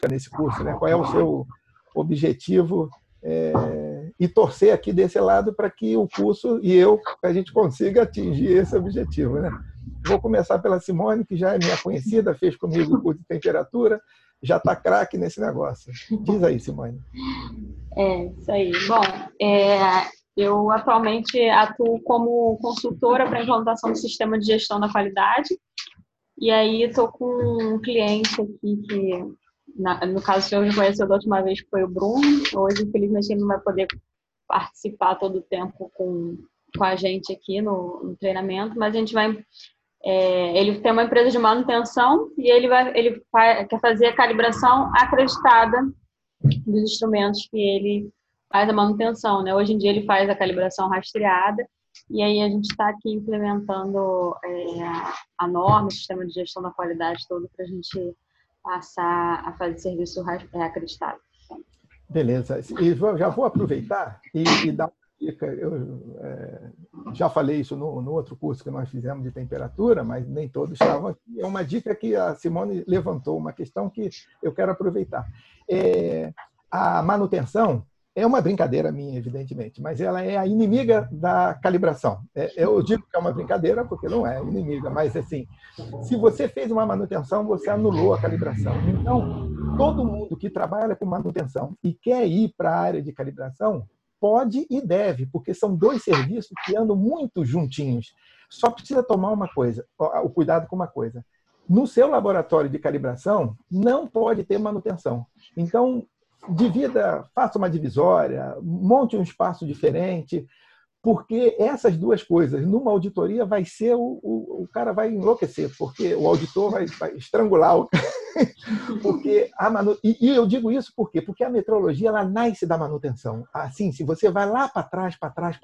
nesse curso, né? Qual é o seu objetivo e torcer aqui desse lado para que o curso a gente consiga atingir esse objetivo, né? Vou começar pela Simone, que já é minha conhecida, fez comigo o curso de temperatura, já está craque nesse negócio. Diz aí, Simone. Isso aí. Bom, eu atualmente atuo como consultora para implantação do sistema de gestão da qualidade. E aí estou com um cliente aqui que, no caso, o senhor já conheceu da última vez, que foi o Bruno. Hoje, infelizmente, ele não vai poder participar todo o tempo com a gente aqui no treinamento, mas a gente vai... ele tem uma empresa de manutenção e ele quer fazer a calibração acreditada dos instrumentos que ele faz a manutenção, né? Hoje em dia ele faz a calibração rastreada e aí a gente está aqui implementando a norma, o sistema de gestão da qualidade todo para a gente passar a fazer serviço acreditado. Beleza. E já vou aproveitar e dar uma dica. Eu já falei isso no outro curso que nós fizemos de temperatura, mas nem todos estavam aqui. É uma dica que a Simone levantou, uma questão que eu quero aproveitar. A manutenção é uma brincadeira minha, evidentemente, mas ela é a inimiga da calibração. Eu digo que é uma brincadeira porque não é inimiga, mas assim, se você fez uma manutenção, você anulou a calibração. Então, todo mundo que trabalha com manutenção e quer ir para a área de calibração, pode e deve, porque são dois serviços que andam muito juntinhos. Só precisa tomar uma coisa, o cuidado com uma coisa. No seu laboratório de calibração, não pode ter manutenção. Então, faça uma divisória, monte um espaço diferente, porque essas duas coisas, numa auditoria, vai ser o cara vai enlouquecer, porque o auditor vai estrangular o porque e eu digo isso por quê? Porque a metrologia ela nasce da manutenção. Assim, se você vai lá para trás,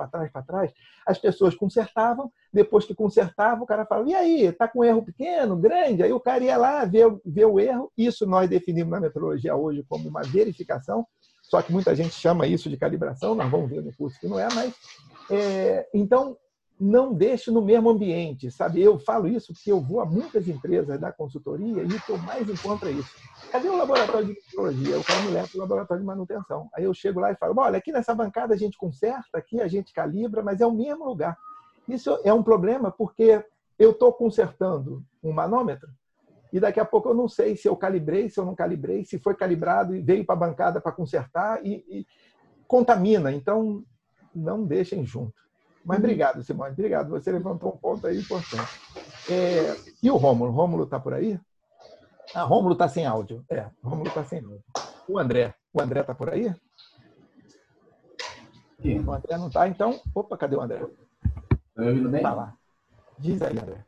as pessoas consertavam, depois que consertavam, o cara fala, e aí, está com erro pequeno, grande? Aí o cara ia lá ver o erro. Isso nós definimos na metrologia hoje como uma verificação, só que muita gente chama isso de calibração, nós vamos ver no curso que não é, mas... então, não deixe no mesmo ambiente, sabe? Eu falo isso porque eu vou a muitas empresas da consultoria e o que eu mais encontro é isso. Cadê o laboratório de metrologia? O cara me leva para o laboratório de manutenção. Aí eu chego lá e falo, olha, aqui nessa bancada a gente conserta, aqui a gente calibra, mas é o mesmo lugar. Isso é um problema porque eu estou consertando um manômetro e daqui a pouco eu não sei se eu calibrei, se eu não calibrei, se foi calibrado e veio para a bancada para consertar e contamina. Então, não deixem junto. Mas obrigado, Simone. Obrigado. Você levantou um ponto aí importante. E o Rômulo? O Rômulo está por aí? Rômulo está sem áudio. O Rômulo está sem áudio. O André está por aí? Sim. O André não está, então... Opa, cadê o André? Está me ouvindo bem? Está lá. Diz aí, André.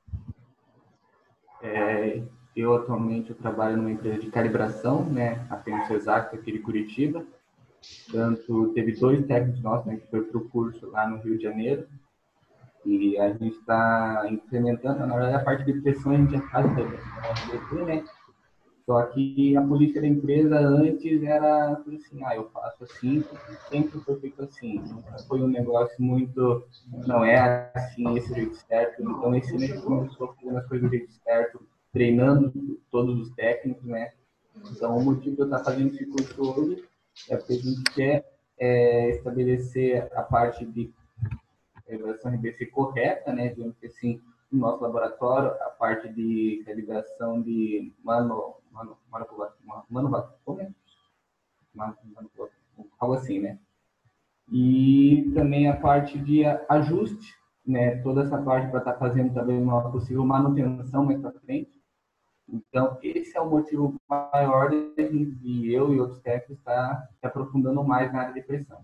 Eu atualmente trabalho numa empresa de calibração, né? A Fênix Exacta aqui de Curitiba. Tanto teve 2 técnicos nossos, né, que foi para o curso lá no Rio de Janeiro, e a gente está implementando, na verdade, a parte de pressão a gente já faz também, né? Só que a política da empresa antes era assim, eu faço assim, sempre foi feito assim, nunca foi um negócio muito, não é assim, esse jeito certo. Então esse ano a gente começou fazendo as coisas do jeito certo, treinando todos os técnicos, né? Então o motivo de eu estar fazendo esse curso hoje é porque a gente quer estabelecer a parte de calibração RBC correta, né? Digamos que assim, no nosso laboratório, a parte de calibração de algo assim, né? E também a parte de ajuste, né? Toda essa parte para estar fazendo também uma possível manutenção mais para frente. Então, esse é o motivo maior de eu e outros técnicos estar se aprofundando mais na área de pressão.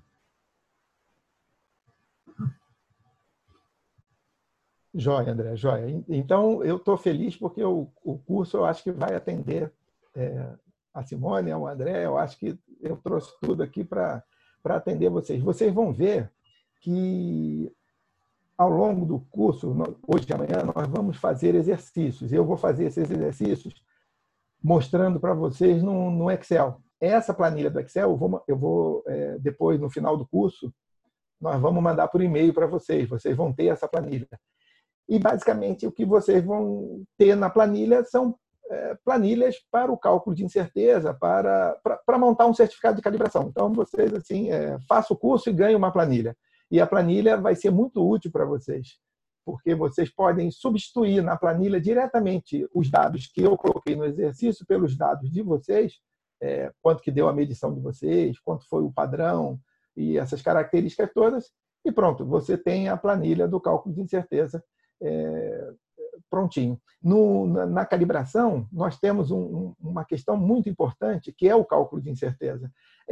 Joia, André, joia. Então, eu estou feliz porque o curso eu acho que vai atender a Simone, o André. Eu acho que eu trouxe tudo aqui para atender vocês. Vocês vão ver que ao longo do curso, hoje e amanhã, nós vamos fazer exercícios. Eu vou fazer esses exercícios mostrando para vocês no Excel. Essa planilha do Excel, eu vou depois, no final do curso, nós vamos mandar por e-mail para vocês. Vocês vão ter essa planilha. E, basicamente, o que vocês vão ter na planilha são planilhas para o cálculo de incerteza, para montar um certificado de calibração. Então, vocês assim, façam o curso e ganhem uma planilha. E a planilha vai ser muito útil para vocês, porque vocês podem substituir na planilha diretamente os dados que eu coloquei no exercício pelos dados de vocês, quanto que deu a medição de vocês, quanto foi o padrão e essas características todas, e pronto, você tem a planilha do cálculo de incerteza prontinho. Na calibração, nós temos uma questão muito importante, que é o cálculo de incerteza.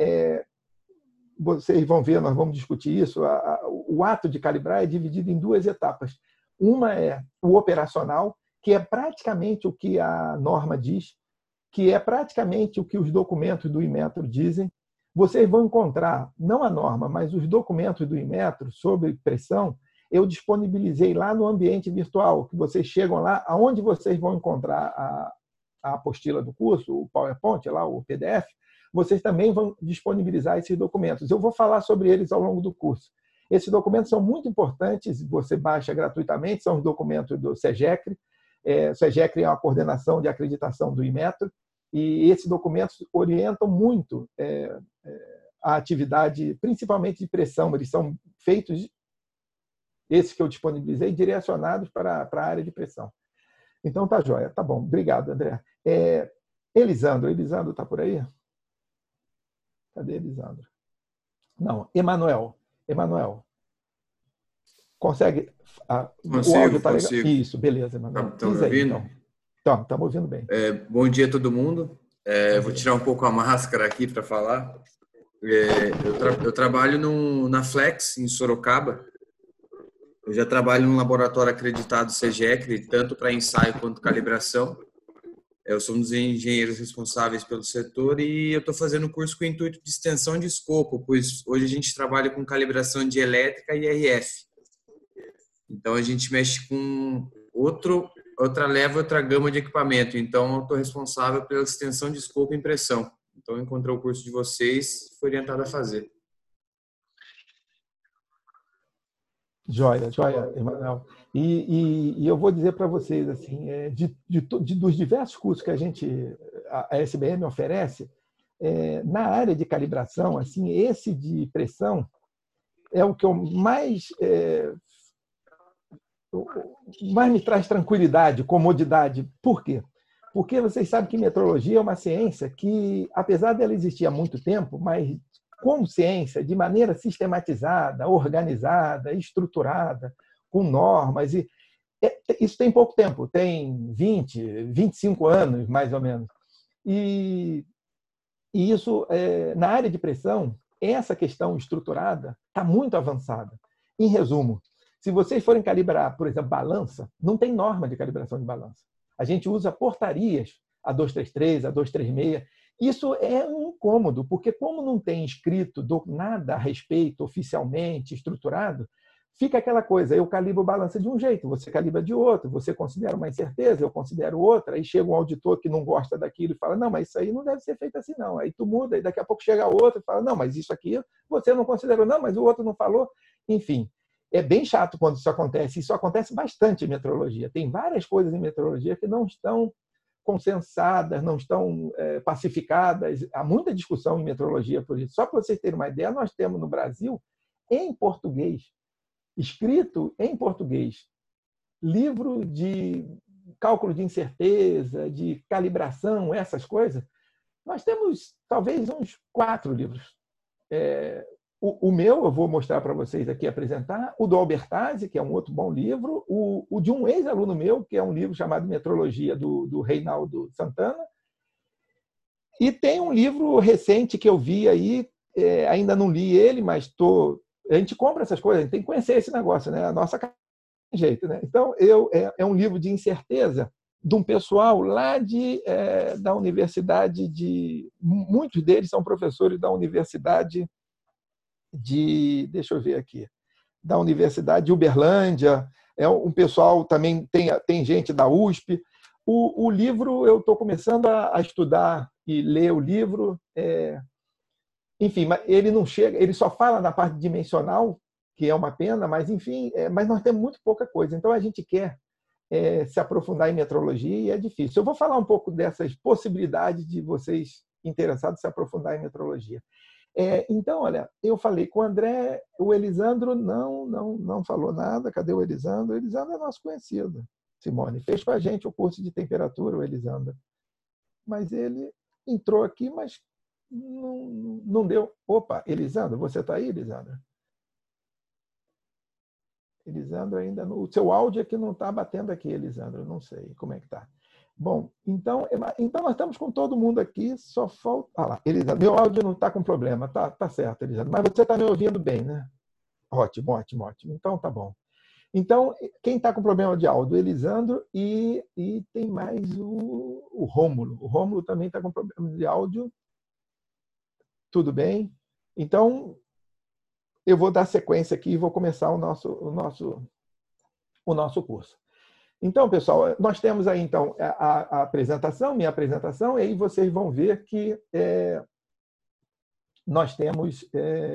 Vocês vão ver, nós vamos discutir isso, o ato de calibrar é dividido em duas etapas. Uma é o operacional, que é praticamente o que a norma diz, que é praticamente o que os documentos do Inmetro dizem. Vocês vão encontrar, não a norma, mas os documentos do Inmetro sobre pressão, eu disponibilizei lá no ambiente virtual, que vocês chegam lá, aonde vocês vão encontrar a apostila do curso, o PowerPoint, lá, o PDF, vocês também vão disponibilizar esses documentos. Eu vou falar sobre eles ao longo do curso. Esses documentos são muito importantes, você baixa gratuitamente, são os documentos do SEGECRE. O SEGECRE é uma coordenação de acreditação do Inmetro, e esses documentos orientam muito a atividade, principalmente de pressão. Eles são feitos, esses que eu disponibilizei, direcionados para a área de pressão. Então, tá joia. Tá bom. Obrigado, André. Elisandro está por aí? Cadê Elisandro? Não, Emanuel. Consegue? Consigo, o áudio está legal? consigo. Isso, beleza, Emanuel. Estão me ouvindo? Então, estamos ouvindo bem. Bom dia a todo mundo. Vou tirar um pouco a máscara aqui para falar. Eu trabalho na Flex, em Sorocaba. Eu já trabalho num laboratório acreditado SEGECRE, tanto para ensaio quanto calibração. Eu sou um dos engenheiros responsáveis pelo setor e eu estou fazendo um curso com o intuito de extensão de escopo, pois hoje a gente trabalha com calibração de elétrica e RF. Então, a gente mexe com outra gama de equipamento. Então, eu estou responsável pela extensão de escopo e impressão. Então, eu encontrei o curso de vocês e fui orientado a fazer. Joia, Emanuel. E eu vou dizer para vocês, assim, dos diversos cursos que a SBM oferece, na área de calibração, assim, esse de pressão é o que mais me traz tranquilidade, comodidade. Por quê? Porque vocês sabem que metrologia é uma ciência que, apesar dela existir há muito tempo, mas como ciência, de maneira sistematizada, organizada, estruturada, com normas. Isso tem pouco tempo, tem 20, 25 anos, mais ou menos. E isso, na área de pressão, essa questão estruturada está muito avançada. Em resumo, se vocês forem calibrar, por exemplo, balança, não tem norma de calibração de balança. A gente usa portarias, a 233, a 236. Isso é um incômodo, porque como não tem escrito nada a respeito oficialmente, estruturado, fica aquela coisa, eu calibro balança de um jeito, você calibra de outro, você considera uma incerteza, eu considero outra, aí chega um auditor que não gosta daquilo e fala, não, mas isso aí não deve ser feito assim, não. Aí tu muda, e daqui a pouco chega outro e fala, não, mas isso aqui você não considerou, não, mas o outro não falou. Enfim, é bem chato quando isso acontece. Isso acontece bastante em metrologia. Tem várias coisas em metrologia que não estão consensadas, não estão pacificadas. Há muita discussão em metrologia por isso. Só para vocês terem uma ideia, nós temos no Brasil, em português, escrito em português, livro de cálculo de incerteza, de calibração, essas coisas, nós temos talvez uns 4 livros. O meu, eu vou mostrar para vocês aqui, apresentar, o do Albertazzi, que é um outro bom livro, o de um ex-aluno meu, que é um livro chamado Metrologia, do Reinaldo Santana, e tem um livro recente que eu vi aí, ainda não li ele, mas a gente compra essas coisas, a gente tem que conhecer esse negócio, né? A nossa cara tem jeito, né? Então, é um livro de incerteza de um pessoal lá da universidade muitos deles são professores da universidade deixa eu ver aqui, da Universidade de Uberlândia, é um pessoal também, tem gente da USP. O livro, eu estou começando a estudar e ler o livro, enfim, ele não chega, ele só fala na parte dimensional, que é uma pena, mas enfim, mas nós temos muito pouca coisa. Então a gente quer se aprofundar em metrologia e é difícil. Eu vou falar um pouco dessas possibilidades de vocês interessados se aprofundar em metrologia. Então, olha, eu falei com o André, o Elisandro não falou nada. Cadê o Elisandro? O Elisandro é nosso conhecido. Simone, fez com a gente o curso de temperatura, o Elisandro. Mas ele entrou aqui, mas não deu. Opa, Elisandro, você está aí, Elisandro? Elisandro ainda... O seu áudio é que não está batendo aqui, Elisandro. Não sei como é que está. Bom, então nós estamos com todo mundo aqui, só falta... Ah lá, Elisandro, meu áudio não está com problema. Tá certo, Elisandro. Mas você está me ouvindo bem, né? Ótimo. Então, tá bom. Então, quem está com problema de áudio? Elisandro e tem mais o Rômulo. O Rômulo também está com problema de áudio. Tudo bem? Então, eu vou dar sequência aqui e vou começar o nosso curso. Então, pessoal, nós temos aí então a apresentação, minha apresentação, e aí vocês vão ver que nós temos...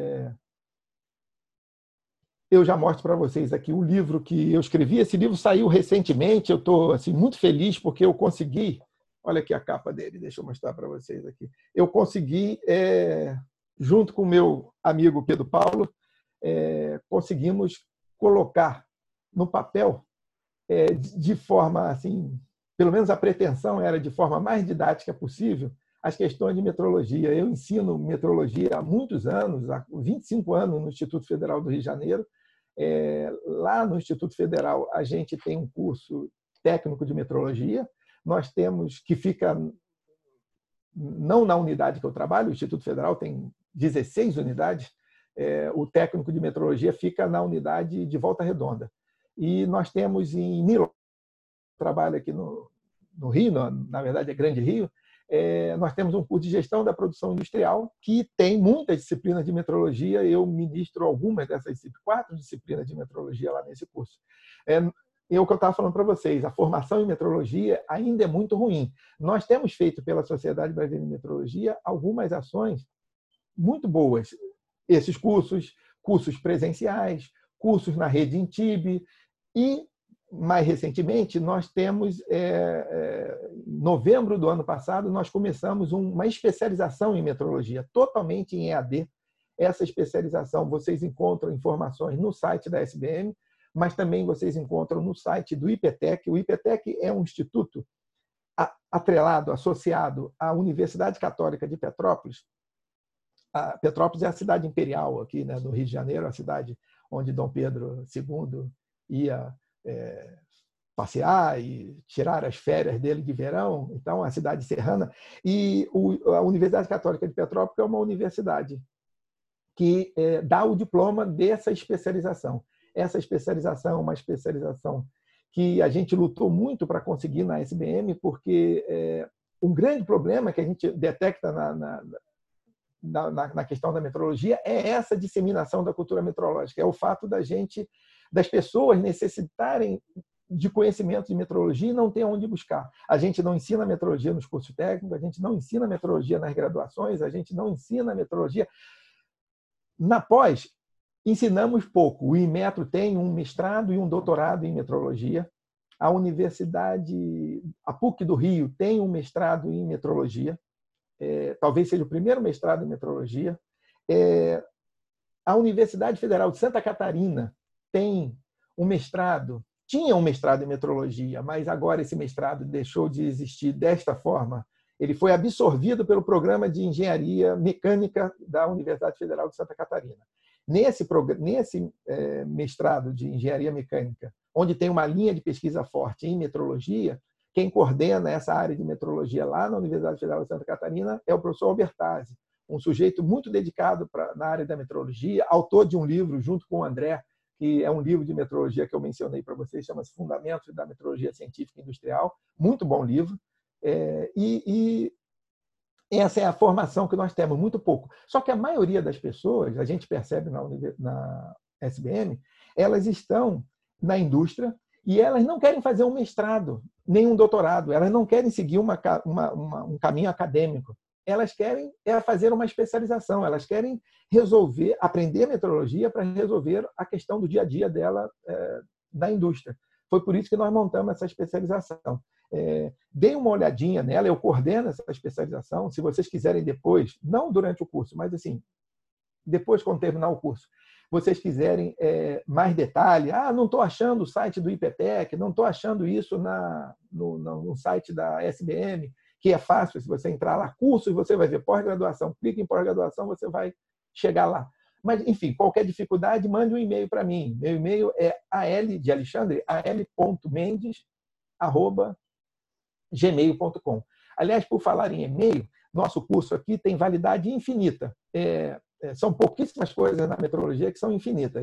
eu já mostro para vocês aqui o livro que eu escrevi. Esse livro saiu recentemente, eu estou assim, muito feliz porque eu consegui... Olha aqui a capa dele, deixa eu mostrar para vocês aqui. Eu consegui, junto com o meu amigo Pedro Paulo, conseguimos colocar no papel de forma, assim, pelo menos a pretensão era de forma mais didática possível, as questões de metrologia. Eu ensino metrologia há muitos anos, há 25 anos no Instituto Federal do Rio de Janeiro. Lá no Instituto Federal a gente tem um curso técnico de metrologia. Nós temos, que fica não na unidade que eu trabalho, o Instituto Federal tem 16 unidades, o técnico de metrologia fica na unidade de Volta Redonda. E nós temos em Nilópolis, trabalho aqui no Rio, na verdade é Grande Rio, nós temos um curso de gestão da produção industrial que tem muitas disciplinas de metrologia. Eu ministro algumas dessas 4 disciplinas de metrologia lá nesse curso. O que eu estava falando para vocês, a formação em metrologia ainda é muito ruim. Nós temos feito pela Sociedade Brasileira de Metrologia algumas ações muito boas. Esses cursos presenciais, cursos na rede Intib, e, mais recentemente, nós temos, em novembro do ano passado, nós começamos uma especialização em metrologia, totalmente em EAD. Essa especialização vocês encontram informações no site da SBM, mas também vocês encontram no site do IPTEC. O IPTEC é um instituto atrelado, associado à Universidade Católica de Petrópolis. Petrópolis é a cidade imperial aqui, né, do Rio de Janeiro, a cidade onde Dom Pedro II ia passear e tirar as férias dele de verão. Então, a cidade serrana. E a Universidade Católica de Petrópolis é uma universidade que dá o diploma dessa especialização. Essa especialização é uma especialização que a gente lutou muito para conseguir na SBM, porque um grande problema que a gente detecta na questão da metrologia é essa disseminação da cultura metrológica, é o fato das pessoas necessitarem de conhecimento de metrologia e não ter onde buscar. A gente não ensina metrologia nos cursos técnicos, a gente não ensina metrologia nas graduações, a gente não ensina metrologia. Na pós, ensinamos pouco. O Inmetro tem um mestrado e um doutorado em metrologia. A PUC do Rio tem um mestrado em metrologia. Talvez seja o primeiro mestrado em metrologia. A Universidade Federal de Santa Catarina tem um mestrado, tinha um mestrado em metrologia, mas agora esse mestrado deixou de existir desta forma. Ele foi absorvido pelo programa de engenharia mecânica da Universidade Federal de Santa Catarina. Nesse mestrado de engenharia mecânica, onde tem uma linha de pesquisa forte em metrologia, quem coordena essa área de metrologia lá na Universidade Federal de Santa Catarina é o professor Albertazzi, um sujeito muito dedicado na área da metrologia, autor de um livro junto com o André, que é um livro de metrologia que eu mencionei para vocês, chama-se Fundamentos da Metrologia Científica e Industrial. Muito bom livro. E essa é a formação que nós temos, muito pouco. Só que a maioria das pessoas, a gente percebe na SBM, elas estão na indústria e elas não querem fazer um mestrado, nem um doutorado, elas não querem seguir um caminho acadêmico. Elas querem fazer uma especialização, elas querem aprender metrologia para resolver a questão do dia a dia dela na indústria. Foi por isso que nós montamos essa especialização. Deem uma olhadinha nela, eu coordeno essa especialização. Se vocês quiserem depois, não durante o curso, mas assim, depois, quando terminar o curso, vocês quiserem mais detalhe, não estou achando o site do IPTEC, não estou achando isso no site da SBM, que é fácil, se você entrar lá, cursos, você vai ver pós-graduação, clique em pós-graduação, você vai chegar lá. Mas, enfim, qualquer dificuldade, mande um e-mail para mim. Meu e-mail é de Alexandre, al.mendes@gmail.com. Aliás, por falar em e-mail, nosso curso aqui tem validade infinita. São pouquíssimas coisas na metrologia que são infinitas.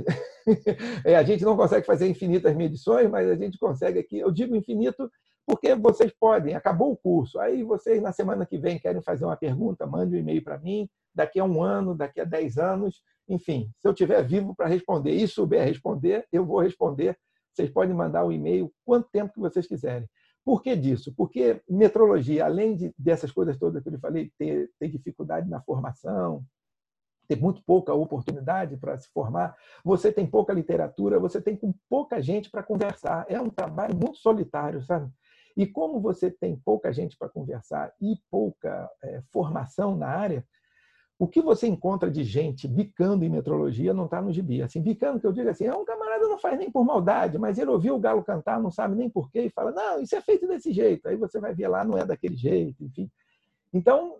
A gente não consegue fazer infinitas medições, mas a gente consegue aqui. Eu digo infinito porque vocês podem, acabou o curso, aí vocês na semana que vem querem fazer uma pergunta, mande um e-mail para mim, daqui a 1 ano, daqui a 10 anos, enfim, se eu estiver vivo para responder e souber responder, eu vou responder. Vocês podem mandar o e-mail quanto tempo que vocês quiserem. Por que disso? Porque metrologia, além dessas coisas todas que eu falei, ter dificuldade na formação, ter muito pouca oportunidade para se formar, você tem pouca literatura, você tem com pouca gente para conversar. É um trabalho muito solitário, sabe? E como você tem pouca gente para conversar e pouca formação na área, o que você encontra de gente bicando em metrologia não está no gibi. Assim, bicando, que eu digo assim, um camarada não faz nem por maldade, mas ele ouviu o galo cantar, não sabe nem porquê, e fala, não, isso é feito desse jeito. Aí você vai ver lá, não é daquele jeito, enfim. Então,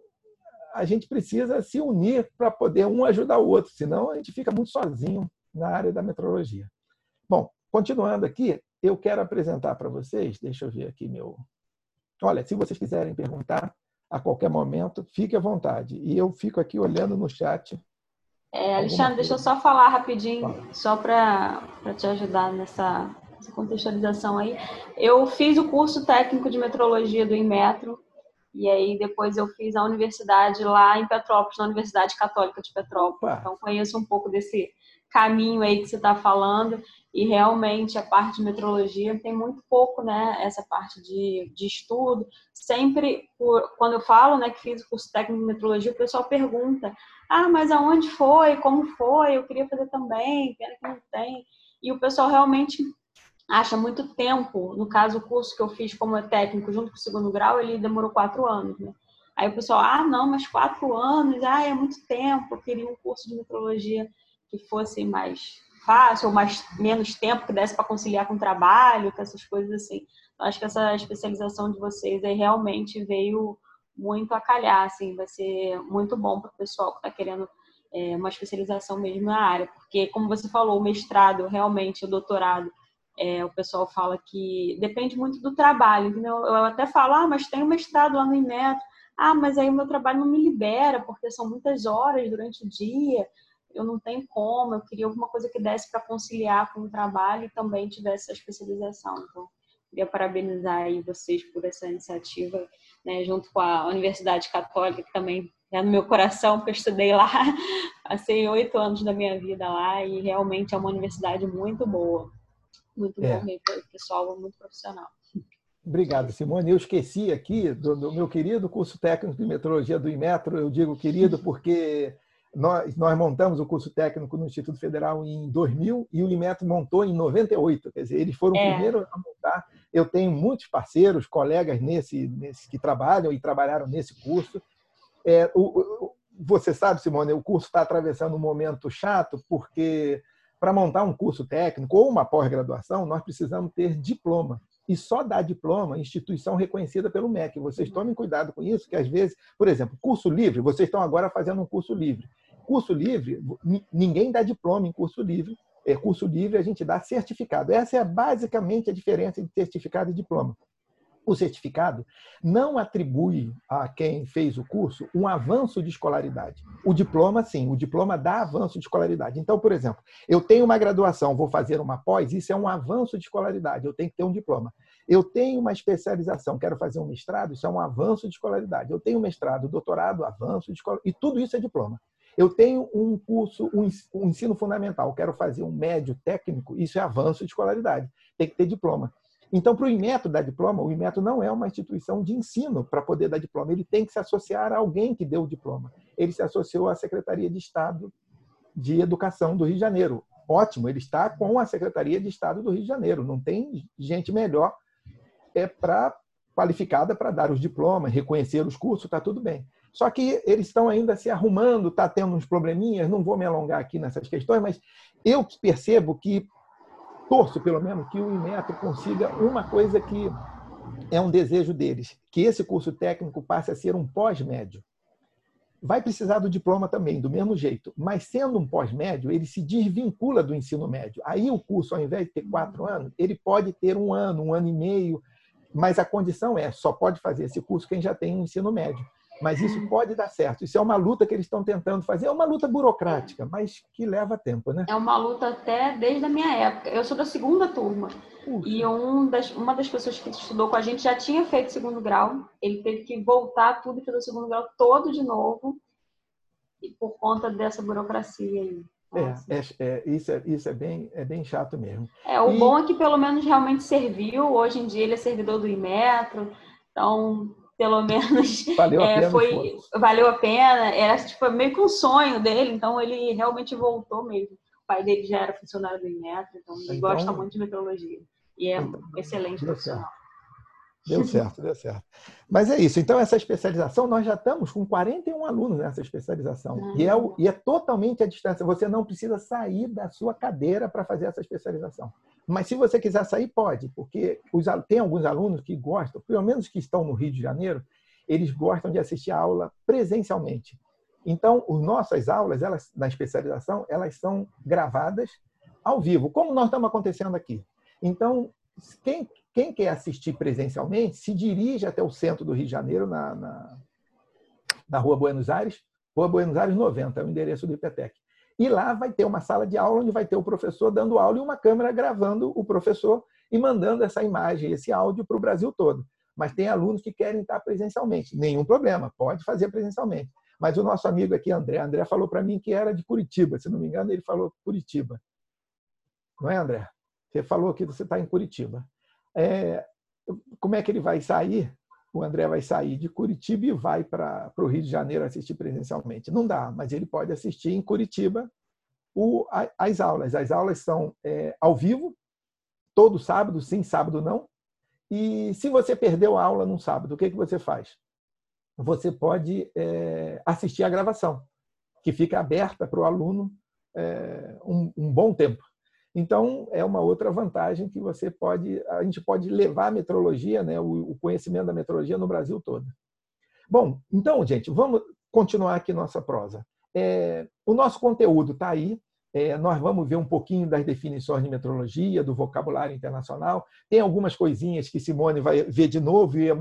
a gente precisa se unir para poder um ajudar o outro, senão a gente fica muito sozinho na área da metrologia. Bom, continuando aqui, eu quero apresentar para vocês, deixa eu ver aqui meu... Olha, se vocês quiserem perguntar a qualquer momento, fique à vontade. E eu fico aqui olhando no chat. Alexandre, deixa eu só falar rapidinho, só para te ajudar nessa contextualização aí. Eu fiz o curso técnico de metrologia do Inmetro, e aí depois eu fiz a universidade lá em Petrópolis, na Universidade Católica de Petrópolis. Então conheço um pouco desse caminho aí que você está falando, e realmente a parte de metrologia tem muito pouco, né, essa parte de estudo. Sempre, quando eu falo, né, que fiz o curso técnico de metrologia, o pessoal pergunta, mas aonde foi, como foi, eu queria fazer também, pena que não tem. E o pessoal realmente acha muito tempo. No caso, o curso que eu fiz como técnico junto com o segundo grau, ele demorou 4 anos, né? Aí o pessoal, não, mas 4 anos, é muito tempo, eu queria um curso de metrologia que fosse mais fácil, ou menos tempo, que desse para conciliar com o trabalho, com essas coisas assim. Eu acho que essa especialização de vocês aí realmente veio muito a calhar, assim, vai ser muito bom para o pessoal que está querendo uma especialização mesmo na área, porque, como você falou, o mestrado, realmente, o doutorado, o pessoal fala que depende muito do trabalho, entendeu? Eu até falo, mas tem um mestrado lá no Inmetro, mas aí o meu trabalho não me libera, porque são muitas horas durante o dia, eu não tenho como, eu queria alguma coisa que desse para conciliar com o trabalho e também tivesse essa especialização. Então, queria parabenizar aí vocês por essa iniciativa, né, junto com a Universidade Católica, que também é no meu coração, porque eu estudei lá, passei 8 anos da minha vida lá, e realmente é uma universidade muito boa. Muito bom mesmo, pessoal, muito profissional. Obrigado, Simone. Eu esqueci aqui do meu querido curso técnico de metrologia do Inmetro. Eu digo querido porque nós montamos o curso técnico no Instituto Federal em 2000 e o Inmetro montou em 98. Quer dizer, eles foram os primeiros a montar. Eu tenho muitos parceiros, colegas nesse que trabalham e trabalharam nesse curso. Você sabe, Simone, o curso está atravessando um momento chato porque para montar um curso técnico ou uma pós-graduação, nós precisamos ter diploma. E só dá diploma instituição reconhecida pelo MEC. Vocês tomem cuidado com isso, que às vezes, por exemplo, curso livre, vocês estão agora fazendo um curso livre. Curso livre, ninguém dá diploma em curso livre. Curso livre a gente dá certificado. Essa é basicamente a diferença entre certificado e diploma. O certificado não atribui a quem fez o curso um avanço de escolaridade. O diploma, sim, o diploma dá avanço de escolaridade. Então, por exemplo, eu tenho uma graduação, vou fazer uma pós, isso é um avanço de escolaridade, eu tenho que ter um diploma. Eu tenho uma especialização, quero fazer um mestrado, isso é um avanço de escolaridade. Eu tenho mestrado, doutorado, avanço de escolaridade, e tudo isso é diploma. Eu tenho um curso, um ensino fundamental, quero fazer um médio técnico, isso é avanço de escolaridade, tem que ter diploma. Então, para o Inmetro dar diploma, o Inmetro não é uma instituição de ensino para poder dar diploma. Ele tem que se associar a alguém que deu o diploma. Ele se associou à Secretaria de Estado de Educação do Rio de Janeiro. ótimo, ele está com a Secretaria de Estado do Rio de Janeiro. Não tem gente melhor qualificada para dar os diplomas, reconhecer os cursos, está tudo bem. Só que eles estão ainda se arrumando, está tendo uns probleminhas, não vou me alongar aqui nessas questões, mas eu percebo que, torço pelo menos, que o Inmetro consiga uma coisa que é um desejo deles, que esse curso técnico passe a ser um pós-médio. Vai precisar do diploma também, do mesmo jeito, mas sendo um pós-médio, ele se desvincula do ensino médio. Aí o curso, ao invés de ter 4 anos, ele pode ter 1 ano, 1 ano e meio, mas a condição só pode fazer esse curso quem já tem um ensino médio. Mas isso pode dar certo. Isso é uma luta que eles estão tentando fazer. É uma luta burocrática, mas que leva tempo, né? É uma luta até desde a minha época. Eu sou da 2ª turma. Puxa. E uma das pessoas que estudou com a gente já tinha feito 2º grau. Ele teve que voltar tudo e fazer o 2º grau todo de novo. E por conta dessa burocracia aí. Isso é bem chato mesmo. O bom é que pelo menos realmente serviu. Hoje em dia ele é servidor do Inmetro. Então... pelo menos valeu a pena, era tipo, meio que um sonho dele, então ele realmente voltou mesmo. O pai dele já era funcionário do Inmetro, então ele gosta muito de meteorologia e é um excelente profissional. Deu certo. Mas é isso. Então, essa especialização, nós já estamos com 41 alunos nessa especialização. E é totalmente à distância. Você não precisa sair da sua cadeira para fazer essa especialização. Mas se você quiser sair, pode, porque tem alguns alunos que gostam, pelo menos que estão no Rio de Janeiro, eles gostam de assistir a aula presencialmente. Então, as nossas aulas, na especialização, elas são gravadas ao vivo, como nós estamos acontecendo aqui. Então, quem quer assistir presencialmente, se dirige até o centro do Rio de Janeiro, na Rua Buenos Aires 90, é o endereço do IPTEC. E lá vai ter uma sala de aula onde vai ter o professor dando aula e uma câmera gravando o professor e mandando essa imagem, esse áudio para o Brasil todo. Mas tem alunos que querem estar presencialmente. Nenhum problema, pode fazer presencialmente. Mas o nosso amigo aqui, André falou para mim que era de Curitiba. Se não me engano, ele falou Curitiba. Não é, André? Você falou que você está em Curitiba. Como é que ele vai sair? O André vai sair de Curitiba e vai para o Rio de Janeiro assistir presencialmente. Não dá, mas ele pode assistir em Curitiba as aulas. As aulas são ao vivo, todo sábado, sim, sábado não. E se você perdeu a aula num sábado, o que você faz? Você pode assistir a gravação, que fica aberta para o aluno um bom tempo. Então, é uma outra vantagem que a gente pode levar a meteorologia, né, o conhecimento da meteorologia no Brasil todo. Bom, então, gente, vamos continuar aqui nossa prosa. O nosso conteúdo está aí. Nós vamos ver um pouquinho das definições de meteorologia, do vocabulário internacional. Tem algumas coisinhas que Simone vai ver de novo e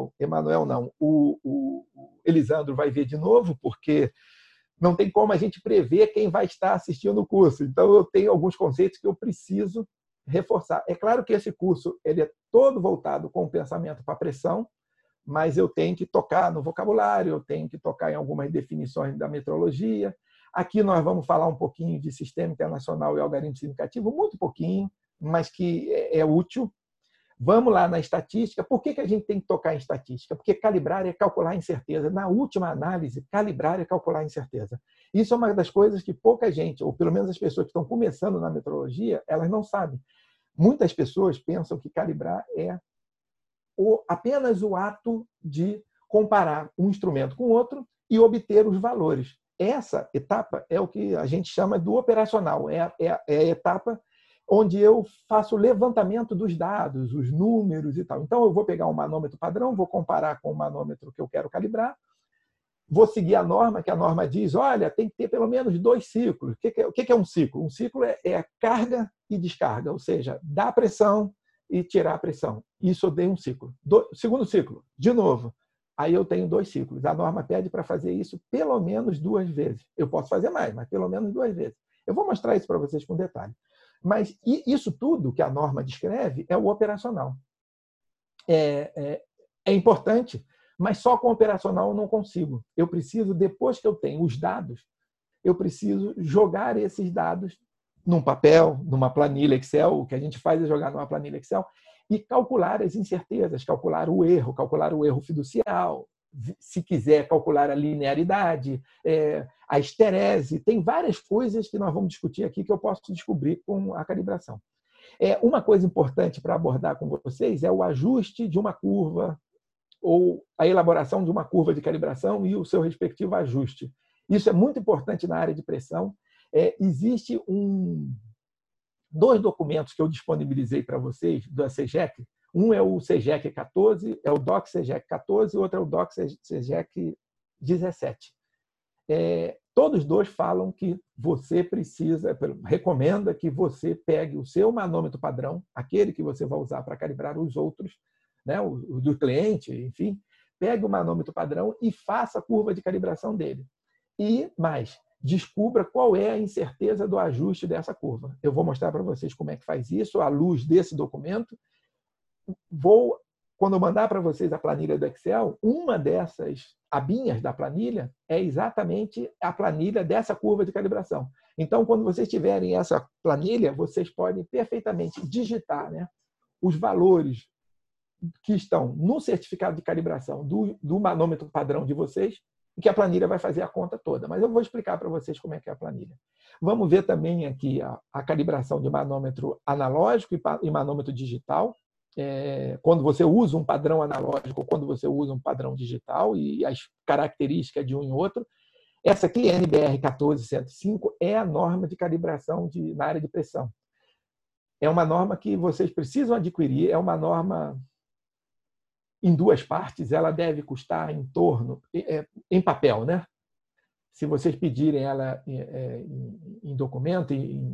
o Elisandro vai ver de novo, porque não tem como a gente prever quem vai estar assistindo o curso. Então, eu tenho alguns conceitos que eu preciso reforçar. É claro que esse curso ele é todo voltado com o pensamento para a pressão, mas eu tenho que tocar no vocabulário, eu tenho que tocar em algumas definições da meteorologia. Aqui nós vamos falar um pouquinho de sistema internacional e algarismo significativo, muito pouquinho, mas que é útil. Vamos lá na estatística. Por que a gente tem que tocar em estatística? Porque calibrar é calcular a incerteza. Na última análise, calibrar é calcular a incerteza. Isso é uma das coisas que pouca gente, ou pelo menos as pessoas que estão começando na meteorologia, elas não sabem. Muitas pessoas pensam que calibrar é apenas o ato de comparar um instrumento com outro e obter os valores. Essa etapa é o que a gente chama do operacional. É a etapa onde eu faço o levantamento dos dados, os números e tal. Então, eu vou pegar um manômetro padrão, vou comparar com o manômetro que eu quero calibrar, vou seguir a norma, que a norma diz, olha, tem que ter pelo menos 2 ciclos. O que é um ciclo? Um ciclo é carga e descarga, ou seja, dar pressão e tirar a pressão. Isso eu dei um ciclo. Segundo ciclo, de novo. Aí eu tenho 2 ciclos. A norma pede para fazer isso pelo menos 2 vezes. Eu posso fazer mais, mas pelo menos 2 vezes. Eu vou mostrar isso para vocês com detalhe. Mas isso tudo que a norma descreve é o operacional. É importante, mas só com o operacional eu não consigo. Eu preciso, depois que eu tenho os dados, eu preciso jogar esses dados num papel, numa planilha Excel. O que a gente faz é jogar numa planilha Excel e calcular as incertezas, calcular o erro fiducial, se quiser calcular a linearidade, a esterese, tem várias coisas que nós vamos discutir aqui que eu posso descobrir com a calibração. Uma coisa importante para abordar com vocês é o ajuste de uma curva ou a elaboração de uma curva de calibração e o seu respectivo ajuste. Isso é muito importante na área de pressão. Existe dois documentos que eu disponibilizei para vocês da CEGEC. Um é o CEGEC 14, é o DOC CEGEC 14, o outro é o DOC CEGEC 17. Todos dois falam que você recomenda que você pegue o seu manômetro padrão, aquele que você vai usar para calibrar os outros, né, o do cliente, enfim, pegue o manômetro padrão e faça a curva de calibração dele. E mais, descubra qual é a incerteza do ajuste dessa curva. Eu vou mostrar para vocês como é que faz isso à luz desse documento. Quando eu mandar para vocês a planilha do Excel, uma dessas abinhas da planilha é exatamente a planilha dessa curva de calibração. Então, quando vocês tiverem essa planilha, vocês podem perfeitamente digitar, né, os valores que estão no certificado de calibração do manômetro padrão de vocês, e que a planilha vai fazer a conta toda. Mas eu vou explicar para vocês como é que é a planilha. Vamos ver também aqui a calibração de manômetro analógico e manômetro digital. Quando você usa um padrão analógico, quando você usa um padrão digital e as características de um e outro. Essa aqui, NBR 14105, é a norma de calibração na área de pressão. É uma norma que vocês precisam adquirir, é uma norma em duas partes, ela deve custar em torno, em papel, né? Se vocês pedirem ela em documento,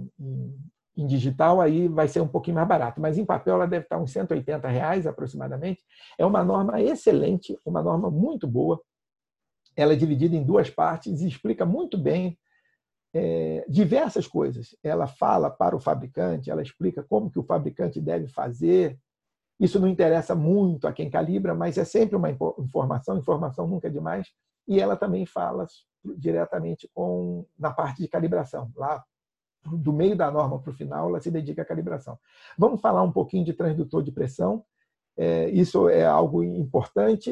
em digital, aí vai ser um pouquinho mais barato, mas em papel ela deve estar uns R$180 aproximadamente. É uma norma excelente, uma norma muito boa. Ela é dividida em duas partes e explica muito bem diversas coisas. Ela fala para o fabricante, ela explica como que o fabricante deve fazer. Isso não interessa muito a quem calibra, mas é sempre uma informação nunca é demais. E ela também fala diretamente na parte de calibração. Lá, do meio da norma para o final, ela se dedica à calibração. Vamos falar um pouquinho de transdutor de pressão. Isso é algo importante.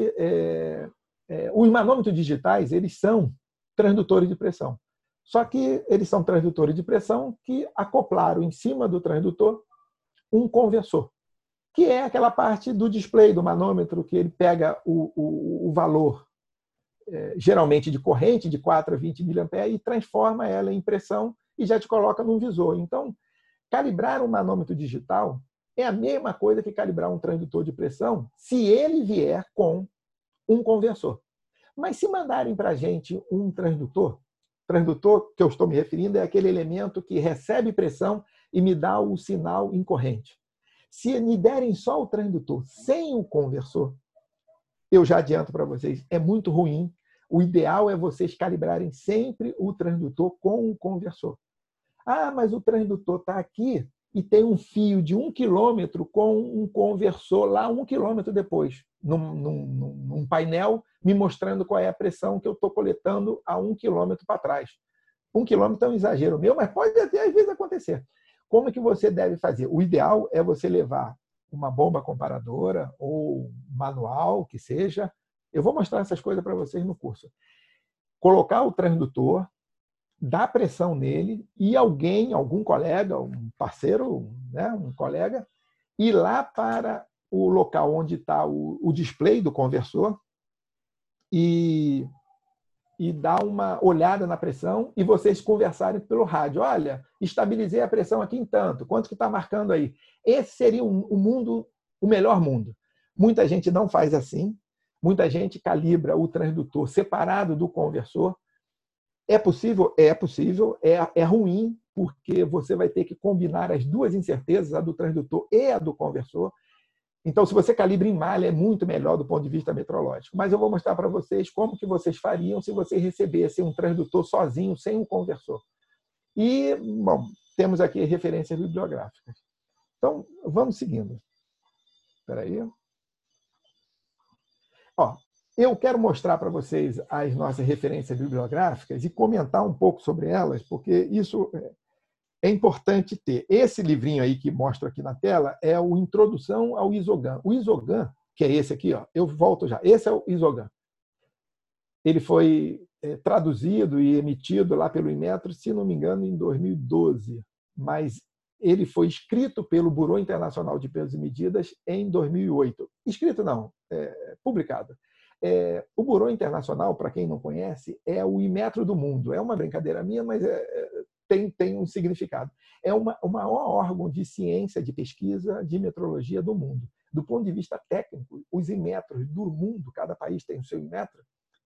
Os manômetros digitais, eles são transdutores de pressão. Só que eles são transdutores de pressão que acoplaram em cima do transdutor um conversor, que é aquela parte do display do manômetro que ele pega o valor, geralmente de corrente, de 4 a 20 mA, e transforma ela em pressão e já te coloca num visor. Então, calibrar um manômetro digital é a mesma coisa que calibrar um transdutor de pressão se ele vier com um conversor. Mas se mandarem para a gente um transdutor que eu estou me referindo é aquele elemento que recebe pressão e me dá o sinal em corrente. Se me derem só o transdutor sem o conversor, eu já adianto para vocês, é muito ruim. O ideal é vocês calibrarem sempre o transdutor com o conversor. Ah, mas o transdutor está aqui e tem um fio de 1 quilômetro com um conversor lá 1 quilômetro depois, num painel me mostrando qual é a pressão que eu estou coletando a 1 quilômetro para trás. 1 quilômetro é um exagero meu, mas pode até às vezes acontecer. Como é que você deve fazer? O ideal é você levar uma bomba comparadora ou manual, que seja. Eu vou mostrar essas coisas para vocês no curso. Colocar o transdutor, dar pressão nele e algum colega, um parceiro, né, um colega, ir lá para o local onde está o display do conversor e dar uma olhada na pressão e vocês conversarem pelo rádio. Olha, estabilizei a pressão aqui em tanto, quanto que está marcando aí? Esse seria o melhor mundo. Muita gente não faz assim, muita gente calibra o transdutor separado do conversor. É possível? É possível. É ruim, porque você vai ter que combinar as duas incertezas, a do transdutor e a do conversor. Então, se você calibra em malha, é muito melhor do ponto de vista metrológico. Mas eu vou mostrar para vocês como que vocês fariam se vocês recebessem um transdutor sozinho, sem um conversor. E, bom, temos aqui referências bibliográficas. Então, vamos seguindo. Espera aí. Eu quero mostrar para vocês as nossas referências bibliográficas e comentar um pouco sobre elas, porque isso é importante ter. Esse livrinho aí que mostro aqui na tela é o Introdução ao Isogan. O Isogan, que é esse aqui, eu volto já. Esse é o Isogan. Ele foi traduzido e emitido lá pelo Inmetro, se não me engano, em 2012, mas ele foi escrito pelo Bureau Internacional de Pesos e Medidas em 2008. Escrito não, publicado. O Bureau Internacional, para quem não conhece, é o Inmetro do mundo. É uma brincadeira minha, mas tem um significado. É o maior órgão de ciência, de pesquisa, de metrologia do mundo. Do ponto de vista técnico, os Inmetros do mundo, cada país tem o seu Inmetro,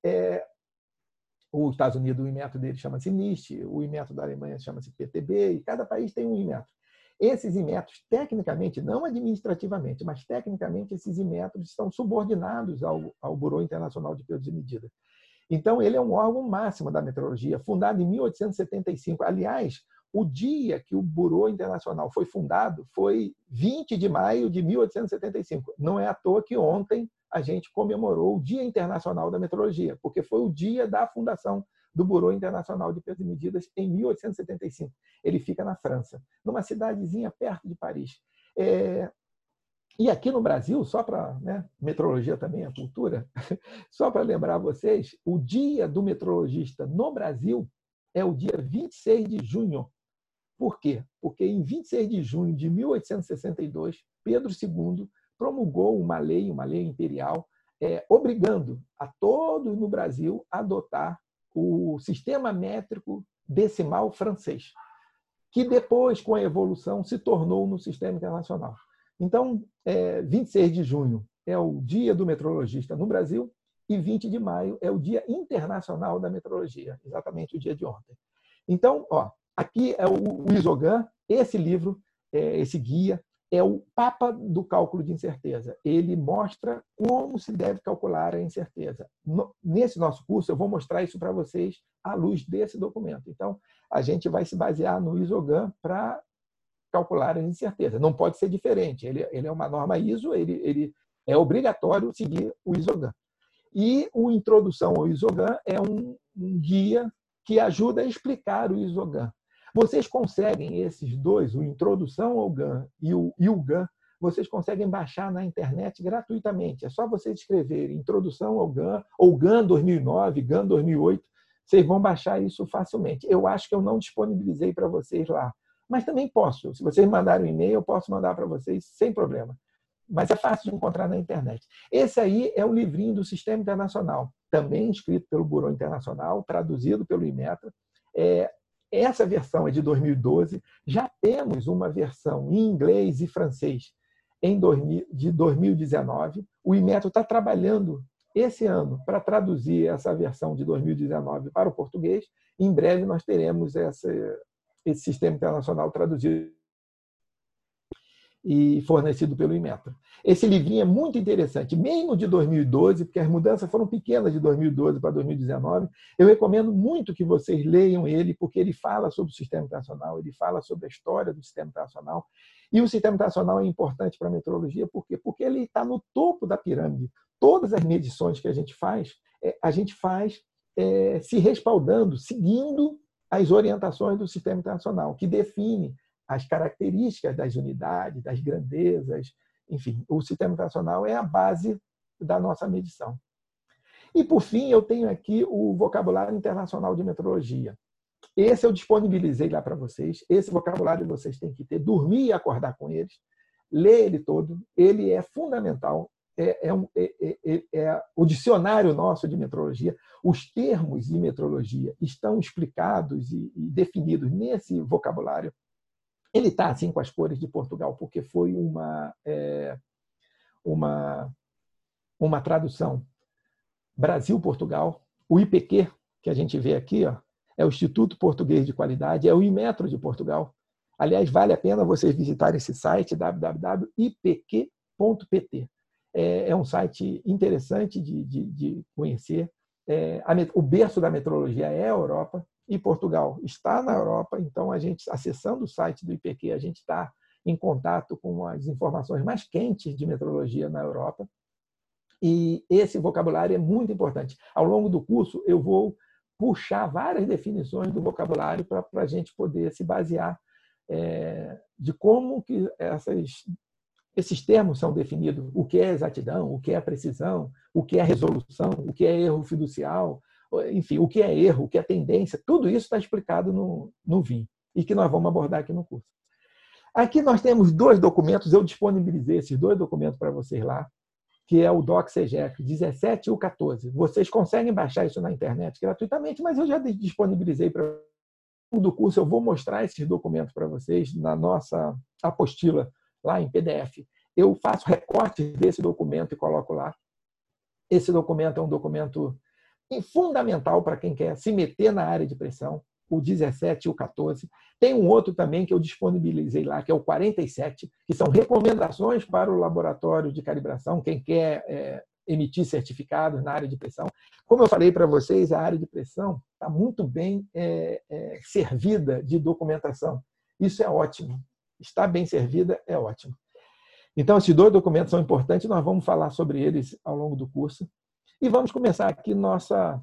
os Estados Unidos, o Inmetro dele chama-se NIST, o Inmetro da Alemanha chama-se PTB, e cada país tem um Inmetro. Esses Inmetros, tecnicamente, não administrativamente, mas tecnicamente, esses Inmetros estão subordinados ao Bureau Internacional de Pesos e Medidas. Então, ele é um órgão máximo da metrologia, fundado em 1875. Aliás, o dia que o Bureau Internacional foi fundado foi 20 de maio de 1875. Não é à toa que ontem a gente comemorou o Dia Internacional da Metrologia, porque foi o dia da fundação do Bureau Internacional de Pesos e Medidas em 1875. Ele fica na França, numa cidadezinha perto de Paris. E aqui no Brasil, só para metrologia também é cultura, só para lembrar vocês, o dia do metrologista no Brasil é o dia 26 de junho. Por quê? Porque em 26 de junho de 1862, Pedro II promulgou uma lei imperial, obrigando a todos no Brasil a adotar o sistema métrico decimal francês, que depois, com a evolução, se tornou no sistema internacional. Então, 26 de junho é o Dia do Metrologista no Brasil e 20 de maio é o Dia Internacional da Metrologia, exatamente o dia de ontem. Então, aqui é o Isogan, esse livro, esse guia, é o Papa do Cálculo de Incerteza. Ele mostra como se deve calcular a incerteza. Nesse nosso curso, eu vou mostrar isso para vocês à luz desse documento. Então, a gente vai se basear no Isogan para calcular a incerteza. Não pode ser diferente. Ele é uma norma ISO, ele é obrigatório seguir o Isogan. E o Introdução ao Isogan é um guia que ajuda a explicar o Isogan. Vocês conseguem esses dois, o Introdução ao GAN e o GAN, vocês conseguem baixar na internet gratuitamente. É só vocês escreverem Introdução ao GAN, ou GAN 2009, GAN 2008, vocês vão baixar isso facilmente. Eu acho que eu não disponibilizei para vocês lá, mas também posso. Se vocês mandarem um e-mail, eu posso mandar para vocês sem problema. Mas é fácil de encontrar na internet. Esse aí é o livrinho do Sistema Internacional, também escrito pelo Bureau Internacional, traduzido pelo Inmetro. Essa versão é de 2012. Já temos uma versão em inglês e francês de 2019. O Inmetro está trabalhando esse ano para traduzir essa versão de 2019 para o português. Em breve nós teremos esse Sistema Internacional traduzido e fornecido pelo Inmetro. Esse livrinho é muito interessante, mesmo de 2012, porque as mudanças foram pequenas de 2012 para 2019. Eu recomendo muito que vocês leiam ele, porque ele fala sobre o Sistema Internacional, ele fala sobre a história do Sistema Internacional. E o Sistema Internacional é importante para a metrologia, por quê? Porque ele está no topo da pirâmide. Todas as medições que a gente faz se respaldando, seguindo as orientações do Sistema Internacional, que define as características das unidades, das grandezas, enfim, o Sistema Internacional é a base da nossa medição. E, por fim, eu tenho aqui o Vocabulário Internacional de Metrologia. Esse eu disponibilizei lá para vocês. Esse vocabulário vocês têm que ter, dormir e acordar com eles, ler ele todo, ele é fundamental, é o dicionário nosso de metrologia. Os termos de metrologia estão explicados e definidos nesse vocabulário. Ele está assim com as cores de Portugal, porque foi uma tradução Brasil-Portugal. O IPQ, que a gente vê aqui, é o Instituto Português de Qualidade, é o Inmetro de Portugal. Aliás, vale a pena vocês visitarem esse site, www.ipq.pt. É um site interessante de conhecer. O berço da metrologia é a Europa, e Portugal está na Europa, então a gente, acessando o site do IPQ, a gente está em contato com as informações mais quentes de metrologia na Europa. E esse vocabulário é muito importante. Ao longo do curso, eu vou puxar várias definições do vocabulário para a gente poder se basear de como que esses termos são definidos. O que é exatidão, o que é precisão, o que é resolução, o que é erro fiducial, enfim, o que é erro, o que é tendência, tudo isso está explicado no VIM e que nós vamos abordar aqui no curso. Aqui nós temos 2 documentos, eu disponibilizei esses 2 documentos para vocês lá, que é o DocSegec 17 e o 14. Vocês conseguem baixar isso na internet gratuitamente, mas eu já disponibilizei para do curso, eu vou mostrar esses documentos para vocês na nossa apostila lá em PDF. Eu faço recortes desse documento e coloco lá. Esse documento é um documento fundamental para quem quer se meter na área de pressão, o 17 e o 14. Tem um outro também que eu disponibilizei lá, que é o 47, que são recomendações para o laboratório de calibração, quem quer emitir certificados na área de pressão. Como eu falei para vocês, a área de pressão está muito bem servida de documentação. Isso é ótimo. Está bem servida é ótimo. Então, esses 2 documentos são importantes, nós vamos falar sobre eles ao longo do curso. E vamos começar aqui nosso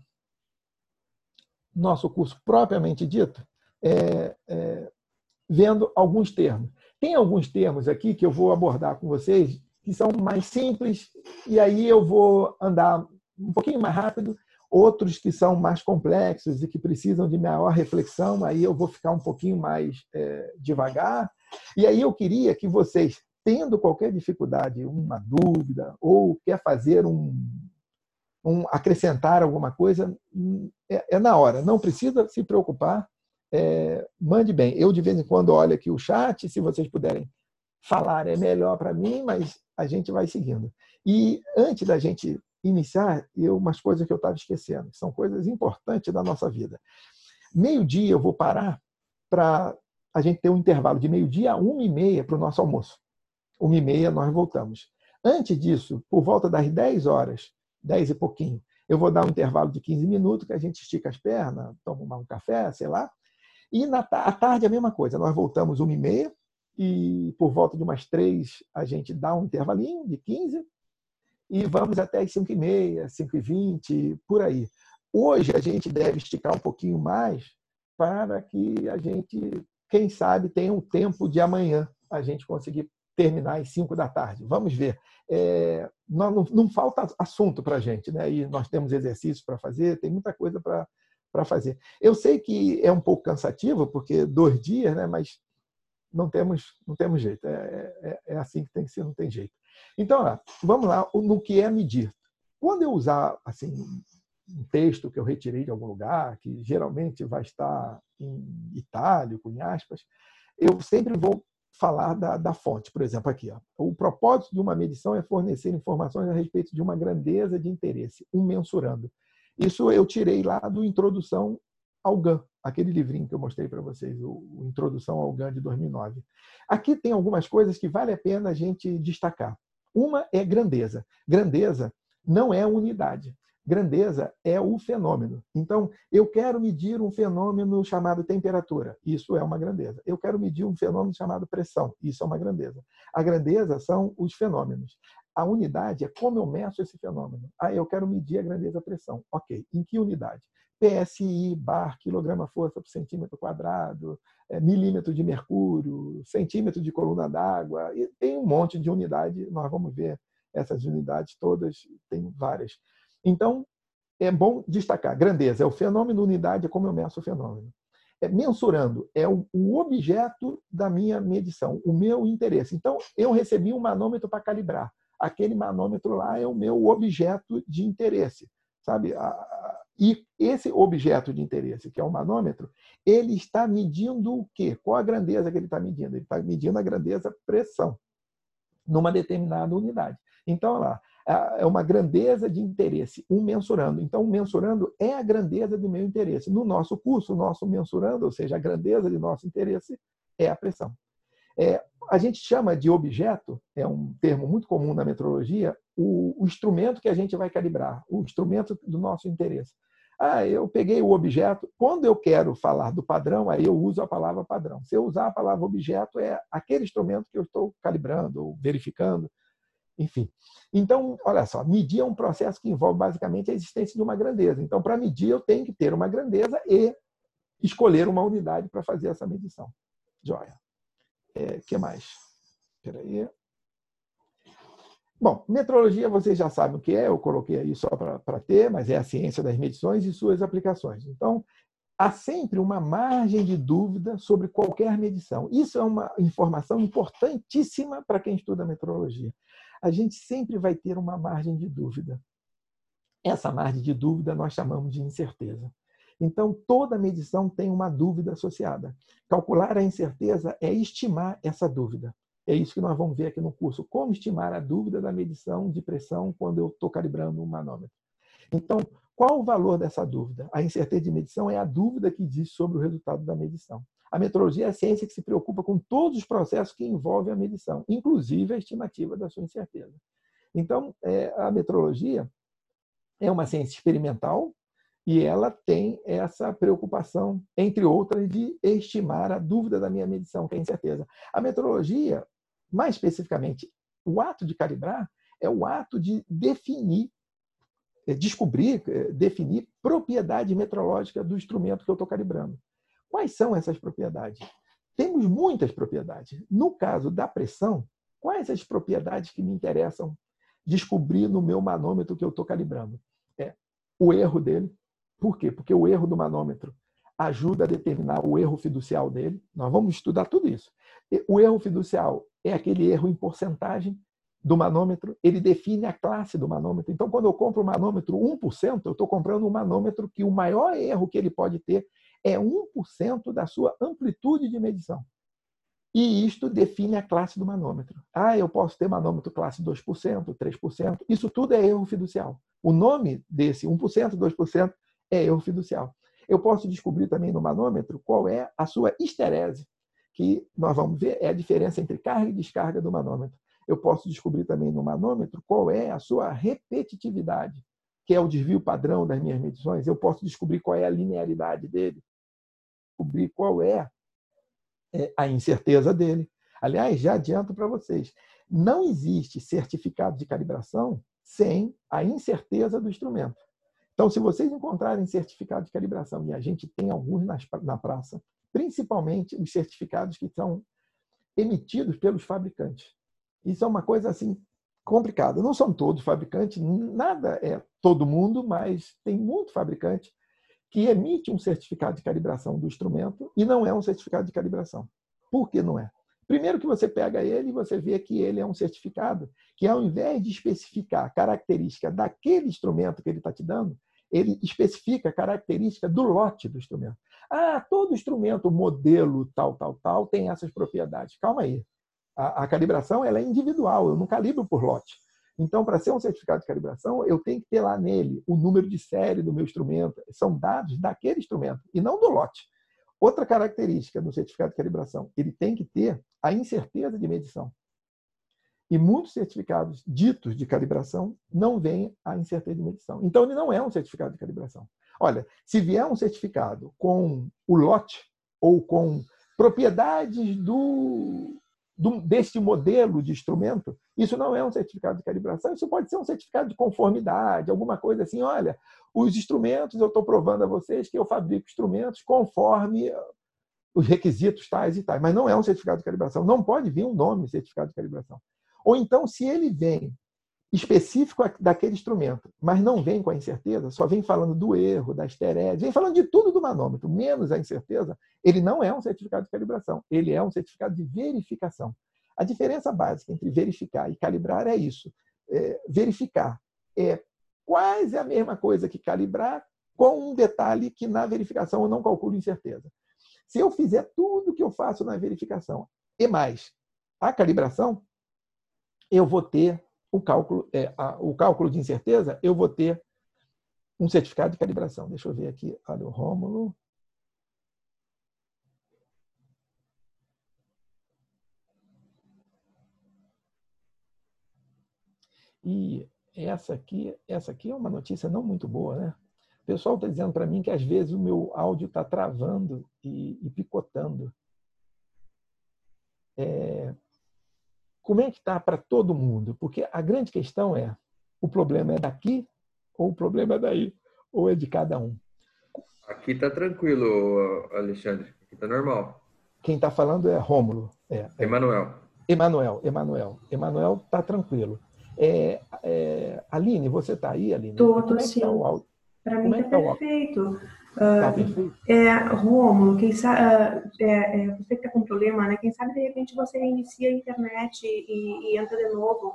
curso propriamente dito, vendo alguns termos. Tem alguns termos aqui que eu vou abordar com vocês que são mais simples, e aí eu vou andar um pouquinho mais rápido, outros que são mais complexos e que precisam de maior reflexão, aí eu vou ficar um pouquinho mais devagar. E aí eu queria que vocês, tendo qualquer dificuldade, uma dúvida, ou quer fazer acrescentar alguma coisa, é na hora, não precisa se preocupar, mande bem. Eu, de vez em quando, olho aqui o chat, se vocês puderem falar é melhor para mim, mas a gente vai seguindo. E antes da gente iniciar, umas coisas que eu estava esquecendo, são coisas importantes da nossa vida. Meio-dia eu vou parar para a gente ter um intervalo de meio-dia a 1h30 para o nosso almoço. 1h30 nós voltamos. Antes disso, por volta das 10 horas, 10 e pouquinho, eu vou dar um intervalo de 15 minutos, que a gente estica as pernas, toma um café, sei lá. E à tarde a mesma coisa, nós voltamos 1h30 e por volta de umas 3 a gente dá um intervalinho de 15 e vamos até as 5h30, 5h20, por aí. Hoje a gente deve esticar um pouquinho mais para que a gente, quem sabe, tenha um tempo de amanhã a gente conseguir terminar às 5 da tarde. Vamos ver. Não falta assunto para a gente, né? E nós temos exercícios para fazer, tem muita coisa para fazer. Eu sei que é um pouco cansativo, porque 2 dias, né? Mas não temos jeito. É assim que tem que ser, não tem jeito. Então, vamos lá no que é medir. Quando eu usar assim, um texto que eu retirei de algum lugar, que geralmente vai estar em itálico, em aspas, eu sempre vou falar da fonte. Por exemplo, aqui, o propósito de uma medição é fornecer informações a respeito de uma grandeza de interesse, mensurando. Isso eu tirei lá do Introdução ao GAN, aquele livrinho que eu mostrei para vocês, o Introdução ao GAN de 2009. Aqui tem algumas coisas que vale a pena a gente destacar. Uma é grandeza. Grandeza não é unidade. Grandeza é o fenômeno. Então, eu quero medir um fenômeno chamado temperatura. Isso é uma grandeza. Eu quero medir um fenômeno chamado pressão. Isso é uma grandeza. A grandeza são os fenômenos. A unidade é como eu meço esse fenômeno. Eu quero medir a grandeza pressão. Ok. Em que unidade? PSI, bar, quilograma-força por centímetro quadrado, milímetro de mercúrio, centímetro de coluna d'água. E tem um monte de unidade. Nós vamos ver essas unidades todas. Tem várias. Então, é bom destacar. Grandeza é o fenômeno, unidade é como eu meço o fenômeno. Mensurando é o objeto da minha medição, o meu interesse. Então, eu recebi um manômetro para calibrar. Aquele manômetro lá é o meu objeto de interesse, sabe? E esse objeto de interesse, que é o manômetro, ele está medindo o quê? Qual a grandeza que ele está medindo? Ele está medindo a grandeza pressão numa determinada unidade. Então, olha lá, é uma grandeza de interesse, mensurando. Então, o mensurando é a grandeza do meu interesse. No nosso curso, o nosso mensurando, ou seja, a grandeza de nosso interesse, é a pressão. A gente chama de objeto, é um termo muito comum na metrologia, o instrumento que a gente vai calibrar, o instrumento do nosso interesse. Eu peguei o objeto, quando eu quero falar do padrão, aí eu uso a palavra padrão. Se eu usar a palavra objeto, é aquele instrumento que eu estou calibrando ou verificando, enfim. Então, olha só, medir é um processo que envolve basicamente a existência de uma grandeza. Então, para medir, eu tenho que ter uma grandeza e escolher uma unidade para fazer essa medição. Joia. Que mais? Espera aí. Bom, metrologia vocês já sabem o que é, eu coloquei aí só para ter, mas é a ciência das medições e suas aplicações. Então, há sempre uma margem de dúvida sobre qualquer medição. Isso é uma informação importantíssima para quem estuda metrologia. A gente sempre vai ter uma margem de dúvida. Essa margem de dúvida nós chamamos de incerteza. Então, toda medição tem uma dúvida associada. Calcular a incerteza é estimar essa dúvida. É isso que nós vamos ver aqui no curso, como estimar a dúvida da medição de pressão quando eu estou calibrando um manômetro. Então, qual o valor dessa dúvida? A incerteza de medição é a dúvida que diz sobre o resultado da medição. A metrologia é a ciência que se preocupa com todos os processos que envolvem a medição, inclusive a estimativa da sua incerteza. Então, a metrologia é uma ciência experimental e ela tem essa preocupação, entre outras, de estimar a dúvida da minha medição, que é a incerteza. A metrologia, mais especificamente, o ato de calibrar é o ato de definir propriedade metrológica do instrumento que eu estou calibrando. Quais são essas propriedades? Temos muitas propriedades. No caso da pressão, quais as propriedades que me interessam descobrir no meu manômetro que eu estou calibrando? O erro dele. Por quê? Porque o erro do manômetro ajuda a determinar o erro fiducial dele. Nós vamos estudar tudo isso. O erro fiducial é aquele erro em porcentagem do manômetro, ele define a classe do manômetro. Então, quando eu compro um manômetro 1%, eu estou comprando um manômetro que o maior erro que ele pode ter é 1% da sua amplitude de medição. E isto define a classe do manômetro. Eu posso ter manômetro classe 2%, 3%. Isso tudo é erro fiducial. O nome desse 1%, 2% é erro fiducial. Eu posso descobrir também no manômetro qual é a sua histerese, que nós vamos ver é a diferença entre carga e descarga do manômetro. Eu posso descobrir também no manômetro qual é a sua repetitividade, que é o desvio padrão das minhas medições. Eu posso descobrir qual é a linearidade dele, descobrir qual é a incerteza dele. Aliás, já adianto para vocês, não existe certificado de calibração sem a incerteza do instrumento. Então, se vocês encontrarem certificado de calibração, e a gente tem alguns na praça, principalmente os certificados que são emitidos pelos fabricantes. Isso é uma coisa assim complicada. Não são todos fabricantes, nada é todo mundo, mas tem muito fabricante que emite um certificado de calibração do instrumento e não é um certificado de calibração. Por que não é? Primeiro que você pega ele e você vê que ele é um certificado que, ao invés de especificar a característica daquele instrumento que ele está te dando, ele especifica a característica do lote do instrumento. Todo instrumento, modelo tal, tem essas propriedades. Calma aí. A calibração ela é individual, eu não calibro por lote. Então, para ser um certificado de calibração, eu tenho que ter lá nele o número de série do meu instrumento. São dados daquele instrumento e não do lote. Outra característica do certificado de calibração, ele tem que ter a incerteza de medição. E muitos certificados ditos de calibração não vêm a incerteza de medição. Então, ele não é um certificado de calibração. Olha, se vier um certificado com o lote ou com propriedades deste modelo de instrumento, isso não é um certificado de calibração, isso pode ser um certificado de conformidade, alguma coisa assim, olha, os instrumentos, eu estou provando a vocês que eu fabrico instrumentos conforme os requisitos tais e tais, mas não é um certificado de calibração, não pode vir um nome certificado de calibração. Ou então, se ele vem específico daquele instrumento, mas não vem com a incerteza, só vem falando do erro, da histerese, vem falando de tudo do manômetro, menos a incerteza, ele não é um certificado de calibração, ele é um certificado de verificação. A diferença básica entre verificar e calibrar é isso. Verificar é quase a mesma coisa que calibrar, com um detalhe que na verificação eu não calculo incerteza. Se eu fizer tudo que eu faço na verificação e mais a calibração, eu vou ter o cálculo de incerteza, eu vou ter um certificado de calibração. Deixa eu ver aqui, olha o Rômulo. E essa aqui é uma notícia não muito boa, né? O pessoal está dizendo para mim que às vezes o meu áudio está travando e picotando. Como é que está para todo mundo? Porque a grande questão é, o problema é daqui ou o problema é daí? Ou é de cada um? Aqui está tranquilo, Alexandre. Aqui está normal. Quem está falando é Rômulo. Emanuel. Emanuel está tranquilo. Aline, você está aí, Aline? Tô sim. Tá o áudio? Para mim está perfeito. Tá perfeito? Rômulo, quem sabe, você que está com problema, né? Quem sabe de repente você reinicia a internet e entra de novo.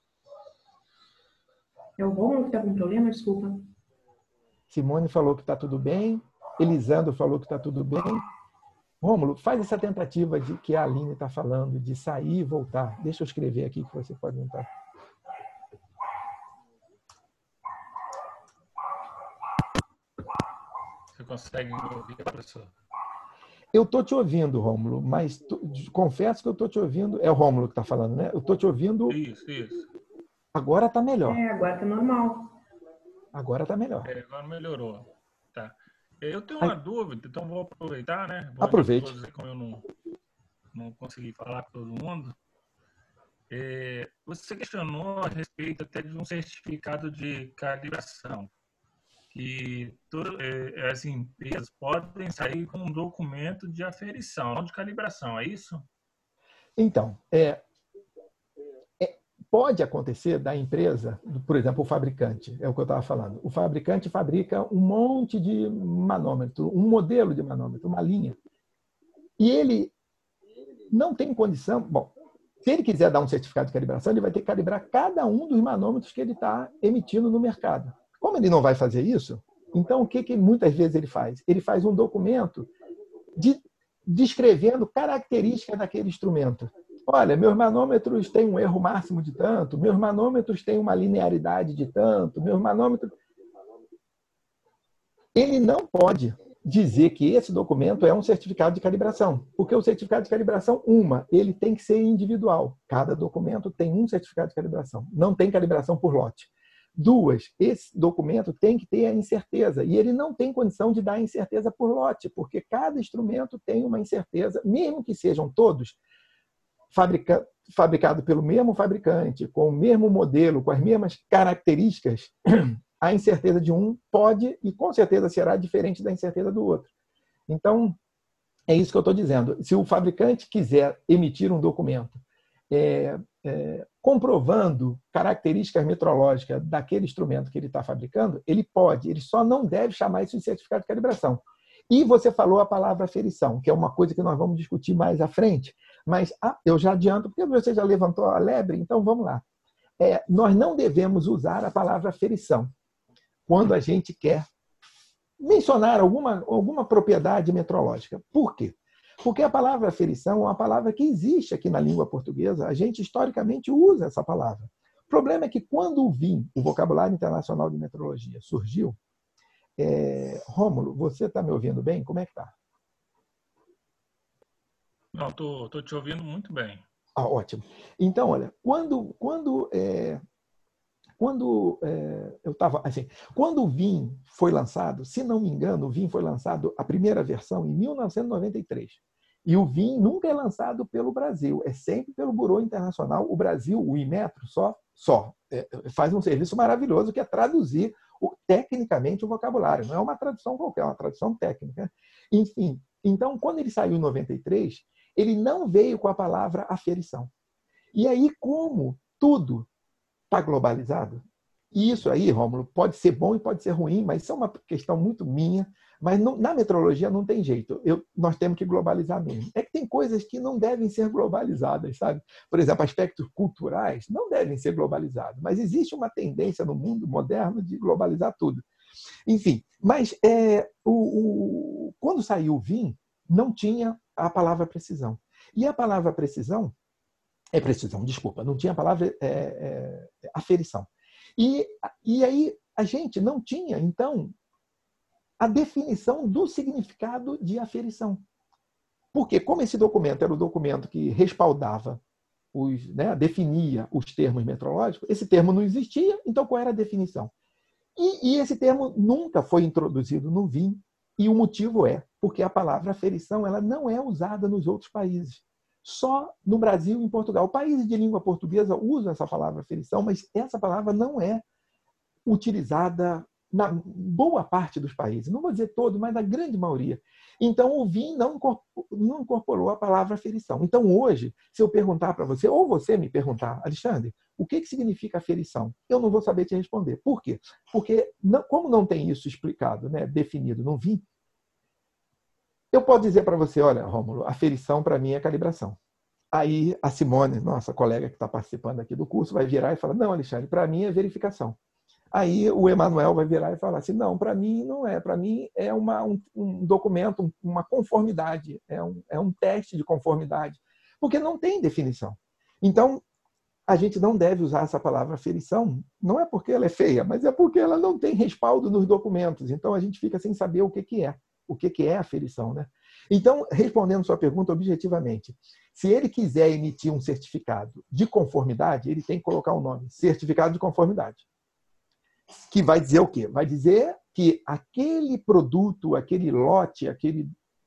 É o Rômulo que está com problema? Desculpa. Simone falou que está tudo bem. Elisandro falou que está tudo bem. Rômulo, faz essa tentativa de que a Aline está falando, de sair e voltar. Deixa eu escrever aqui que você pode entrar. Você consegue me ouvir, professor? Eu estou te ouvindo, Rômulo, mas confesso que eu estou te ouvindo. É o Rômulo que está falando, né? Eu estou te ouvindo. Isso. Agora está melhor. Agora está normal. Agora está melhor. Agora melhorou. Tá. Eu tenho uma dúvida, então vou aproveitar, né? Aproveite. Como eu não consegui falar com todo mundo. Você questionou a respeito até de um certificado de calibração, que as empresas podem sair com um documento de aferição, não de calibração, é isso? Então, pode acontecer da empresa, por exemplo, o fabricante, é o que eu estava falando. O fabricante fabrica um monte de manômetro, um modelo de manômetro, uma linha. E ele não tem condição... Bom, se ele quiser dar um certificado de calibração, ele vai ter que calibrar cada um dos manômetros que ele está emitindo no mercado. Como ele não vai fazer isso, então o que muitas vezes ele faz? Ele faz um documento descrevendo características daquele instrumento. Olha, meus manômetros têm um erro máximo de tanto, meus manômetros têm uma linearidade de tanto, meus manômetros... Ele não pode dizer que esse documento é um certificado de calibração, porque o certificado de calibração, ele tem que ser individual. Cada documento tem um certificado de calibração. Não tem calibração por lote. 2, esse documento tem que ter a incerteza, e ele não tem condição de dar a incerteza por lote, porque cada instrumento tem uma incerteza, mesmo que sejam todos fabricado pelo mesmo fabricante, com o mesmo modelo, com as mesmas características, a incerteza de um pode e com certeza será diferente da incerteza do outro. Então, é isso que eu estou dizendo. Se o fabricante quiser emitir um documento comprovando características metrológicas daquele instrumento que ele está fabricando, ele pode, ele só não deve chamar isso de certificado de calibração. E você falou a palavra aferição, que é uma coisa que nós vamos discutir mais à frente, mas eu já adianto, porque você já levantou a lebre, então vamos lá. Nós não devemos usar a palavra aferição quando a gente quer mencionar alguma propriedade metrológica. Por quê? Porque a palavra aferição é uma palavra que existe aqui na língua portuguesa, a gente historicamente usa essa palavra. O problema é que quando o vocabulário internacional de metrologia, surgiu, Rômulo, você está me ouvindo bem? Como é que está? Não, estou te ouvindo muito bem. Ótimo. Então, olha, quando eu estava assim, quando o VIN foi lançado, se não me engano, o VIN foi lançado a primeira versão em 1993. E o VIN nunca é lançado pelo Brasil, é sempre pelo Bureau Internacional. O Brasil, o Inmetro, faz um serviço maravilhoso que é traduzir tecnicamente o vocabulário. Não é uma tradução qualquer, é uma tradução técnica. Enfim, então, quando ele saiu em 93, ele não veio com a palavra aferição. E aí, como tudo está globalizado, e isso aí, Rômulo, pode ser bom e pode ser ruim, mas isso é uma questão muito minha, mas na metrologia não tem jeito, nós temos que globalizar mesmo. É que tem coisas que não devem ser globalizadas, sabe? Por exemplo, aspectos culturais não devem ser globalizados, mas existe uma tendência no mundo moderno de globalizar tudo. Enfim, mas quando saiu o VIN, não tinha a palavra precisão. E a palavra precisão, não tinha a palavra aferição. E aí a gente não tinha, então, a definição do significado de aferição. Porque, como esse documento era o documento que respaldava, definia os termos metrológicos, esse termo não existia, então qual era a definição? E esse termo nunca foi introduzido no VIN, e o motivo é porque a palavra aferição ela não é usada nos outros países. Só no Brasil e em Portugal. Países de língua portuguesa usam essa palavra aferição, mas essa palavra não é utilizada na boa parte dos países, não vou dizer todo, mas na grande maioria. Então, o VIM não incorporou a palavra aferição. Então, hoje, se eu perguntar para você, ou você me perguntar, Alexandre, o que significa aferição? Eu não vou saber te responder. Por quê? Porque, como não tem isso explicado, né, definido no VIM, eu posso dizer para você, olha, Rômulo, aferição para mim é calibração. Aí a Simone, nossa colega que está participando aqui do curso, vai virar e falar, não, Alexandre, para mim é verificação. Aí o Emanuel vai virar e falar assim, não, para mim não é, para mim é um documento, uma conformidade, é um teste de conformidade, porque não tem definição. Então, a gente não deve usar essa palavra aferição, não é porque ela é feia, mas é porque ela não tem respaldo nos documentos, então a gente fica sem saber o que é. O que é aferição, né? Então, respondendo sua pergunta objetivamente, se ele quiser emitir um certificado de conformidade, ele tem que colocar o nome, certificado de conformidade. Que vai dizer o quê? Vai dizer que aquele produto, aquele lote, aquele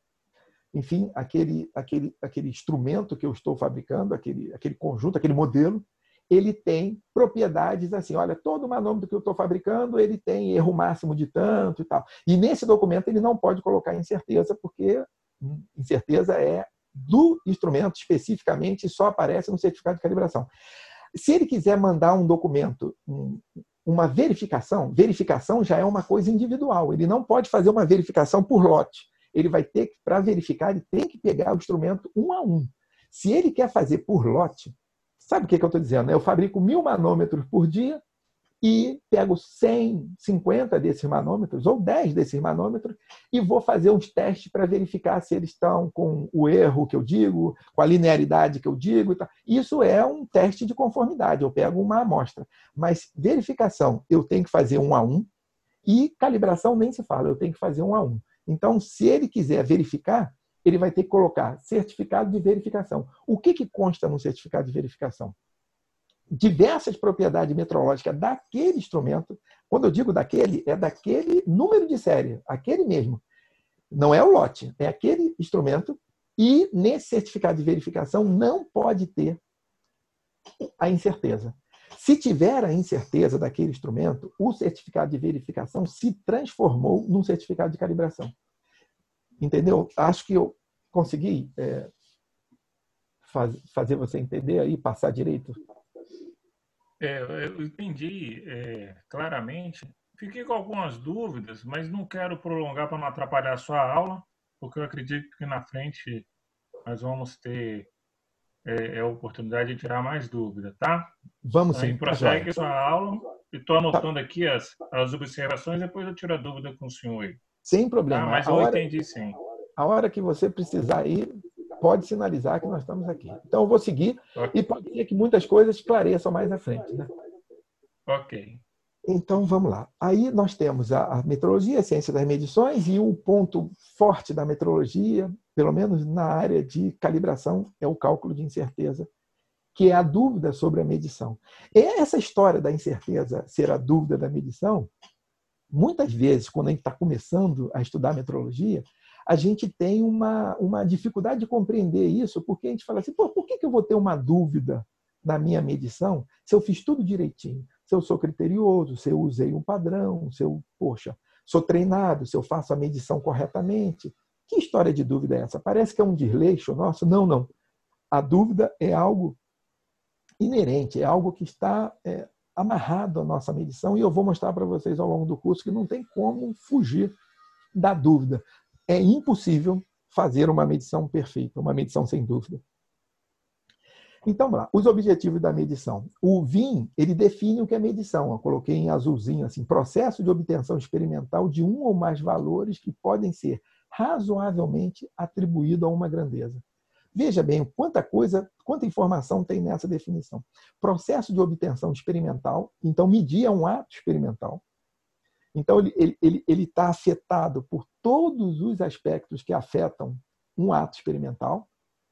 instrumento que eu estou fabricando, aquele conjunto, aquele modelo, ele tem propriedades assim, olha, todo o manômetro que eu estou fabricando, ele tem erro máximo de tanto e tal. E nesse documento ele não pode colocar incerteza, porque incerteza é do instrumento especificamente e só aparece no certificado de calibração. Se ele quiser mandar um documento, uma verificação já é uma coisa individual. Ele não pode fazer uma verificação por lote. Ele vai ter que, para verificar, ele tem que pegar o instrumento um a um. Se ele quer fazer por lote, sabe o que eu estou dizendo? Eu fabrico 1000 manômetros por dia e pego 150 desses manômetros, ou 10 desses manômetros, e vou fazer uns testes para verificar se eles estão com o erro que eu digo, com a linearidade que eu digo. E tal. Isso é um teste de conformidade, eu pego uma amostra. Mas verificação eu tenho que fazer um a um, e calibração nem se fala, eu tenho que fazer um a um. Então, se ele quiser verificar, ele vai ter que colocar certificado de verificação. O que consta no certificado de verificação? Diversas propriedades metrológicas daquele instrumento. Quando eu digo daquele, é daquele número de série, aquele mesmo. Não é o lote, é aquele instrumento. E nesse certificado de verificação não pode ter a incerteza. Se tiver a incerteza daquele instrumento, o certificado de verificação se transformou num certificado de calibração. Entendeu? Acho que eu consegui fazer você entender aí, passar direito. Eu entendi claramente. Fiquei com algumas dúvidas, mas não quero prolongar para não atrapalhar a sua aula, porque eu acredito que na frente nós vamos ter a oportunidade de tirar mais dúvidas, tá? Vamos sim. Aí prossegue a sua aula. Estou anotando aqui as observações, depois eu tiro a dúvida com o senhor aí. Sem problema. Tá? Mas eu entendi sim. A hora que você precisar ir, pode sinalizar que nós estamos aqui. Então, eu vou seguir e pode ser que muitas coisas esclareçam mais à frente. Né? Ok. Então, vamos lá. Aí nós temos a metrologia, a ciência das medições, e o ponto forte da metrologia, pelo menos na área de calibração, é o cálculo de incerteza, que é a dúvida sobre a medição. E essa história da incerteza ser a dúvida da medição, muitas vezes, quando a gente está começando a estudar metrologia, a gente tem uma dificuldade de compreender isso, porque a gente fala assim, por que eu vou ter uma dúvida na minha medição se eu fiz tudo direitinho? Se eu sou criterioso, se eu usei um padrão, se eu, sou treinado, se eu faço a medição corretamente. Que história de dúvida é essa? Parece que é um desleixo nosso. Não, não. A dúvida é algo inerente, é algo que está amarrado à nossa medição, e eu vou mostrar para vocês ao longo do curso que não tem como fugir da dúvida. É impossível fazer uma medição perfeita, uma medição sem dúvida. Então, vamos lá. Os objetivos da medição. O VIM, ele define o que é medição. Eu coloquei em azulzinho, assim, processo de obtenção experimental de um ou mais valores que podem ser razoavelmente atribuídos a uma grandeza. Veja bem quanta informação tem nessa definição. Processo de obtenção experimental, então medir é um ato experimental. Então, ele está afetado por todos os aspectos que afetam um ato experimental.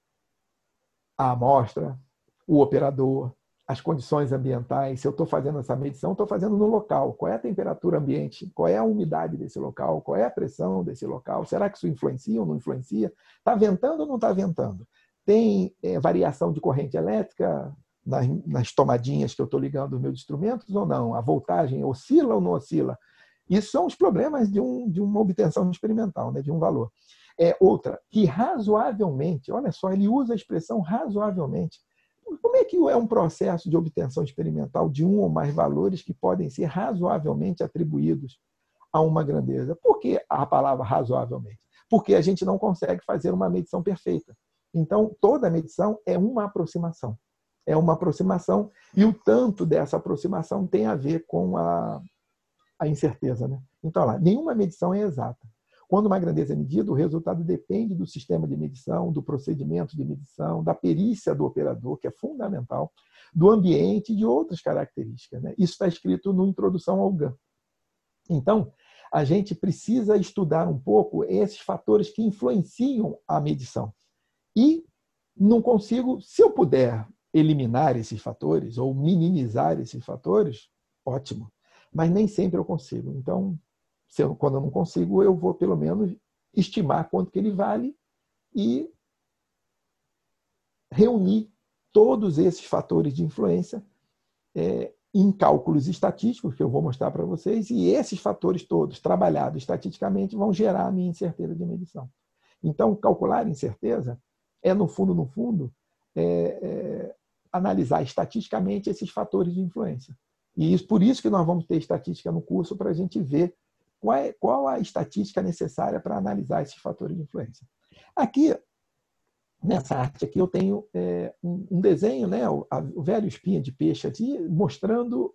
A amostra, o operador, as condições ambientais. Se eu estou fazendo essa medição, estou fazendo no local. Qual é a temperatura ambiente? Qual é a umidade desse local? Qual é a pressão desse local? Será que isso influencia ou não influencia? Está ventando ou não está ventando? Tem variação de corrente elétrica nas tomadinhas que eu estou ligando os meus instrumentos ou não? A voltagem oscila ou não oscila? Isso são os problemas de uma obtenção experimental, né, de um valor. Outra, que razoavelmente, olha só, ele usa a expressão razoavelmente. Como é que é um processo de obtenção experimental de um ou mais valores que podem ser razoavelmente atribuídos a uma grandeza? Por que a palavra razoavelmente? Porque a gente não consegue fazer uma medição perfeita. Então, toda medição é uma aproximação. É uma aproximação, e o tanto dessa aproximação tem a ver com a incerteza, né? Então, lá, nenhuma medição é exata. Quando uma grandeza é medida, o resultado depende do sistema de medição, do procedimento de medição, da perícia do operador, que é fundamental, do ambiente e de outras características, né? Isso está escrito no Introdução ao GAN. Então, a gente precisa estudar um pouco esses fatores que influenciam a medição. E não consigo, se eu puder eliminar esses fatores ou minimizar esses fatores, ótimo. Mas nem sempre eu consigo. Então, quando eu não consigo, eu vou pelo menos estimar quanto que ele vale e reunir todos esses fatores de influência em cálculos estatísticos, que eu vou mostrar para vocês, e esses fatores todos, trabalhados estatisticamente, vão gerar a minha incerteza de medição. Então, calcular incerteza no fundo, analisar estatisticamente esses fatores de influência. E por isso que nós vamos ter estatística no curso, para a gente ver qual a estatística necessária para analisar esses fatores de influência. Aqui, nessa arte aqui, eu tenho um desenho, né, o velho espinha de peixe aqui, mostrando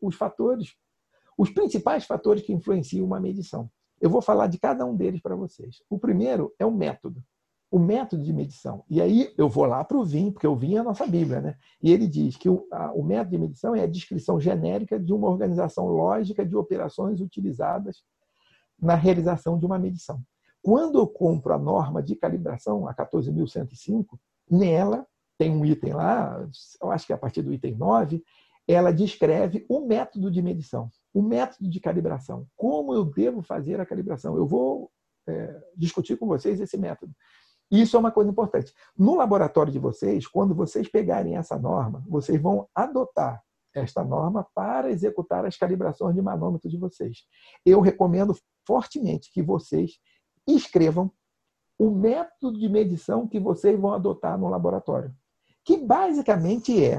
os principais fatores que influenciam uma medição. Eu vou falar de cada um deles para vocês. O primeiro é o método de medição. E aí eu vou lá para o VIM, porque o VIM é a nossa Bíblia, né? E ele diz que o método de medição é a descrição genérica de uma organização lógica de operações utilizadas na realização de uma medição. Quando eu compro a norma de calibração, a 14.105, nela tem um item lá, eu acho que é a partir do item 9, ela descreve o método de medição, o método de calibração, como eu devo fazer a calibração. Eu vou discutir com vocês esse método. Isso é uma coisa importante. No laboratório de vocês, quando vocês pegarem essa norma, vocês vão adotar esta norma para executar as calibrações de manômetro de vocês. Eu recomendo fortemente que vocês escrevam o método de medição que vocês vão adotar no laboratório, que basicamente é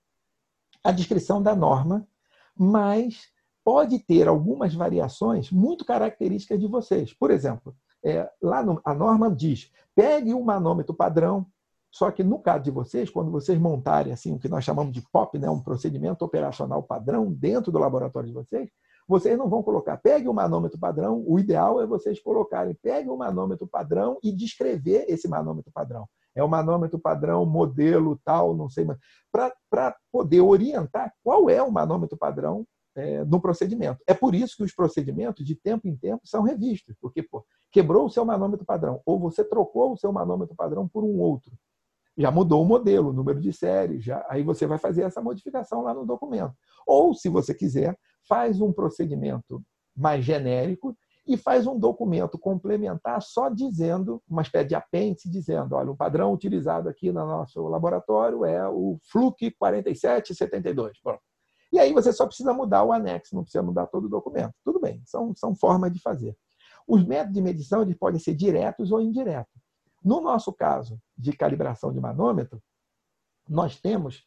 a descrição da norma, mas pode ter algumas variações muito características de vocês. Por exemplo, a norma diz, pegue um manômetro padrão, só que no caso de vocês, quando vocês montarem assim, o que nós chamamos de POP, né, um procedimento operacional padrão dentro do laboratório de vocês não vão colocar, pegue um manômetro padrão, o ideal é vocês colocarem, pegue um manômetro padrão e descrever esse manômetro padrão. É o manômetro padrão, modelo, tal, não sei, para poder orientar qual é o manômetro padrão no procedimento. É por isso que os procedimentos, de tempo em tempo, são revistos, porque quebrou o seu manômetro padrão, ou você trocou o seu manômetro padrão por um outro. Já mudou o modelo, o número de série, aí você vai fazer essa modificação lá no documento. Ou, se você quiser, faz um procedimento mais genérico e faz um documento complementar só dizendo, uma espécie de apêndice, dizendo, olha, o padrão utilizado aqui no nosso laboratório é o Fluke 4772. Bom, e aí você só precisa mudar o anexo, não precisa mudar todo o documento. Tudo bem, são formas de fazer. Os métodos de medição eles podem ser diretos ou indiretos. No nosso caso de calibração de manômetro, nós temos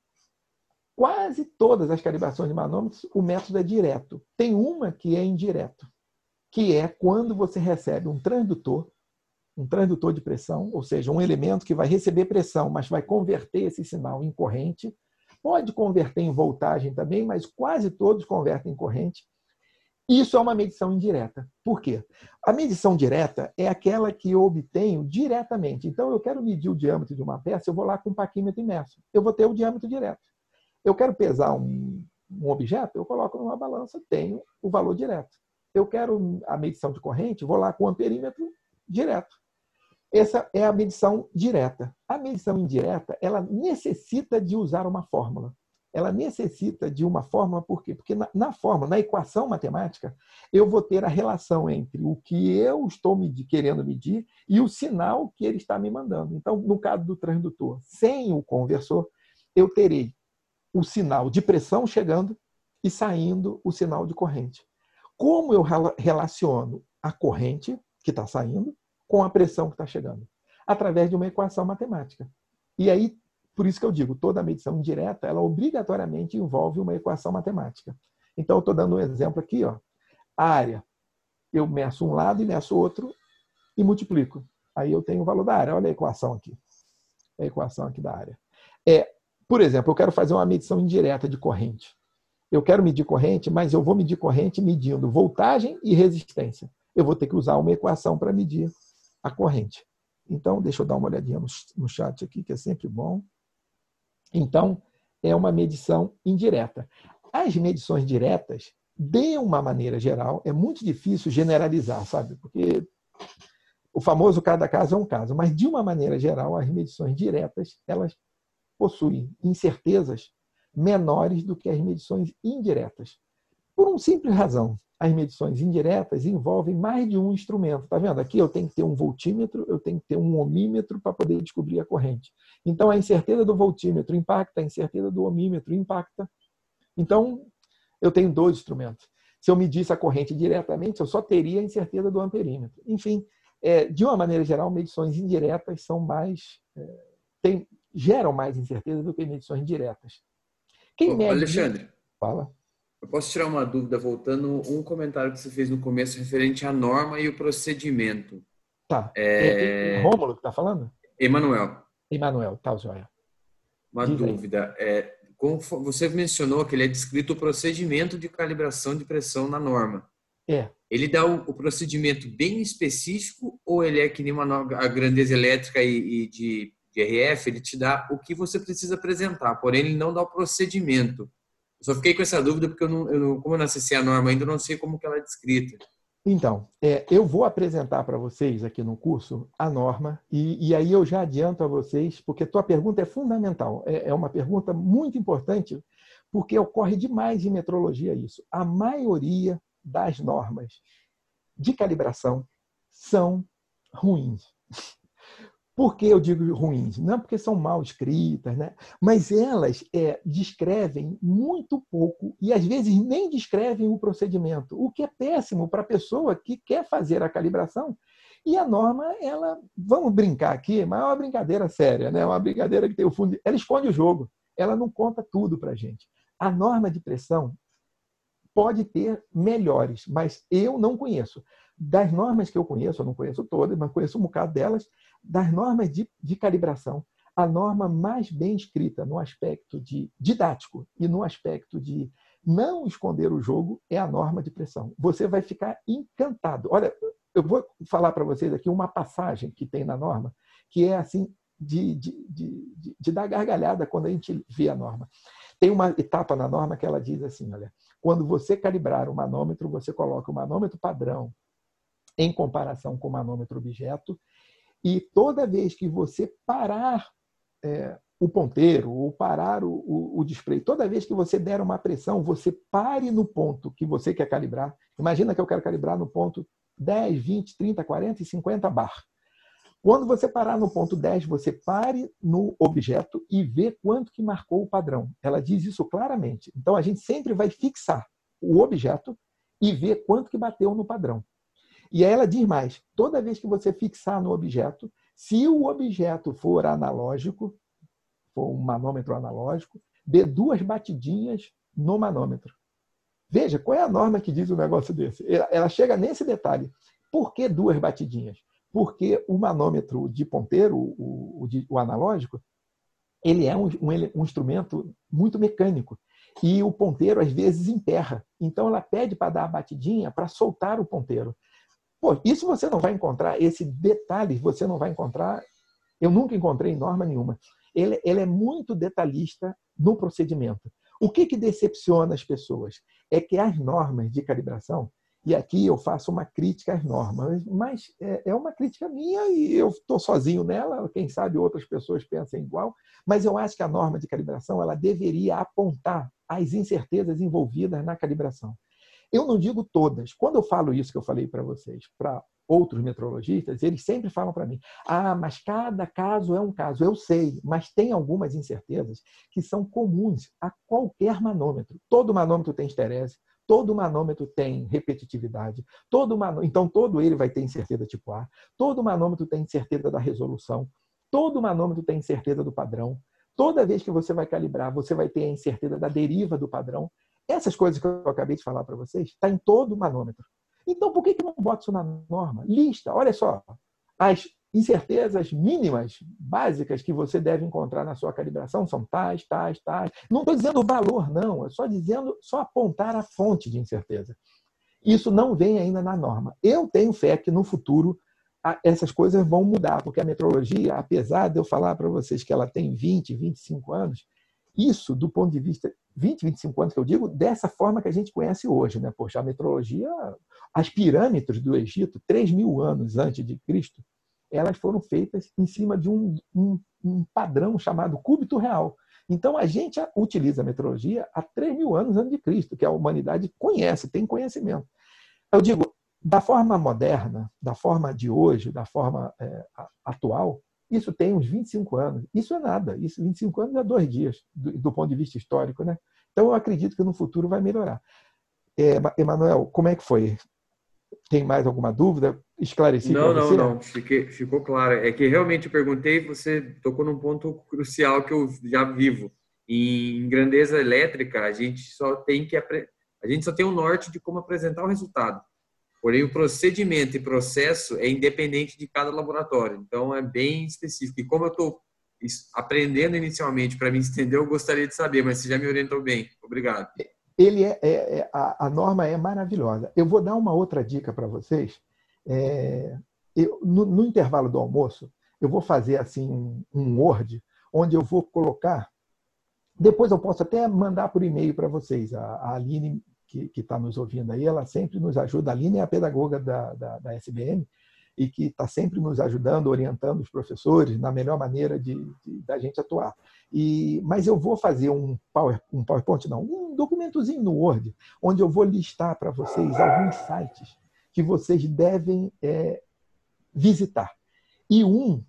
quase todas as calibrações de manômetros, o método é direto. Tem uma que é indireto, que é quando você recebe um transdutor de pressão, ou seja, um elemento que vai receber pressão, mas vai converter esse sinal em corrente. Pode converter em voltagem também, mas quase todos convertem em corrente. Isso é uma medição indireta. Por quê? A medição direta é aquela que eu obtenho diretamente. Então, eu quero medir o diâmetro de uma peça, eu vou lá com um paquímetro imerso. Eu vou ter o diâmetro direto. Eu quero pesar um objeto, eu coloco numa balança, tenho o valor direto. Eu quero a medição de corrente, vou lá com o amperímetro direto. Essa é a medição direta. A medição indireta, ela necessita de usar uma fórmula. Ela necessita de uma fórmula, por quê? Porque na fórmula, na equação matemática, eu vou ter a relação entre o que eu estou querendo medir e o sinal que ele está me mandando. Então, no caso do transdutor, sem o conversor, eu terei o sinal de pressão chegando e saindo o sinal de corrente. como eu relaciono a corrente que está saindo com a pressão que está chegando? Através de uma equação matemática. E aí, por isso que eu digo, toda medição indireta, ela obrigatoriamente envolve uma equação matemática. Então, eu estou dando um exemplo aqui, ó. A área, eu meço um lado e meço outro e multiplico. Aí eu tenho o valor da área. Olha a equação aqui. A equação aqui da área. Por exemplo, eu quero fazer uma medição indireta de corrente. Eu quero medir corrente, mas eu vou medir corrente medindo voltagem e resistência. Eu vou ter que usar uma equação para medir a corrente. Então, deixa eu dar uma olhadinha no chat aqui, que é sempre bom. Então, é uma medição indireta. As medições diretas, de uma maneira geral, é muito difícil generalizar, sabe? Porque o famoso cada caso é um caso, mas de uma maneira geral, as medições diretas, elas possuem incertezas menores do que as medições indiretas. Por uma simples razão, as medições indiretas envolvem mais de um instrumento. Está vendo? Aqui eu tenho que ter um voltímetro, eu tenho que ter um ohmímetro para poder descobrir a corrente. Então, a incerteza do voltímetro impacta, a incerteza do ohmímetro impacta. Então, eu tenho 2 instrumentos. Se eu medisse a corrente diretamente, eu só teria a incerteza do amperímetro. Enfim, de uma maneira geral, medições indiretas são mais... geram mais incerteza do que medições diretas. Alexandre, fala. Eu posso tirar uma dúvida, voltando um comentário que você fez no começo referente à norma e o procedimento. Tá. É Rômulo que está falando? Emanuel, tá, joia. Uma dúvida. Como você mencionou que ele é descrito o procedimento de calibração de pressão na norma. Ele dá o procedimento bem específico ou ele é que nem a grandeza elétrica e de RF, ele te dá o que você precisa apresentar, porém ele não dá o procedimento. Eu só fiquei com essa dúvida porque como eu não acessei a norma ainda, eu não sei como que ela é descrita. Então, eu vou apresentar para vocês aqui no curso a norma e aí eu já adianto a vocês, porque tua pergunta é fundamental, é uma pergunta muito importante, porque ocorre demais em metrologia isso. A maioria das normas de calibração são ruins. Por que eu digo ruins? Não porque são mal escritas, né? Mas elas descrevem muito pouco e, às vezes, nem descrevem o procedimento, o que é péssimo para a pessoa que quer fazer a calibração. E a norma, vamos brincar aqui, mas é uma brincadeira séria, né? Uma brincadeira que tem o fundo. Ela esconde o jogo, ela não conta tudo para a gente. A norma de pressão pode ter melhores, mas eu não conheço. Das normas que eu conheço, eu não conheço todas, mas conheço um bocado delas, das normas de calibração, a norma mais bem escrita no aspecto didático e no aspecto de não esconder o jogo é a norma de pressão. Você vai ficar encantado. Olha, eu vou falar para vocês aqui uma passagem que tem na norma, que é assim de dar gargalhada quando a gente vê a norma. Tem uma etapa na norma que ela diz assim, olha, quando você calibrar o manômetro, você coloca o manômetro padrão em comparação com o manômetro objeto, e toda vez que você parar o ponteiro ou parar o display, toda vez que você der uma pressão, você pare no ponto que você quer calibrar. Imagina que eu quero calibrar no ponto 10, 20, 30, 40 e 50 bar. Quando você parar no ponto 10, você pare no objeto e vê quanto que marcou o padrão. Ela diz isso claramente. Então, a gente sempre vai fixar o objeto e ver quanto que bateu no padrão. E aí ela diz mais, toda vez que você fixar no objeto, se o objeto for analógico, for um manômetro analógico, dê 2 batidinhas no manômetro. Veja, qual é a norma que diz um negócio desse? Ela chega nesse detalhe. Por que 2 batidinhas? Porque o manômetro de ponteiro, o analógico, ele é um instrumento muito mecânico. E o ponteiro, às vezes, emperra. Então, ela pede para dar a batidinha para soltar o ponteiro. Pô, isso você não vai encontrar, esse detalhe você não vai encontrar, eu nunca encontrei em norma nenhuma. Ele é muito detalhista no procedimento. O que decepciona as pessoas? É que as normas de calibração, e aqui eu faço uma crítica às normas, mas é uma crítica minha e eu estou sozinho nela, quem sabe outras pessoas pensem igual, mas eu acho que a norma de calibração ela deveria apontar as incertezas envolvidas na calibração. Eu não digo todas. Quando eu falo isso que eu falei para vocês, para outros metrologistas, eles sempre falam para mim, mas cada caso é um caso. Eu sei, mas tem algumas incertezas que são comuns a qualquer manômetro. Todo manômetro tem esterese, Todo manômetro tem repetitividade. Então, todo ele vai ter incerteza tipo A. Todo manômetro tem incerteza da resolução. Todo manômetro tem incerteza do padrão. Toda vez que você vai calibrar, você vai ter a incerteza da deriva do padrão. Essas coisas que eu acabei de falar para vocês, está em todo manômetro. Então, por que não bota isso na norma? Lista, olha só, as incertezas mínimas, básicas, que você deve encontrar na sua calibração são tais, tais, tais. Não estou dizendo o valor, não. É só apontar a fonte de incerteza. Isso não vem ainda na norma. Eu tenho fé que no futuro essas coisas vão mudar, porque a metrologia, apesar de eu falar para vocês que ela tem 20, 25 anos, isso, do ponto de vista 20, 25 anos que eu digo, dessa forma que a gente conhece hoje, né? Poxa, a metrologia, as pirâmides do Egito, 3.000 anos antes de Cristo, elas foram feitas em cima de um padrão chamado cúbito real. Então, a gente utiliza a metrologia há 3.000 anos antes de Cristo, que a humanidade conhece, tem conhecimento. Eu digo, da forma moderna, da forma de hoje, da forma atual, isso tem uns 25 anos. Isso é nada. Isso 25 anos é 2 dias, do ponto de vista histórico, né? Então, eu acredito que no futuro vai melhorar. Emanuel, como é que foi? Tem mais alguma dúvida? Esclareci para você? Não. Ficou claro. É que realmente eu perguntei, você tocou num ponto crucial que eu já vivo. Em grandeza elétrica, a gente só tem um norte de como apresentar o resultado. Porém, o procedimento e processo é independente de cada laboratório. Então, é bem específico. E como eu estou aprendendo inicialmente, para me entender, eu gostaria de saber, mas você já me orientou bem. Obrigado. A norma é maravilhosa. Eu vou dar uma outra dica para vocês. No intervalo do almoço, eu vou fazer assim um Word, onde eu vou colocar... Depois eu posso até mandar por e-mail para vocês. A Aline, que está nos ouvindo aí, ela sempre nos ajuda. A Aline é a pedagoga da SBM e que está sempre nos ajudando, orientando os professores na melhor maneira da gente atuar. Mas eu vou fazer um PowerPoint, não, um documentozinho no Word, onde eu vou listar para vocês alguns sites que vocês devem visitar. E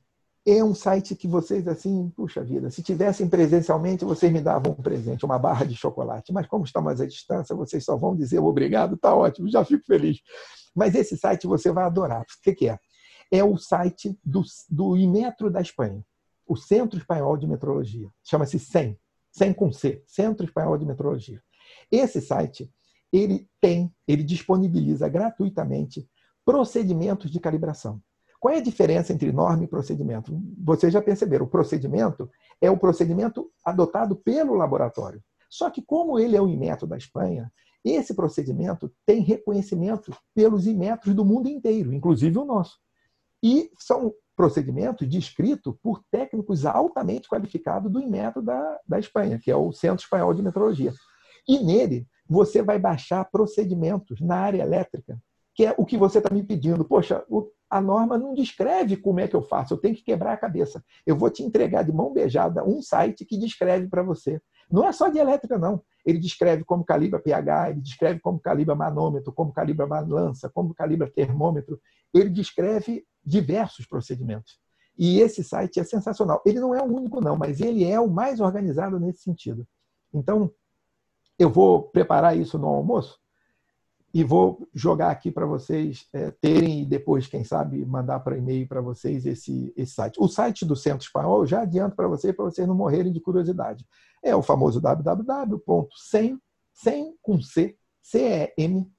é um site que vocês, assim, puxa vida, se tivessem presencialmente, vocês me davam um presente, uma barra de chocolate. Mas como estamos à distância, vocês só vão dizer obrigado, está ótimo, já fico feliz. Mas esse site você vai adorar. O que é? É o site do Inmetro da Espanha, o Centro Espanhol de Metrologia. Chama-se CEM com C, Centro Espanhol de Metrologia. Esse site, ele disponibiliza gratuitamente procedimentos de calibração. Qual é a diferença entre norma e procedimento? Vocês já perceberam, o procedimento é o procedimento adotado pelo laboratório. Só que como ele é o Inmetro da Espanha, esse procedimento tem reconhecimento pelos Inmetros do mundo inteiro, inclusive o nosso. E são procedimentos descritos por técnicos altamente qualificados do Inmetro da Espanha, que é o Centro Espanhol de Metrologia. E nele, você vai baixar procedimentos na área elétrica, que é o que você está me pedindo. Poxa, a norma não descreve como é que eu faço, eu tenho que quebrar a cabeça. Eu vou te entregar de mão beijada um site que descreve para você. Não é só de elétrica, não. Ele descreve como calibra pH, ele descreve como calibra manômetro, como calibra balança, como calibra termômetro. Ele descreve diversos procedimentos. E esse site é sensacional. Ele não é o único, não, mas ele é o mais organizado nesse sentido. Então, eu vou preparar isso no almoço e vou jogar aqui para vocês terem e depois, quem sabe, mandar para e-mail para vocês esse site. O site do Centro Espanhol, eu já adianto para vocês não morrerem de curiosidade. É o famoso www.cem, com C, CEM,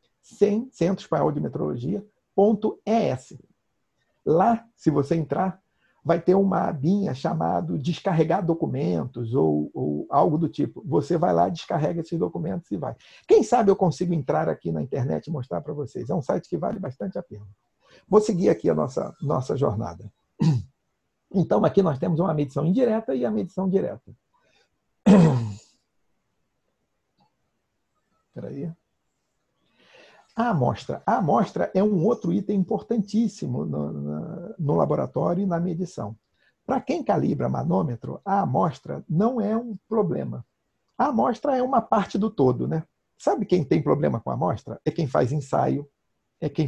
Centro Espanhol de Metrologia.es. Lá, se você entrar, vai ter uma abinha chamada descarregar documentos ou algo do tipo. Você vai lá, descarrega esses documentos e vai. Quem sabe eu consigo entrar aqui na internet e mostrar para vocês. É um site que vale bastante a pena. Vou seguir aqui a nossa jornada. Então, aqui nós temos uma medição indireta e a medição direta. Espera aí. A amostra. A amostra é um outro item importantíssimo no laboratório e na medição. Para quem calibra manômetro, a amostra não é um problema. A amostra é uma parte do todo, né? Sabe quem tem problema com a amostra? É quem faz ensaio, é quem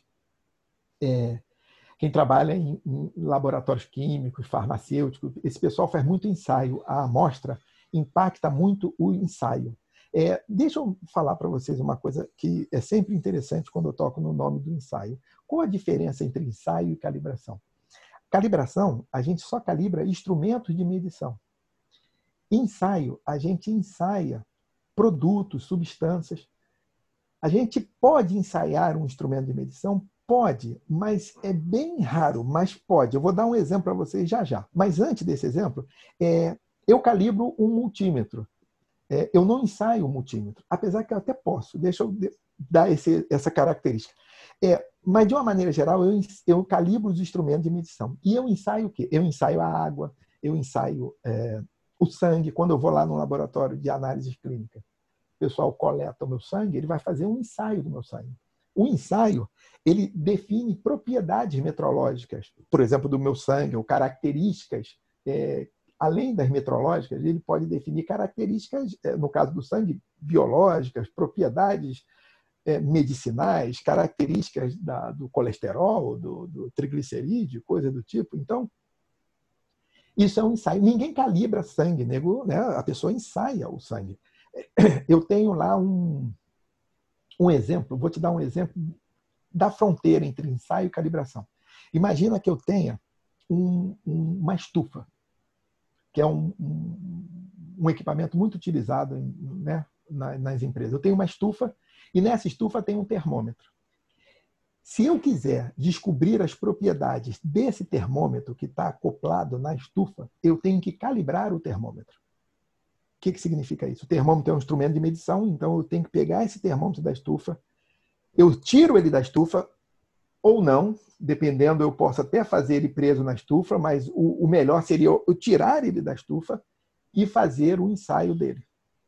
trabalha em laboratórios químicos, farmacêuticos. Esse pessoal faz muito ensaio. A amostra impacta muito o ensaio. Deixa eu falar para vocês uma coisa que é sempre interessante quando eu toco no nome do ensaio. Qual a diferença entre ensaio e calibração? Calibração, a gente só calibra instrumentos de medição. Ensaio, a gente ensaia produtos, substâncias. A gente pode ensaiar um instrumento de medição? Pode, mas é bem raro, mas pode. Eu vou dar um exemplo para vocês já já. Mas antes desse exemplo, eu calibro um multímetro. Eu não ensaio o multímetro, apesar que eu até posso. Deixa eu dar essa característica. Mas, de uma maneira geral, eu calibro os instrumentos de medição. E eu ensaio o quê? Eu ensaio a água, eu ensaio o sangue. Quando eu vou lá no laboratório de análise clínica, o pessoal coleta o meu sangue, ele vai fazer um ensaio do meu sangue. O ensaio, ele define propriedades metrológicas, por exemplo, do meu sangue, ou características, além das metrológicas, ele pode definir características, no caso do sangue, biológicas, propriedades medicinais, características do colesterol, do triglicerídeo, coisa do tipo. Então, isso é um ensaio. Ninguém calibra sangue, né? A pessoa ensaia o sangue. Eu tenho lá um exemplo, vou te dar um exemplo da fronteira entre ensaio e calibração. Imagina que eu tenha uma estufa, que é um equipamento muito utilizado nas empresas. Eu tenho uma estufa e nessa estufa tem um termômetro. Se eu quiser descobrir as propriedades desse termômetro que está acoplado na estufa, eu tenho que calibrar o termômetro. O que significa isso? O termômetro é um instrumento de medição, então eu tenho que pegar esse termômetro da estufa, eu tiro ele da estufa ou não, dependendo, eu posso até fazer ele preso na estufa, mas o melhor seria eu tirar ele da estufa e fazer o ensaio dele.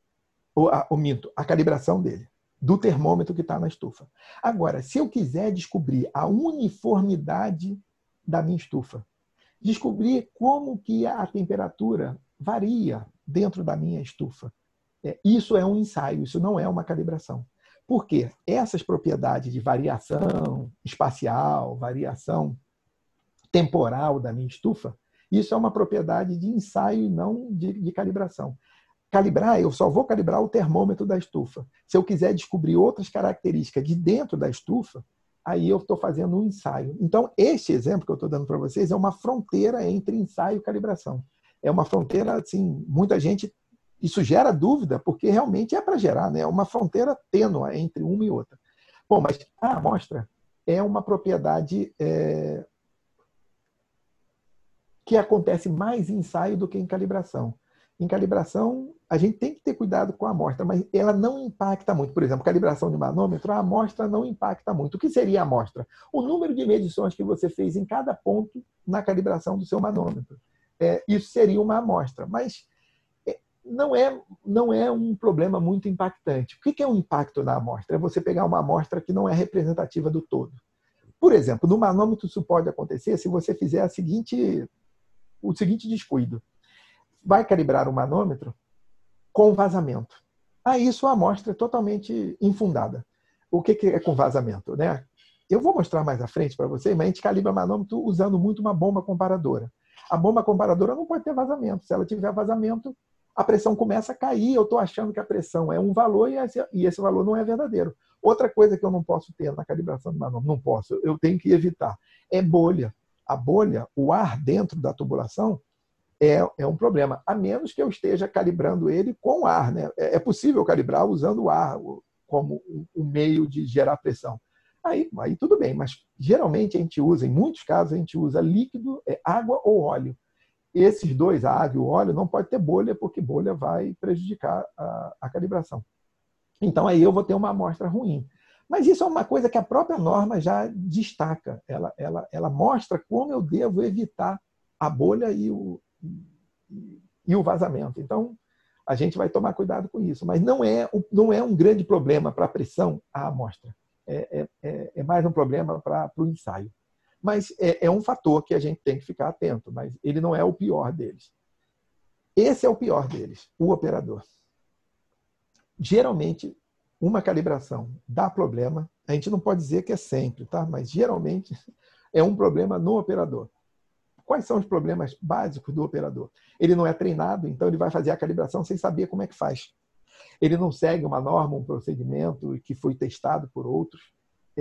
A calibração dele, do termômetro que está na estufa. Agora, se eu quiser descobrir a uniformidade da minha estufa, descobrir como que a temperatura varia dentro da minha estufa, isso é um ensaio, isso não é uma calibração. Por quê? Essas propriedades de variação espacial, variação temporal da minha estufa, isso é uma propriedade de ensaio e não de calibração. Calibrar, eu só vou calibrar o termômetro da estufa. Se eu quiser descobrir outras características de dentro da estufa, aí eu estou fazendo um ensaio. Então, este exemplo que eu estou dando para vocês é uma fronteira entre ensaio e calibração. É uma fronteira, assim, muita gente... Isso gera dúvida, porque realmente é para gerar, né? É uma fronteira tênue entre uma e outra. Bom, mas a amostra é uma propriedade que acontece mais em ensaio do que em calibração. Em calibração, a gente tem que ter cuidado com a amostra, mas ela não impacta muito. Por exemplo, calibração de manômetro, a amostra não impacta muito. O que seria a amostra? O número de medições que você fez em cada ponto na calibração do seu manômetro. Isso seria uma amostra, mas não é um problema muito impactante. O que é um impacto na amostra? É você pegar uma amostra que não é representativa do todo. Por exemplo, no manômetro isso pode acontecer se você fizer o seguinte descuido. Vai calibrar o manômetro com vazamento. Isso a amostra é totalmente infundada. O que é com vazamento, né? Eu vou mostrar mais à frente para vocês, mas a gente calibra manômetro usando muito uma bomba comparadora. A bomba comparadora não pode ter vazamento. Se ela tiver vazamento, a pressão começa a cair. Eu estou achando que a pressão é um valor e esse valor não é verdadeiro. Outra coisa que eu não posso ter na calibração do manômetro, não posso, eu tenho que evitar, é bolha. A bolha, o ar dentro da tubulação, é um problema, a menos que eu esteja calibrando ele com ar, né? É possível calibrar usando o ar como um meio de gerar pressão. Aí tudo bem, mas geralmente a gente usa, em muitos casos, a gente usa líquido, água ou óleo. Esses dois, a água e o óleo, não pode ter bolha, porque bolha vai prejudicar a calibração. Então aí eu vou ter uma amostra ruim. Mas isso é uma coisa que a própria norma já destaca. Ela mostra como eu devo evitar a bolha e o vazamento. Então, a gente vai tomar cuidado com isso. Mas não é um grande problema para a pressão, a amostra. É mais um problema para o ensaio. Mas é um fator que a gente tem que ficar atento, mas ele não é o pior deles. Esse é o pior deles, o operador. Geralmente, uma calibração dá problema. A gente não pode dizer que é sempre, tá? Mas geralmente é um problema no operador. Quais são os problemas básicos do operador? Ele não é treinado, então ele vai fazer a calibração sem saber como é que faz. ele não segue uma norma, um procedimento que foi testado por outros.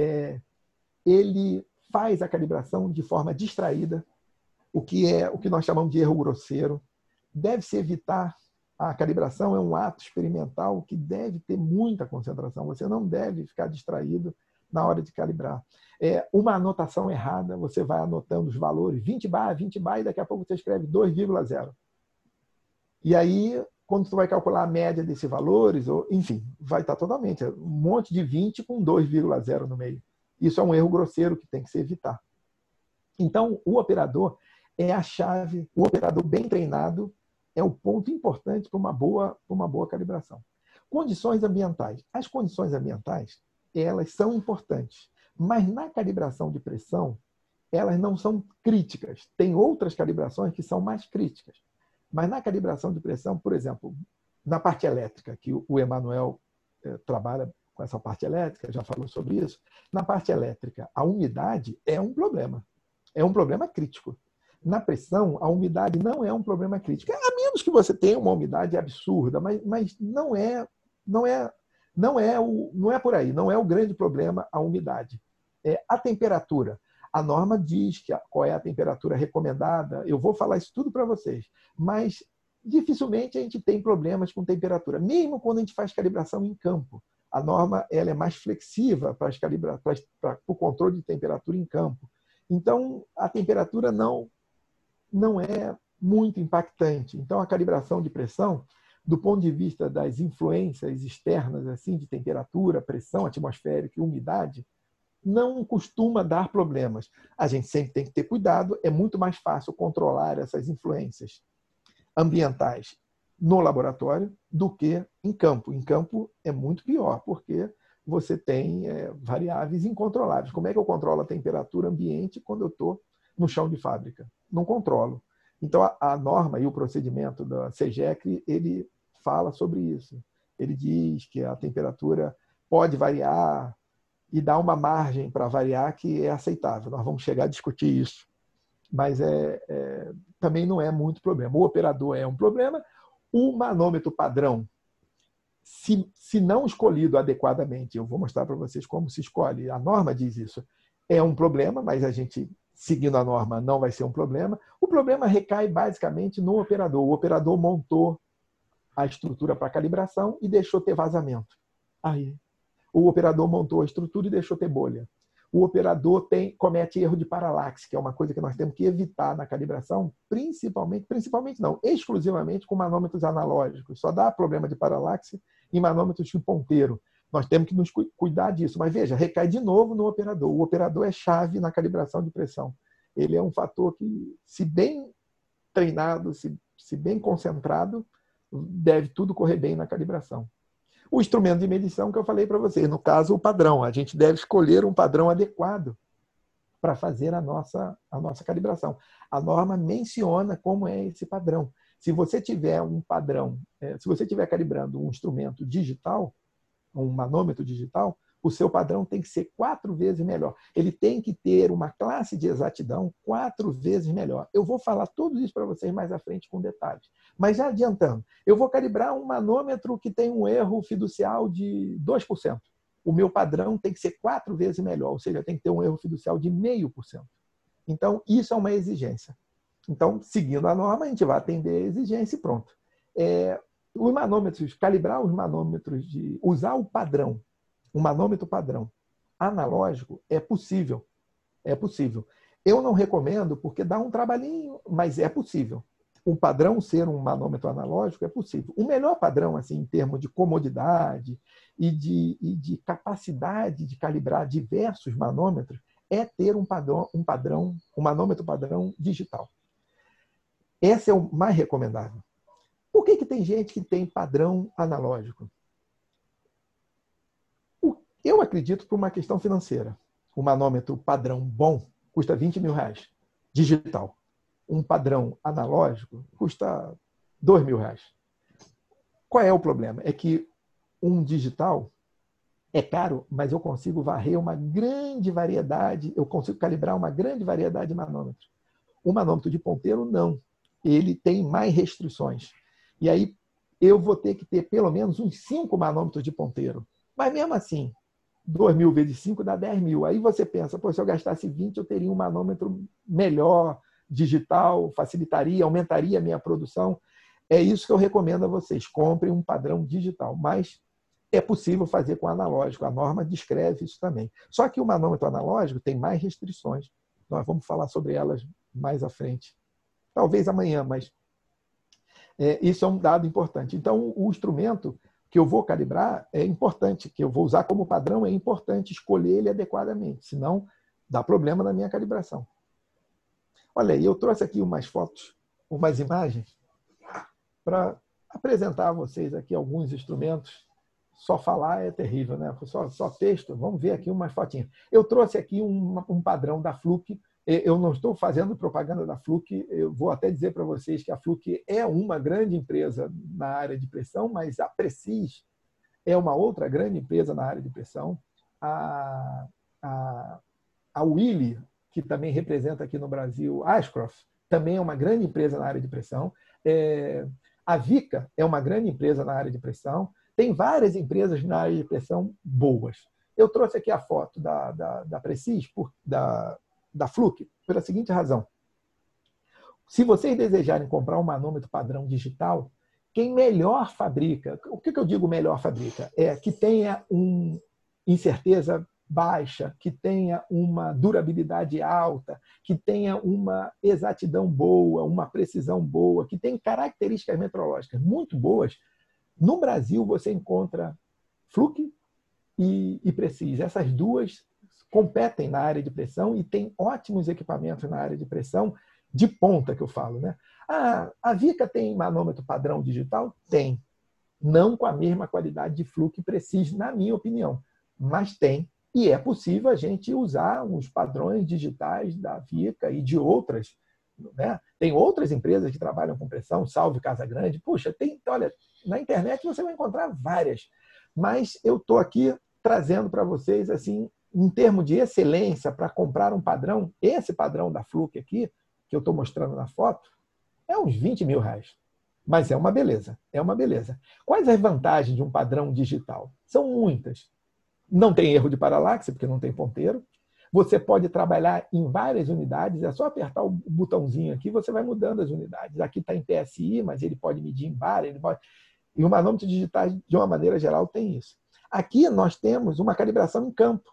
Ele faz a calibração de forma distraída, o que nós chamamos de erro grosseiro. Deve-se evitar. A calibração é um ato experimental que deve ter muita concentração. Você não deve ficar distraído na hora de calibrar. Uma anotação errada, você vai anotando os valores, 20 bar, e daqui a pouco você escreve 2,0. E aí, quando você vai calcular a média desses valores, enfim, vai estar totalmente um monte de 20 com 2,0 no meio. Isso é um erro grosseiro que tem que se evitar. Então, o operador é a chave, o operador bem treinado é o ponto importante para uma boa calibração. Condições ambientais. As condições ambientais, elas são importantes, mas na calibração de pressão, elas não são críticas. Tem outras calibrações que são mais críticas. Mas na calibração de pressão, por exemplo, na parte elétrica, que o Emanuel trabalha com essa parte elétrica, já falou sobre isso, na parte elétrica, a umidade é um problema crítico. Na pressão, a umidade não é um problema crítico. A menos que você tenha uma umidade absurda, mas não é por aí. Não é o grande problema a umidade. A temperatura. A norma diz qual é a temperatura recomendada. Eu vou falar isso tudo para vocês. Mas dificilmente a gente tem problemas com temperatura. Mesmo quando a gente faz calibração em campo. A norma ela é mais flexível para o controle de temperatura em campo. Então, a temperatura não é muito impactante. Então, a calibração de pressão, do ponto de vista das influências externas, assim, de temperatura, pressão atmosférica e umidade, não costuma dar problemas. A gente sempre tem que ter cuidado, é muito mais fácil controlar essas influências ambientais no laboratório do que em campo. Em campo é muito pior, porque você tem variáveis incontroláveis. Como é que eu controlo a temperatura ambiente quando eu estou no chão de fábrica? Não controlo. Então, a norma e o procedimento da CEGEC, ele fala sobre isso. Ele diz que a temperatura pode variar e dá uma margem para variar que é aceitável. Nós vamos chegar a discutir isso. Mas também não é muito problema. O operador é um problema. O manômetro padrão, se não escolhido adequadamente, eu vou mostrar para vocês como se escolhe, a norma diz isso, é um problema, mas a gente, seguindo a norma, não vai ser um problema. O problema recai basicamente no operador. O operador montou a estrutura para calibração e deixou ter vazamento. Aí, o operador montou a estrutura e deixou ter bolha. O operador comete erro de paralaxe, que é uma coisa que nós temos que evitar na calibração, principalmente não, exclusivamente com manômetros analógicos. Só dá problema de paralaxe em manômetros de ponteiro. Nós temos que nos cuidar disso. Mas veja, recai de novo no operador. O operador é chave na calibração de pressão. Ele é um fator que, se bem treinado, se bem concentrado, deve tudo correr bem na calibração. O instrumento de medição que eu falei para vocês, no caso, o padrão. A gente deve escolher um padrão adequado para fazer a nossa calibração. A norma menciona como é esse padrão. Se você tiver um padrão, se você estiver calibrando um instrumento digital, um manômetro digital, o seu padrão tem que ser 4 vezes melhor. Ele tem que ter uma classe de exatidão 4 vezes melhor. Eu vou falar tudo isso para vocês mais à frente com detalhes. Mas já adiantando, eu vou calibrar um manômetro que tem um erro fiducial de 2%. O meu padrão tem que ser 4 vezes melhor, ou seja, tem que ter um erro fiducial de 0,5%. Então, isso é uma exigência. Então, seguindo a norma, a gente vai atender a exigência e pronto. Os manômetros, calibrar os manômetros, usar o padrão, um manômetro padrão analógico é possível. É possível. Eu não recomendo porque dá um trabalhinho, mas é possível. O padrão ser um manômetro analógico é possível. O melhor padrão, assim, em termos de comodidade e de capacidade de calibrar diversos manômetros, é ter um manômetro padrão digital. Esse é o mais recomendável. Por que tem gente que tem padrão analógico? Eu acredito por uma questão financeira. O manômetro padrão bom custa R$20 mil, digital. Um padrão analógico custa R$2 mil. Qual é o problema? É que um digital é caro, mas eu consigo varrer uma grande variedade, eu consigo calibrar uma grande variedade de manômetros. O manômetro de ponteiro, não. Ele tem mais restrições. E aí, eu vou ter que ter pelo menos uns 5 manômetros de ponteiro. Mas mesmo assim, 2.000 vezes 5 dá 10.000. Aí você pensa, pô, se eu gastasse 20, eu teria um manômetro melhor, digital, facilitaria, aumentaria a minha produção. É isso que eu recomendo a vocês. Comprem um padrão digital. Mas é possível fazer com analógico. A norma descreve isso também. Só que o manômetro analógico tem mais restrições. Nós vamos falar sobre elas mais à frente. Talvez amanhã, mas isso é um dado importante. Então, o instrumento que eu vou calibrar é importante, que eu vou usar como padrão, é importante escolher ele adequadamente, senão dá problema na minha calibração. Olha aí, eu trouxe aqui umas fotos, umas imagens, para apresentar a vocês aqui alguns instrumentos. Só falar é terrível, né? Só texto. Vamos ver aqui umas fotinhas. Eu trouxe aqui um padrão da Fluke. Eu não estou fazendo propaganda da Fluke. Eu vou até dizer para vocês que a Fluke é uma grande empresa na área de pressão, mas a Precis é uma outra grande empresa na área de pressão. A Willy, que também representa aqui no Brasil Ashcroft, também é uma grande empresa na área de pressão. A Vica é uma grande empresa na área de pressão. Tem várias empresas na área de pressão boas. Eu trouxe aqui a foto da Precis, da Fluke, pela seguinte razão. Se vocês desejarem comprar um manômetro padrão digital, quem melhor fabrica, o que eu digo melhor fabrica? É que tenha uma incerteza baixa, que tenha uma durabilidade alta, que tenha uma exatidão boa, uma precisão boa, que tenha características metrológicas muito boas. No Brasil, você encontra Fluke e Precis. Essas duas competem na área de pressão e têm ótimos equipamentos na área de pressão, de ponta que eu falo, né? A Vica tem manômetro padrão digital? Tem. Não com a mesma qualidade de Fluke e Precis, na minha opinião, mas tem. E é possível a gente usar os padrões digitais da Vica e de outras, né? Tem outras empresas que trabalham com pressão, Salve Casa Grande. Puxa, olha, na internet você vai encontrar várias. Mas eu estou aqui trazendo para vocês, assim, em termos de excelência, para comprar um padrão, esse padrão da Fluke aqui, que eu estou mostrando na foto, é uns 20 mil reais. Mas é uma beleza, é uma beleza. Quais as vantagens de um padrão digital? São muitas. Não tem erro de paralaxe, porque não tem ponteiro. Você pode trabalhar em várias unidades, é só apertar o botãozinho aqui, você vai mudando as unidades. Aqui está em PSI, mas ele pode medir em bar, e o manômetro digital, de uma maneira geral, tem isso. Aqui nós temos uma calibração em campo,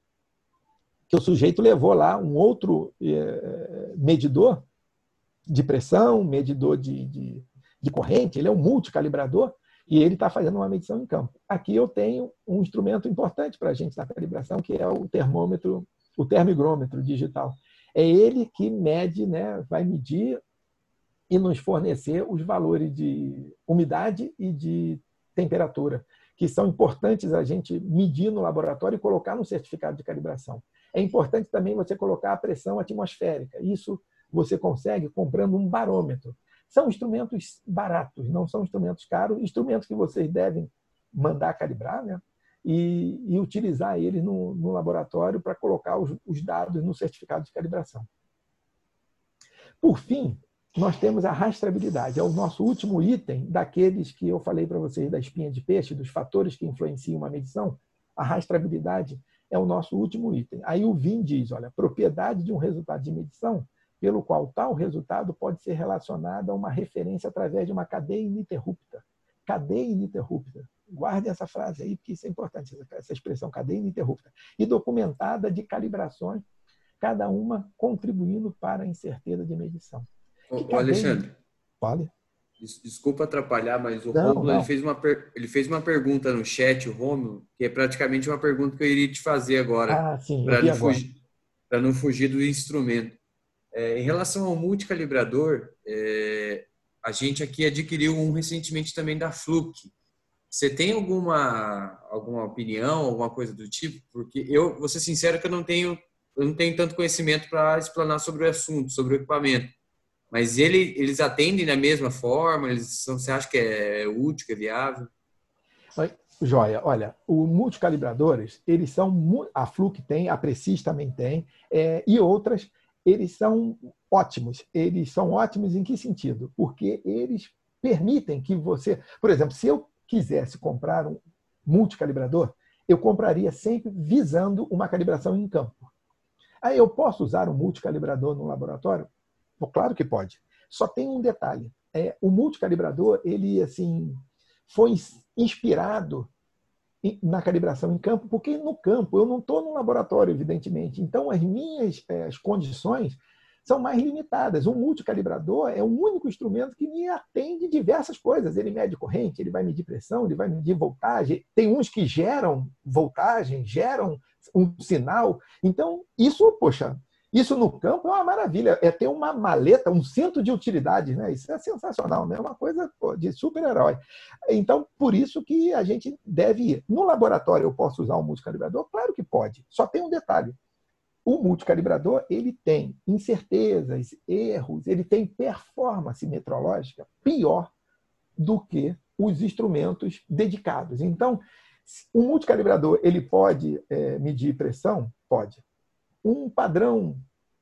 que o sujeito levou lá um outro medidor de pressão, medidor de corrente, ele é um multicalibrador, e ele está fazendo uma medição em campo. Aqui eu tenho um instrumento importante para a gente na calibração, que é o termômetro, o termigrômetro digital. É ele que mede, né, vai medir e nos fornecer os valores de umidade e de temperatura, que são importantes a gente medir no laboratório e colocar no certificado de calibração. É importante também você colocar a pressão atmosférica. Isso você consegue comprando um barômetro. São instrumentos baratos, não são instrumentos caros, instrumentos que vocês devem mandar calibrar, né? E utilizar eles no laboratório para colocar os dados no certificado de calibração. Por fim, nós temos a rastreabilidade. É o nosso último item daqueles que eu falei para vocês da espinha de peixe, dos fatores que influenciam uma medição. A rastreabilidade é o nosso último item. Aí o VIN diz, olha, propriedade de um resultado de medição pelo qual tal resultado pode ser relacionado a uma referência através de uma cadeia ininterrupta. Cadeia ininterrupta. Guardem essa frase aí, porque isso é importante, essa expressão, cadeia ininterrupta. E documentada de calibrações, cada uma contribuindo para a incerteza de medição. Ô, Alexandre, fale. Desculpa atrapalhar, mas o Rômulo ele fez uma pergunta no chat, o Rômulo, que é praticamente uma pergunta que eu iria te fazer agora, para não fugir do instrumento. Em relação ao multicalibrador, a gente aqui adquiriu um recentemente também da Fluke. Você tem alguma opinião, alguma coisa do tipo? Porque eu, vou ser sincero, que eu não tenho tanto conhecimento para explanar sobre o assunto, sobre o equipamento. Mas eles atendem da mesma forma? Você acha que é útil, que é viável? Joia, olha, os multicalibradores, eles são, a Fluke tem, a Precis também tem, e outras, eles são ótimos. Eles são ótimos em que sentido? Porque eles permitem que você... Por exemplo, se eu quisesse comprar um multicalibrador, eu compraria sempre visando uma calibração em campo. Aí eu posso usar um multicalibrador no laboratório? Pô, claro que pode. Só tem um detalhe. O multicalibrador, ele assim, foi inspirado na calibração em campo, porque no campo eu não estou no laboratório, evidentemente. Então, as condições são mais limitadas. Um multicalibrador é o único instrumento que me atende diversas coisas. Ele mede corrente, ele vai medir pressão, ele vai medir voltagem. Tem uns que geram voltagem, geram um sinal. Então, isso, poxa, isso no campo é uma maravilha. É ter uma maleta, um cinto de utilidades, né? Isso é sensacional, né? É uma coisa, pô, de super-herói. Então, por isso que a gente deve ir. No laboratório, eu posso usar um multicalibrador? Claro que pode. Só tem um detalhe. O multicalibrador, ele tem incertezas, erros, ele tem performance metrológica pior do que os instrumentos dedicados. Então, o multicalibrador, ele pode medir pressão? Pode. Um padrão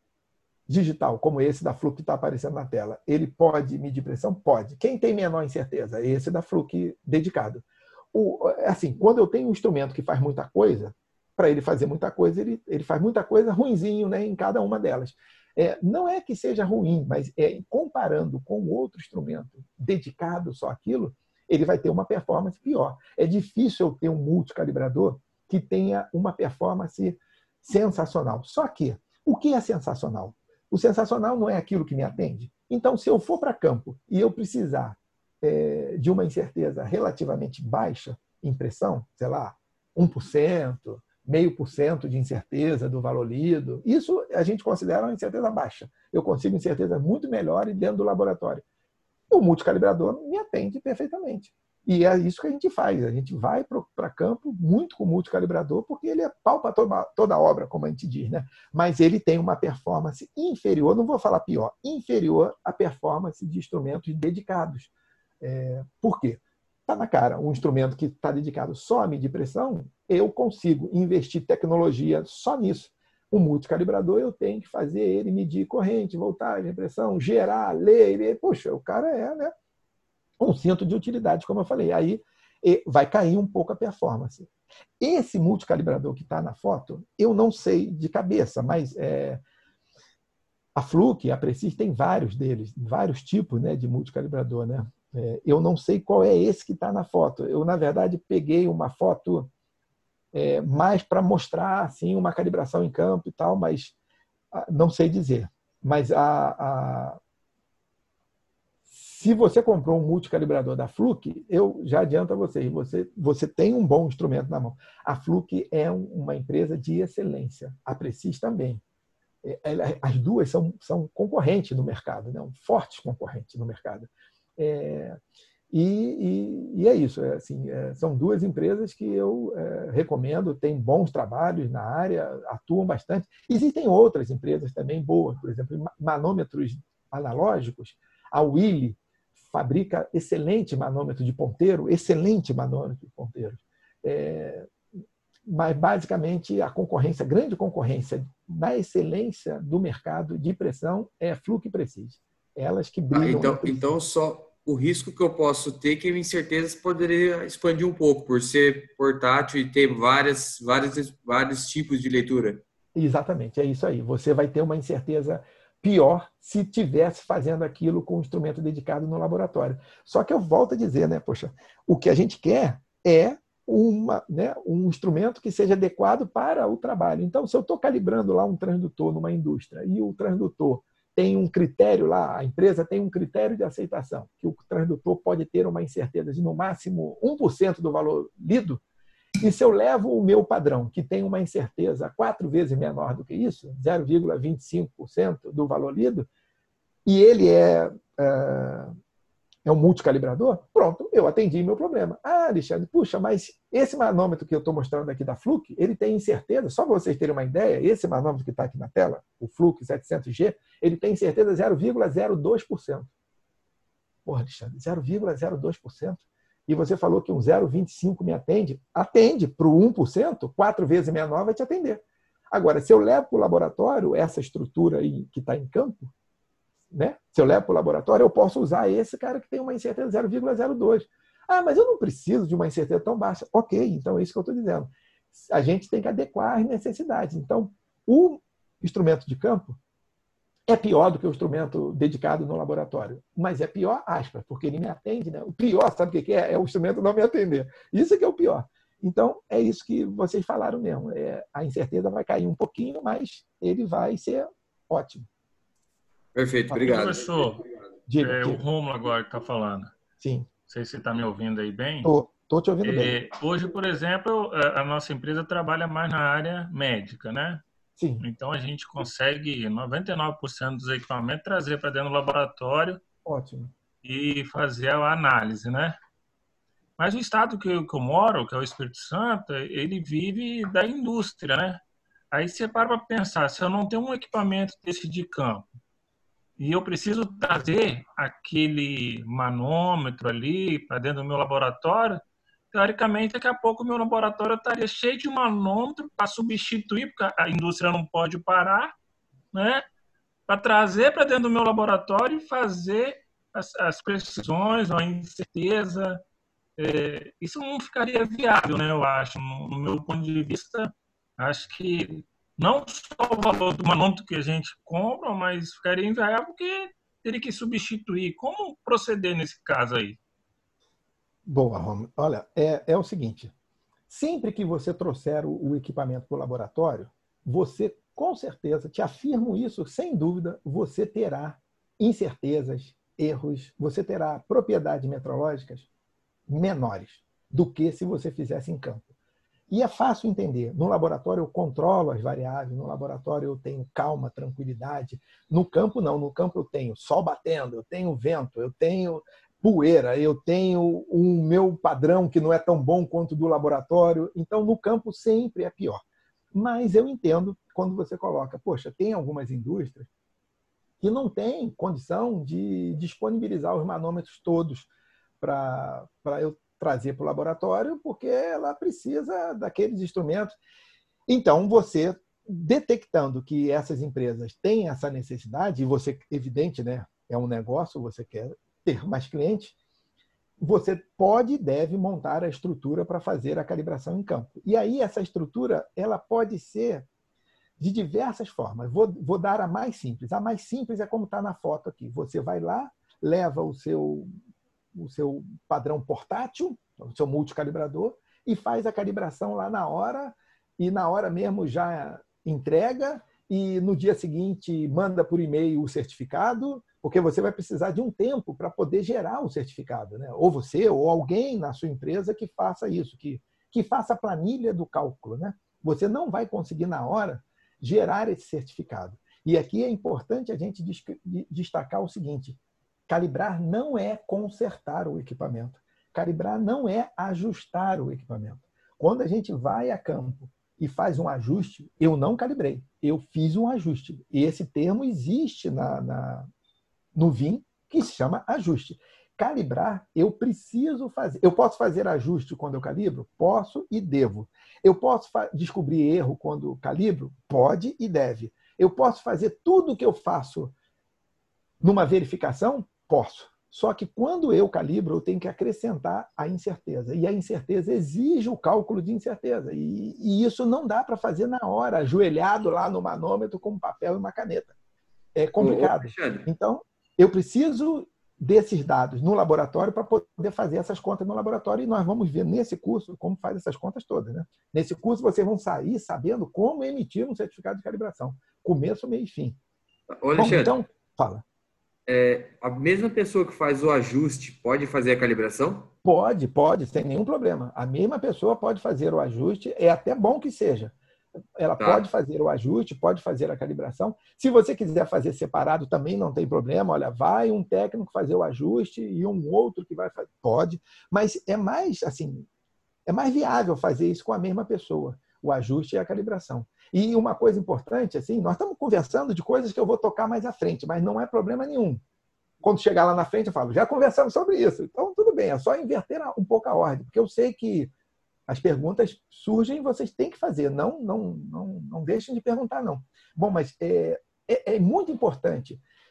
digital, como esse da Fluke que está aparecendo na tela, ele pode medir pressão? Pode. Quem tem menor incerteza? Esse da Fluke dedicado. Assim, quando eu tenho um instrumento que faz muita coisa, para ele fazer muita coisa, ele faz muita coisa ruinzinho, né, em cada uma delas. Não é que seja ruim, mas comparando com outro instrumento dedicado só àquilo, ele vai ter uma performance pior. É difícil eu ter um multicalibrador que tenha uma performance sensacional. Só que, o que é sensacional? O sensacional não é aquilo que me atende. Então, se eu for para campo e eu precisar de uma incerteza relativamente baixa em pressão, sei lá, 1%, 0,5% de incerteza do valor lido, isso a gente considera uma incerteza baixa. Eu consigo incerteza muito melhor dentro do laboratório. O multicalibrador me atende perfeitamente. E é isso que a gente faz. A gente vai para campo muito com o multicalibrador, porque ele é pau para toda a obra, como a gente diz, né? Mas ele tem uma performance inferior, não vou falar pior, inferior à performance de instrumentos dedicados. Por quê? Está na cara. Um instrumento que está dedicado só a medir pressão, eu consigo investir tecnologia só nisso. O multicalibrador, eu tenho que fazer ele medir corrente, voltagem, pressão, gerar, ler. Puxa, o cara né, um cinto de utilidade, como eu falei. Aí vai cair um pouco a performance. Esse multicalibrador que está na foto, eu não sei de cabeça, mas a Fluke, a Precis, tem vários deles, vários tipos, né, de multicalibrador, né? Eu não sei qual é esse que está na foto. Eu, na verdade, peguei uma foto mais para mostrar assim, uma calibração em campo e tal, mas não sei dizer. Mas se você comprou um multicalibrador da Fluke, eu já adianto a vocês, você tem um bom instrumento na mão. A Fluke é uma empresa de excelência. A Precis também. As duas são concorrentes no mercado, né? Fortes concorrentes no mercado. E é isso. São duas empresas que eu recomendo, têm bons trabalhos na área, atuam bastante. Existem outras empresas também boas, por exemplo, manômetros analógicos. A Willy fabrica excelente manômetro de ponteiro, mas basicamente a grande concorrência na excelência do mercado de pressão é Fluke e Precis. Elas que brilham. Então só o risco que eu posso ter é que a incerteza poderia expandir um pouco, por ser portátil e ter vários tipos de leitura. Exatamente, é isso aí. Você vai ter uma incerteza pior se estivesse fazendo aquilo com um instrumento dedicado no laboratório. Só que eu volto a dizer, né, poxa, o que a gente quer é um instrumento que seja adequado para o trabalho. Então, se eu estou calibrando lá um transdutor numa indústria e o transdutor tem um critério lá, a empresa tem um critério de aceitação, que o transdutor pode ter uma incerteza de no máximo 1% do valor lido, e se eu levo o meu padrão, que tem uma incerteza 4 vezes menor do que isso, 0,25% do valor lido, e ele é um multicalibrador, pronto, eu atendi meu problema. Alexandre, puxa, mas esse manômetro que eu estou mostrando aqui da Fluke, ele tem incerteza, só para vocês terem uma ideia, esse manômetro que está aqui na tela, o Fluke 700G, ele tem incerteza 0,02%. Porra, Alexandre, 0,02%? E você falou que um 0,25 me atende? Atende para o 1%, 4 vezes menor vai te atender. Agora, se eu levo para o laboratório essa estrutura aí que está em campo, né? Se eu levo para o laboratório, eu posso usar esse cara que tem uma incerteza 0,02. Ah, mas eu não preciso de uma incerteza tão baixa. Ok, então é isso que eu estou dizendo. A gente tem que adequar as necessidades. Então, o instrumento de campo é pior do que o instrumento dedicado no laboratório. Mas é pior, aspas, porque ele me atende, né? O pior, sabe o que é? É o instrumento não me atender. Isso que é o pior. Então, é isso que vocês falaram mesmo. A incerteza vai cair um pouquinho, mas ele vai ser ótimo. Perfeito, obrigado. Professor, Diga. o Rômulo agora que está falando. Sim. Não sei se você está me ouvindo aí bem. Estou te ouvindo bem. Hoje, por exemplo, a nossa empresa trabalha mais na área médica, né? Sim. Então, a gente consegue 99% dos equipamentos trazer para dentro do laboratório. Ótimo. E fazer a análise, né? Mas o estado que eu moro, que é o Espírito Santo, ele vive da indústria, né? Aí você para pensar, se eu não tenho um equipamento desse de campo e eu preciso trazer aquele manômetro ali para dentro do meu laboratório, teoricamente, daqui a pouco o meu laboratório estaria cheio de manômetro para substituir, porque a indústria não pode parar, né? Para trazer para dentro do meu laboratório e fazer as precisões, a incerteza. Isso não ficaria viável, né? Eu acho, no meu ponto de vista, acho que não só o valor do manômetro que a gente compra, mas ficaria inviável porque teria que substituir. Como proceder nesse caso aí? Boa, Romulo. Olha, é o seguinte, sempre que você trouxer o equipamento para o laboratório, você, com certeza, te afirmo isso, sem dúvida, você terá incertezas, erros, você terá propriedades metrológicas menores do que se você fizesse em campo. E é fácil entender. No laboratório eu controlo as variáveis, no laboratório eu tenho calma, tranquilidade. No campo não, no campo eu tenho sol batendo, eu tenho vento, eu tenho poeira, eu tenho o meu padrão que não é tão bom quanto do laboratório. Então, no campo sempre é pior. Mas eu entendo quando você coloca, poxa, tem algumas indústrias que não têm condição de disponibilizar os manômetros todos para eu trazer para o laboratório, porque ela precisa daqueles instrumentos. Então, você detectando que essas empresas têm essa necessidade, e você, evidente, né, é um negócio, você quer ter mais clientes, você pode e deve montar a estrutura para fazer a calibração em campo. E aí, essa estrutura ela pode ser de diversas formas. Vou dar a mais simples. A mais simples é como está na foto aqui. Você vai lá, leva o seu padrão portátil, o seu multicalibrador, e faz a calibração lá na hora, e na hora mesmo já entrega, e no dia seguinte manda por e-mail o certificado, porque você vai precisar de um tempo para poder gerar o certificado, né? Ou você, ou alguém na sua empresa que faça isso, que faça a planilha do cálculo, né? Você não vai conseguir na hora gerar esse certificado. E aqui é importante a gente destacar o seguinte: calibrar não é consertar o equipamento. Calibrar não é ajustar o equipamento. Quando a gente vai a campo e faz um ajuste, eu não calibrei, eu fiz um ajuste. E esse termo existe no VIN, que se chama ajuste. Calibrar, eu preciso fazer. Eu posso fazer ajuste quando eu calibro? Posso e devo. Eu posso descobrir erro quando calibro? Pode e deve. Eu posso fazer tudo o que eu faço numa verificação? Posso. Só que quando eu calibro, eu tenho que acrescentar a incerteza. E a incerteza exige o cálculo de incerteza. E isso não dá para fazer na hora, ajoelhado lá no manômetro com um papel e uma caneta. É complicado. Então, eu preciso desses dados no laboratório para poder fazer essas contas no laboratório. E nós vamos ver nesse curso como faz essas contas todas, né? Nesse curso, vocês vão sair sabendo como emitir um certificado de calibração. Começo, meio e fim. Ô, Alexandre, bom, então, fala. A mesma pessoa que faz o ajuste pode fazer a calibração? Pode, sem nenhum problema. A mesma pessoa pode fazer o ajuste, é até bom que seja. Ela pode fazer o ajuste, pode fazer a calibração. Se você quiser fazer separado, também não tem problema. Olha, vai um técnico fazer o ajuste e um outro que vai fazer. Pode, mas é mais viável fazer isso com a mesma pessoa, o ajuste e a calibração. E uma coisa importante, assim, nós estamos conversando de coisas que eu vou tocar mais à frente, mas não é problema nenhum. Quando chegar lá na frente, eu falo, já conversamos sobre isso. Então, tudo bem, é só inverter um pouco a ordem, porque eu sei que as perguntas surgem e vocês têm que fazer. Não deixem de perguntar, não. Bom, mas é muito importante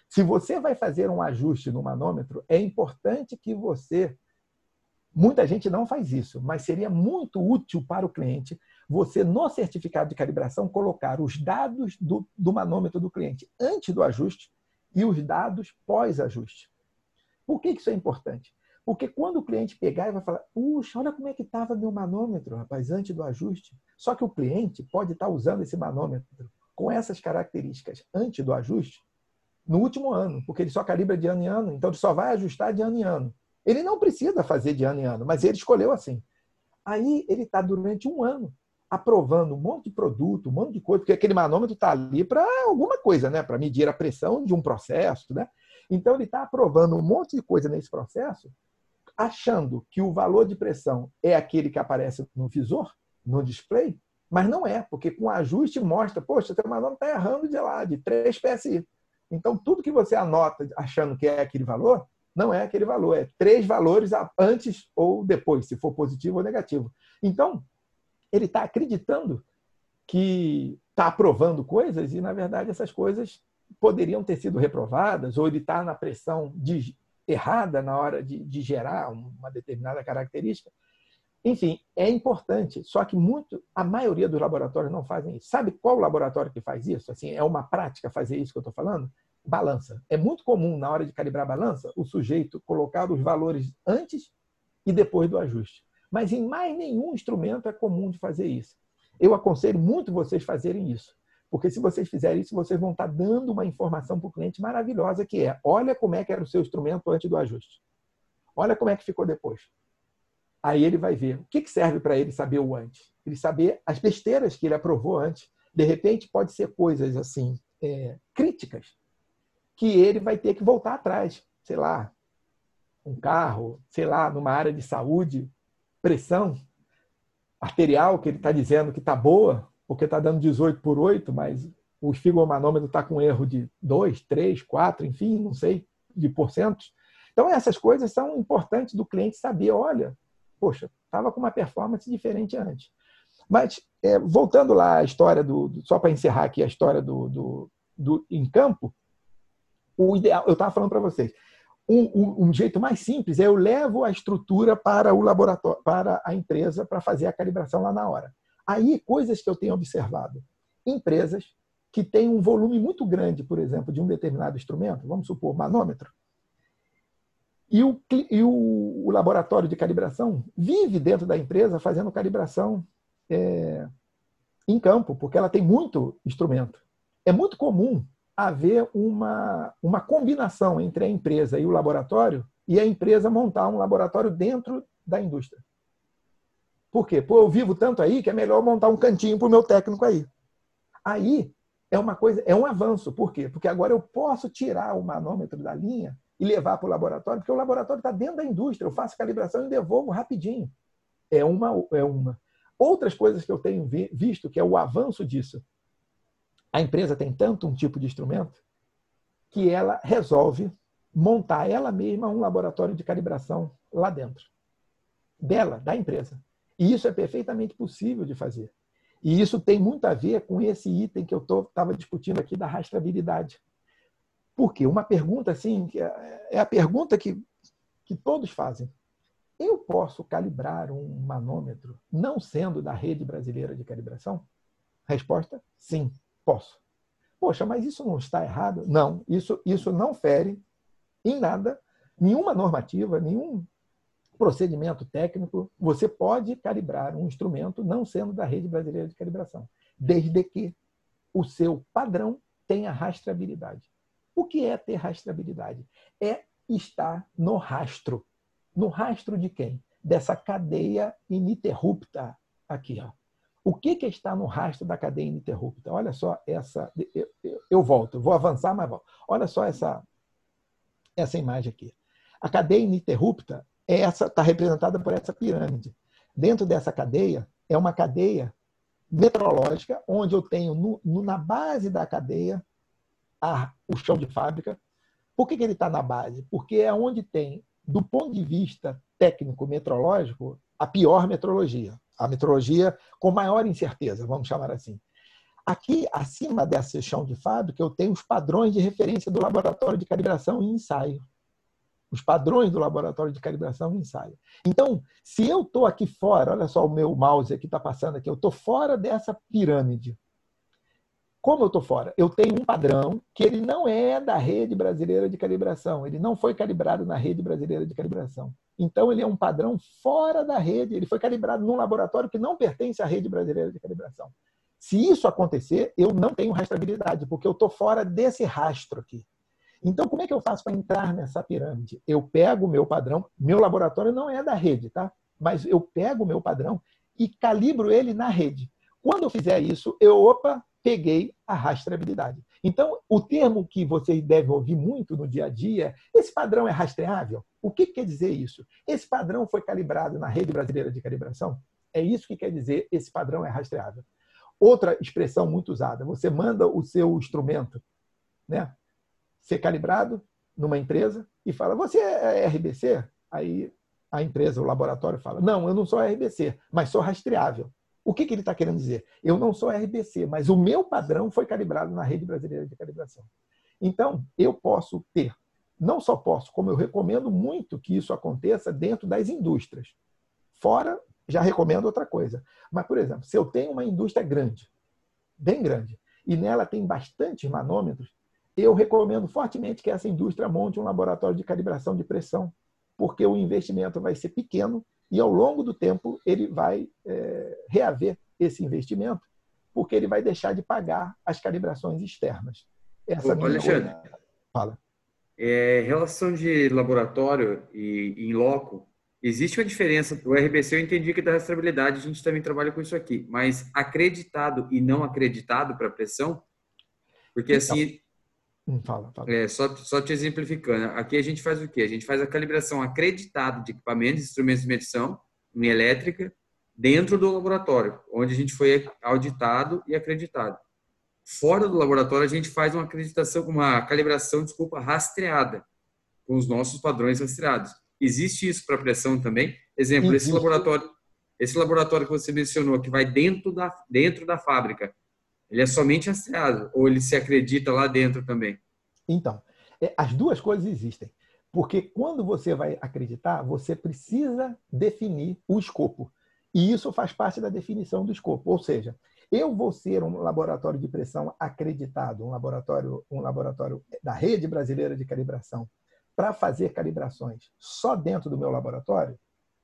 Se você vai fazer um ajuste no manômetro, é importante que você... Muita gente não faz isso, mas seria muito útil para o cliente você, no certificado de calibração, colocar os dados do manômetro do cliente antes do ajuste e os dados pós-ajuste. Por que isso é importante? Porque quando o cliente pegar e vai falar, puxa, olha como é que estava meu manômetro, rapaz, antes do ajuste. Só que o cliente pode estar usando esse manômetro com essas características antes do ajuste no último ano, porque ele só calibra de ano em ano, então ele só vai ajustar de ano em ano. Ele não precisa fazer de ano em ano, mas ele escolheu assim. Aí ele está durante um ano aprovando um monte de produto, um monte de coisa, porque aquele manômetro está ali para alguma coisa, né? Para medir a pressão de um processo, né? Então ele está aprovando um monte de coisa nesse processo, achando que o valor de pressão é aquele que aparece no visor, no display, mas não é, porque com ajuste mostra, poxa, seu manômetro está errando de lá, de 3 PSI. Então, tudo que você anota achando que é aquele valor, não é aquele valor, é 3 valores antes ou depois, se for positivo ou negativo. Então, ele está acreditando que está aprovando coisas e, na verdade, essas coisas poderiam ter sido reprovadas, ou ele está na pressão errada na hora de gerar uma determinada característica. Enfim, é importante, só que a maioria dos laboratórios não fazem isso. Sabe qual laboratório que faz isso? Assim, é uma prática fazer isso que eu estou falando? Balança. É muito comum, na hora de calibrar a balança, o sujeito colocar os valores antes e depois do ajuste. Mas em mais nenhum instrumento é comum de fazer isso. Eu aconselho muito vocês fazerem isso, porque se vocês fizerem isso, vocês vão estar dando uma informação para o cliente maravilhosa, que é, olha como é que era o seu instrumento antes do ajuste. Olha como é que ficou depois. Aí ele vai ver o que serve para ele saber o antes. Ele saber as besteiras que ele aprovou antes. De repente, pode ser coisas assim críticas que ele vai ter que voltar atrás. Sei lá, um carro, sei lá, numa área de saúde, pressão arterial, que ele está dizendo que está boa, porque está dando 18 por 8, mas o esfigomanômetro está com erro de 2, 3, 4, enfim, não sei, de porcentos. Então, essas coisas são importantes do cliente saber, olha, poxa, estava com uma performance diferente antes. Mas, voltando lá à história, só para encerrar aqui a história do em campo, o ideal, eu estava falando para vocês, um jeito mais simples é eu levo a estrutura para o laboratório, para a empresa, para fazer a calibração lá na hora. Aí, coisas que eu tenho observado. Empresas que têm um volume muito grande, por exemplo, de um determinado instrumento, vamos supor, manômetro, e o laboratório de calibração vive dentro da empresa fazendo calibração em campo, porque ela tem muito instrumento. É muito comum haver uma combinação entre a empresa e o laboratório e a empresa montar um laboratório dentro da indústria. Por quê? Pô, eu vivo tanto aí que é melhor montar um cantinho para o meu técnico aí. Aí é uma coisa, é um avanço. Por quê? Porque agora eu posso tirar o manômetro da linha e levar para o laboratório, porque o laboratório está dentro da indústria. Eu faço calibração e devolvo rapidinho. É uma. Outras coisas que eu tenho visto, que é o avanço disso. A empresa tem tanto um tipo de instrumento que ela resolve montar ela mesma um laboratório de calibração lá dentro. Dela, da empresa. E isso é perfeitamente possível de fazer. E isso tem muito a ver com esse item que eu estava discutindo aqui da rastreabilidade. Por quê? Uma pergunta assim, é a pergunta que todos fazem. Eu posso calibrar um manômetro não sendo da rede brasileira de calibração? Resposta, sim, posso. Poxa, mas isso não está errado? Não, isso não fere em nada, nenhuma normativa, nenhum procedimento técnico. Você pode calibrar um instrumento não sendo da rede brasileira de calibração, desde que o seu padrão tenha rastreabilidade. O que é ter rastreabilidade? É estar no rastro. No rastro de quem? Dessa cadeia ininterrupta aqui. Ó. O que está no rastro da cadeia ininterrupta? Olha só essa... Eu volto, vou avançar, mas volto. Olha só essa imagem aqui. A cadeia ininterrupta está representada por essa pirâmide. Dentro dessa cadeia, é uma cadeia metrológica, onde eu tenho na base da cadeia o chão de fábrica. Por que ele está na base? Porque é onde tem, do ponto de vista técnico metrológico, a pior metrologia. A metrologia com maior incerteza, vamos chamar assim. aqui, acima desse chão de fábrica, eu tenho os padrões de referência do laboratório de calibração e ensaio. Os padrões do laboratório de calibração e ensaio. Então, se eu estou aqui fora, olha só o meu mouse aqui está passando aqui, eu estou fora dessa pirâmide. Como eu estou fora? Eu tenho um padrão que ele não é da rede brasileira de calibração, ele não foi calibrado na rede brasileira de calibração. Então, ele é um padrão fora da rede, ele foi calibrado num laboratório que não pertence à rede brasileira de calibração. Se isso acontecer, eu não tenho rastreabilidade, porque eu estou fora desse rastro aqui. Então, como é que eu faço para entrar nessa pirâmide? Eu pego o meu padrão, meu laboratório não é da rede, tá? Mas eu pego o meu padrão e calibro ele na rede. Quando eu fizer isso, peguei a rastreabilidade. Então, o termo que vocês devem ouvir muito no dia a dia, esse padrão é rastreável? O que quer dizer isso? Esse padrão foi calibrado na rede brasileira de calibração? É isso que quer dizer esse padrão é rastreável. Outra expressão muito usada, você manda o seu instrumento, né, ser calibrado numa empresa e fala, você é RBC? Aí a empresa, o laboratório fala, não, eu não sou RBC, mas sou rastreável. O que ele está querendo dizer? Eu não sou RBC, mas o meu padrão foi calibrado na rede brasileira de calibração. Então, eu posso ter, não só posso, como eu recomendo muito que isso aconteça dentro das indústrias. Fora, já recomendo outra coisa. Mas, por exemplo, se eu tenho uma indústria grande, bem grande, e nela tem bastantes manômetros, eu recomendo fortemente que essa indústria monte um laboratório de calibração de pressão, porque o investimento vai ser pequeno e, ao longo do tempo, ele vai reaver esse investimento, porque ele vai deixar de pagar as calibrações externas. Essa minha Alexandre, fala. Relação de laboratório e in loco, existe uma diferença. O RBC eu entendi que da rastreabilidade a gente também trabalha com isso aqui, mas acreditado e não acreditado para pressão? Porque Então, assim... Fala. Só te exemplificando, aqui a gente faz o quê? A gente faz a calibração acreditada de equipamentos e instrumentos de medição em elétrica dentro do laboratório, onde a gente foi auditado e acreditado. Fora do laboratório, a gente faz uma calibração, rastreada, com os nossos padrões rastreados. Existe isso para pressão também? Exemplo, Existe. esse laboratório que você mencionou, que vai dentro da fábrica, ele é somente rastreado ou ele se acredita lá dentro também? Então, as duas coisas existem. Porque quando você vai acreditar, você precisa definir o escopo. E isso faz parte da definição do escopo. Ou seja, eu vou ser um laboratório de pressão acreditado, um laboratório da Rede Brasileira de Calibração, para fazer calibrações só dentro do meu laboratório?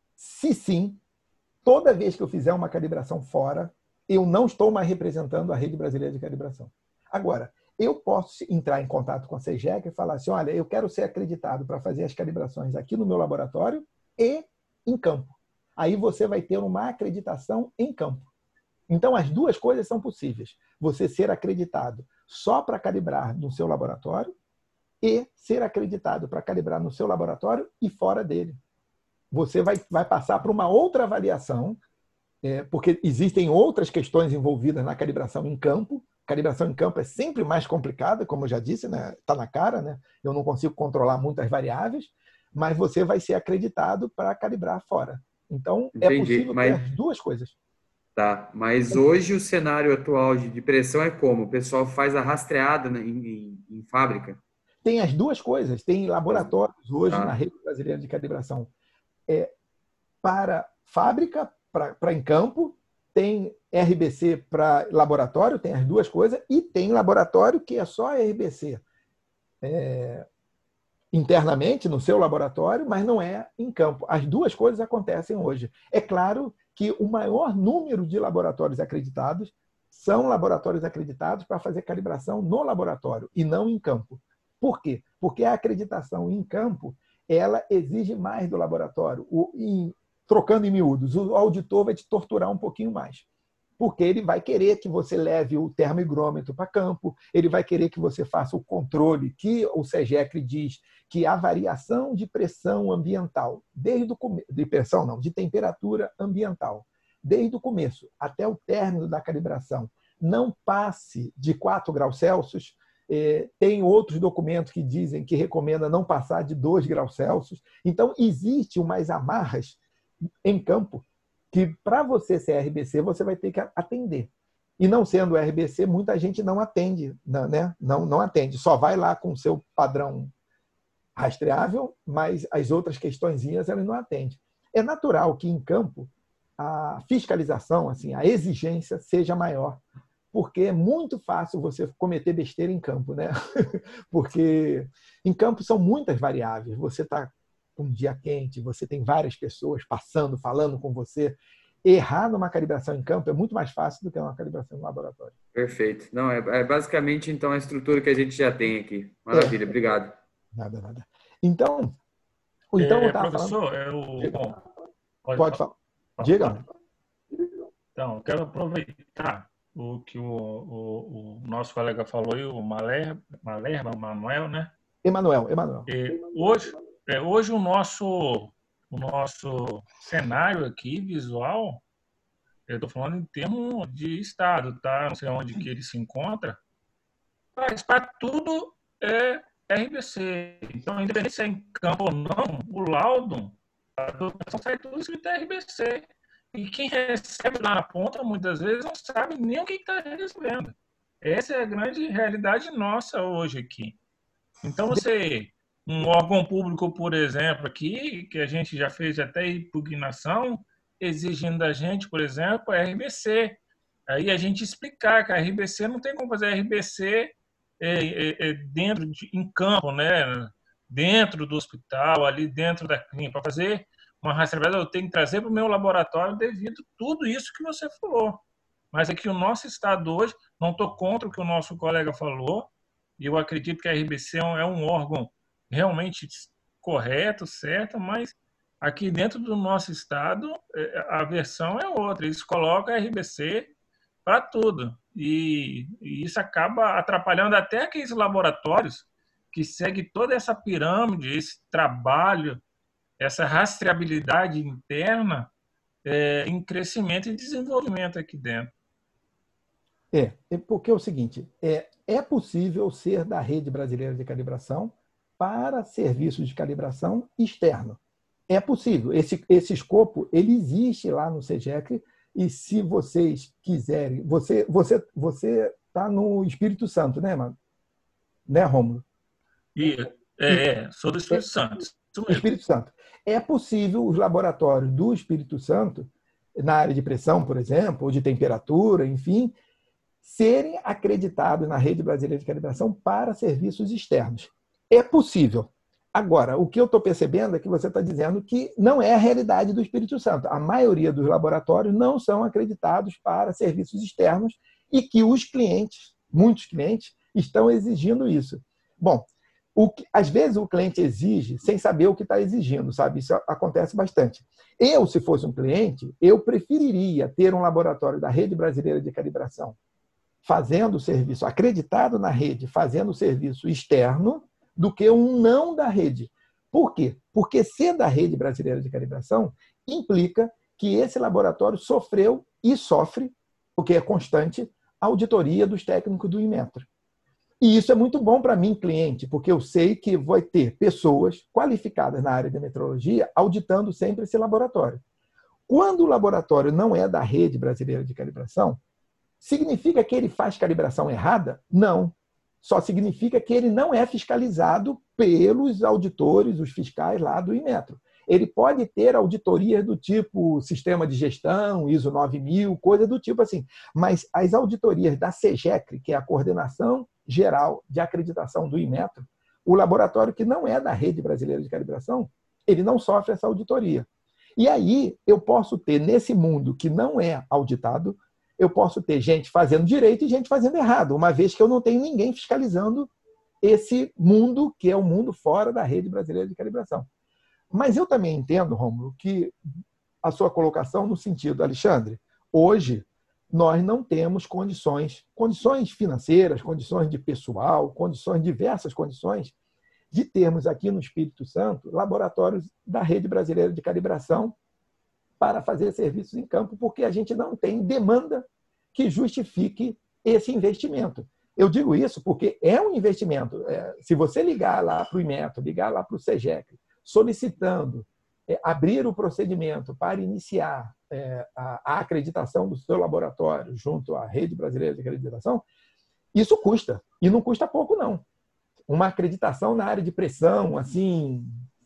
Se sim, toda vez que eu fizer uma calibração fora, eu não estou mais representando a Rede Brasileira de Calibração. Agora, eu posso entrar em contato com a CEGEC e falar assim, olha, eu quero ser acreditado para fazer as calibrações aqui no meu laboratório e em campo. Aí você vai ter uma acreditação em campo. Então, as duas coisas são possíveis. Você ser acreditado só para calibrar no seu laboratório e ser acreditado para calibrar no seu laboratório e fora dele. Você vai passar por uma outra avaliação, porque existem outras questões envolvidas na calibração em campo. Calibração em campo é sempre mais complicada, como eu já disse, né? Está na cara, né? Eu não consigo controlar muitas variáveis, mas você vai ser acreditado para calibrar fora. Então, Entendi, é possível ter as duas coisas. Tá, mas hoje o cenário atual de pressão é como? O pessoal faz a rastreada em fábrica? Tem as duas coisas. Tem laboratórios hoje Tá. na Rede Brasileira de Calibração para fábrica, para em campo, tem RBC para laboratório, tem as duas coisas, e tem laboratório que é só RBC internamente no seu laboratório, mas não é em campo. As duas coisas acontecem hoje. É claro que o maior número de laboratórios acreditados são laboratórios acreditados para fazer calibração no laboratório e não em campo. Por quê? Porque a acreditação em campo ela exige mais do laboratório. Trocando em miúdos, o auditor vai te torturar um pouquinho mais. Porque ele vai querer que você leve o termohigrômetro para campo, ele vai querer que você faça o controle, que o CEGEC diz que a variação de pressão ambiental, de temperatura ambiental, desde o começo até o término da calibração, não passe de 4 graus Celsius. Tem outros documentos que dizem que recomenda não passar de 2 graus Celsius. Então, existe umas amarras em campo que, para você ser RBC, você vai ter que atender. E não sendo o RBC, muita gente não atende, né? Não atende. Só vai lá com o seu padrão rastreável, mas as outras questõezinhas elas não atendem. É natural que em campo a fiscalização, assim, a exigência seja maior, porque é muito fácil você cometer besteira em campo, né? Porque em campo são muitas variáveis. Você está com um dia quente, você tem várias pessoas passando, falando com você. Errar numa calibração em campo é muito mais fácil do que uma calibração no laboratório. Perfeito. Não, é basicamente, então, a estrutura que a gente já tem aqui. Maravilha, obrigado. Nada. Então eu estava professor, falando... bom, pode falar. Diga. Então, eu quero aproveitar o que o nosso colega falou aí, o Manuel, né? Emanuel. Hoje o nosso cenário aqui, visual, eu estou falando em termos de estado, tá? Não sei onde que ele se encontra, mas para tudo é RBC. Então, independente se é em campo ou não, o laudo, a documentação sai tudo escrito RBC. E quem recebe lá na ponta, muitas vezes, não sabe nem o que está recebendo. Essa é a grande realidade nossa hoje aqui. Então, um órgão público, por exemplo, aqui, que a gente já fez até impugnação, exigindo da gente, por exemplo, a RBC. Aí a gente explicar que a RBC não tem como fazer RBC em campo, né? Dentro do hospital, ali dentro da clínica, para fazer uma rastreabilidade, eu tenho que trazer para o meu laboratório devido a tudo isso que você falou. Mas aqui o nosso estado hoje, não estou contra o que o nosso colega falou, e eu acredito que a RBC é um órgão realmente correto, certo, mas aqui dentro do nosso estado a versão é outra. Eles colocam a RBC para tudo. E isso acaba atrapalhando até aqueles laboratórios que seguem toda essa pirâmide, esse trabalho, essa rastreabilidade interna em crescimento e desenvolvimento aqui dentro. Porque é o seguinte, é possível ser da Rede Brasileira de Calibração para serviços de calibração externo. É possível. Esse escopo ele existe lá no CEGEC, e se vocês quiserem... Você está no Espírito Santo, né, mano? Né, Rômulo? Sou do Espírito Santo. Espírito Santo. É possível os laboratórios do Espírito Santo, na área de pressão, por exemplo, ou de temperatura, enfim, serem acreditados na Rede Brasileira de Calibração para serviços externos. É possível. Agora, o que eu estou percebendo é que você está dizendo que não é a realidade do Espírito Santo. A maioria dos laboratórios não são acreditados para serviços externos e que os clientes, muitos clientes, estão exigindo isso. Bom, às vezes o cliente exige sem saber o que está exigindo, sabe? Isso acontece bastante. Eu, se fosse um cliente, eu preferiria ter um laboratório da Rede Brasileira de Calibração fazendo o serviço, acreditado na rede, fazendo o serviço externo, do que um não da rede. Por quê? Porque ser da Rede Brasileira de Calibração implica que esse laboratório sofreu e sofre, porque é constante, a auditoria dos técnicos do Inmetro. E isso é muito bom para mim, cliente, porque eu sei que vai ter pessoas qualificadas na área de metrologia auditando sempre esse laboratório. Quando o laboratório não é da Rede Brasileira de Calibração, significa que ele faz calibração errada? Não. Só significa que ele não é fiscalizado pelos auditores, os fiscais lá do Inmetro. Ele pode ter auditorias do tipo sistema de gestão, ISO 9000, coisa do tipo assim. Mas as auditorias da CEGEC, que é a Coordenação Geral de Acreditação do Inmetro, o laboratório que não é da Rede Brasileira de Calibração, ele não sofre essa auditoria. E aí eu posso ter, nesse mundo que não é auditado, eu posso ter gente fazendo direito e gente fazendo errado, uma vez que eu não tenho ninguém fiscalizando esse mundo, que é o mundo fora da Rede Brasileira de Calibração. Mas eu também entendo, Rômulo, que a sua colocação no sentido, Alexandre, hoje nós não temos condições financeiras, condições de pessoal, diversas condições, de termos aqui no Espírito Santo laboratórios da Rede Brasileira de Calibração para fazer serviços em campo, porque a gente não tem demanda que justifique esse investimento. Eu digo isso porque é um investimento. Se você ligar lá para o Inmetro, ligar lá para o CEGEC, solicitando abrir o procedimento para iniciar a acreditação do seu laboratório junto à Rede Brasileira de Acreditação, isso custa. E não custa pouco, não. Uma acreditação na área de pressão, assim,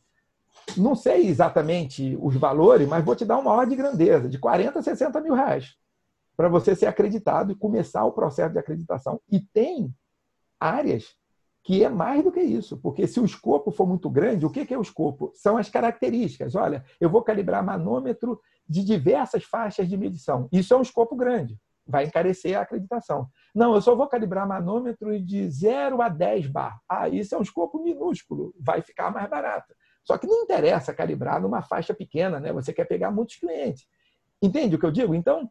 não sei exatamente os valores, mas vou te dar uma ordem de grandeza, de 40 a 60 mil reais, para você ser acreditado e começar o processo de acreditação. E tem áreas que é mais do que isso, porque se o escopo for muito grande, o que é o escopo? São as características. Olha, eu vou calibrar manômetro de diversas faixas de medição. Isso é um escopo grande, vai encarecer a acreditação. Não, eu só vou calibrar manômetro de 0 a 10 bar. Isso é um escopo minúsculo, vai ficar mais barato. Só que não interessa calibrar numa faixa pequena, né? Você quer pegar muitos clientes. Entende o que eu digo? Então,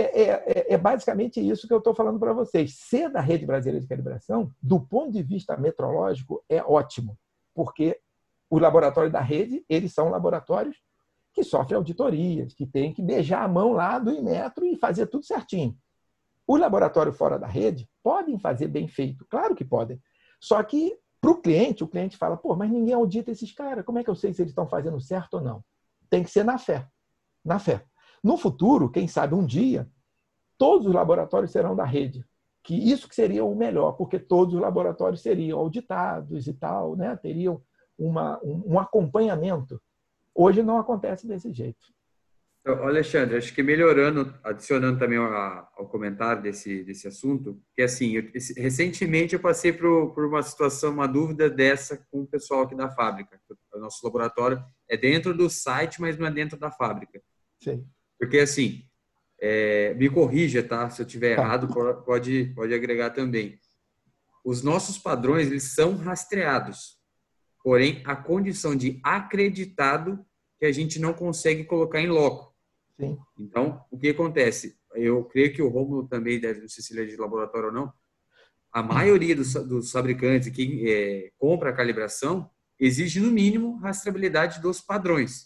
é basicamente isso que eu estou falando para vocês. Ser da Rede Brasileira de Calibração, do ponto de vista metrológico, é ótimo, porque os laboratórios da rede, eles são laboratórios que sofrem auditorias, que têm que beijar a mão lá do Inmetro e fazer tudo certinho. Os laboratórios fora da rede podem fazer bem feito, claro que podem. Só que, para o cliente fala, pô, mas ninguém audita esses caras, como é que eu sei se eles estão fazendo certo ou não? Tem que ser na fé. Na fé. No futuro, quem sabe um dia, todos os laboratórios serão da rede. Que isso que seria o melhor, porque todos os laboratórios seriam auditados e tal, né? Teriam um acompanhamento. Hoje não acontece desse jeito. Alexandre, acho que melhorando, adicionando também ao comentário desse assunto, que assim, recentemente eu passei por uma situação, uma dúvida dessa com o pessoal aqui da fábrica. O nosso laboratório é dentro do site, mas não é dentro da fábrica. Sim. Porque assim, me corrija, tá? Se eu estiver errado, pode agregar também. Os nossos padrões, eles são rastreados. Porém, a condição de acreditado que a gente não consegue colocar em loco. Sim. Então, o que acontece? Eu creio que o Rômulo também deve, não sei se ele é de laboratório ou não, a maioria dos fabricantes que compra a calibração exige, no mínimo, rastreabilidade dos padrões.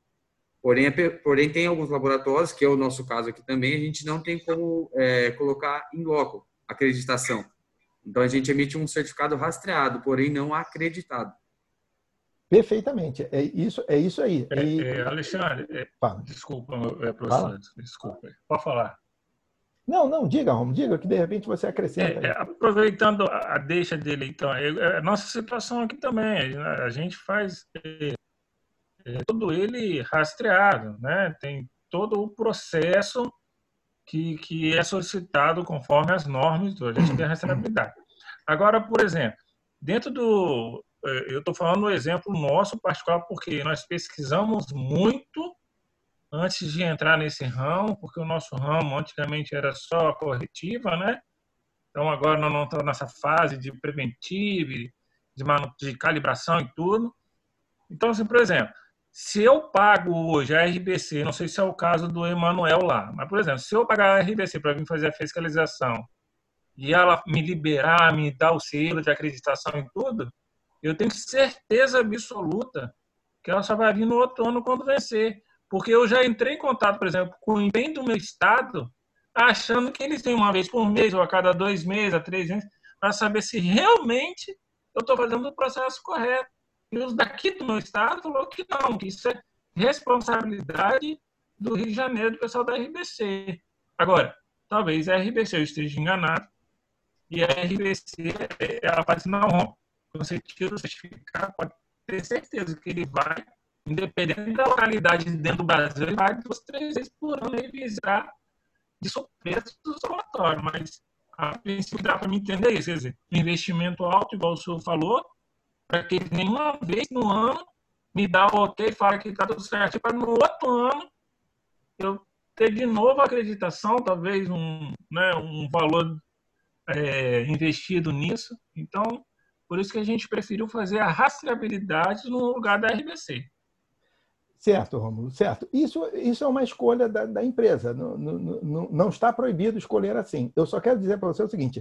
Porém, tem alguns laboratórios, que é o nosso caso aqui também, a gente não tem como colocar em loco acreditação. Então, a gente emite um certificado rastreado, porém não acreditado. Perfeitamente. É isso aí. Alexandre, desculpa, professor, desculpa. Pode falar. Não, diga, Romulo, diga que de repente você acrescenta. Aproveitando a deixa dele, então, a nossa situação aqui também, a gente faz todo ele rastreado, né? Tem todo o processo que é solicitado conforme as normas, a gente tem a rastreabilidade. Agora, por exemplo, dentro do... Eu estou falando do exemplo nosso particular, porque nós pesquisamos muito antes de entrar nesse ramo, porque o nosso ramo antigamente era só corretiva, né? Então, agora nós não estamos nessa fase de preventivo, de calibração e tudo. Então, assim, por exemplo, se eu pago hoje a RBC, não sei se é o caso do Emanuel lá, mas, por exemplo, se eu pagar a RBC para vir fazer a fiscalização e ela me liberar, me dar o selo de acreditação e tudo, eu tenho certeza absoluta que ela só vai vir no outro ano quando vencer. Porque eu já entrei em contato, por exemplo, com o empenho do meu estado, achando que eles têm uma vez por mês, ou a cada 2 meses, a 3 meses, para saber se realmente eu estou fazendo o processo correto. E os daqui do meu estado falou que não, que isso é responsabilidade do Rio de Janeiro, do pessoal da RBC. Agora, talvez a RBC eu esteja enganado, e a RBC, ela faz assim, não, você tira o certificado, pode ter certeza que ele vai, independente da localidade dentro do Brasil, ele vai 2, 3 vezes por ano revisar de surpresa do laboratório. Mas, a princípio, dá para me entender isso. Quer dizer, investimento alto, igual o senhor falou, para que nenhuma vez no ano me dá o ok, fala que está tudo certo, para no outro ano eu ter de novo a acreditação, talvez um valor investido nisso. Então, por isso que a gente preferiu fazer a rastreabilidade no lugar da RBC. Certo, Rômulo, certo. Isso é uma escolha da empresa. Não está proibido escolher assim. Eu só quero dizer para você o seguinte: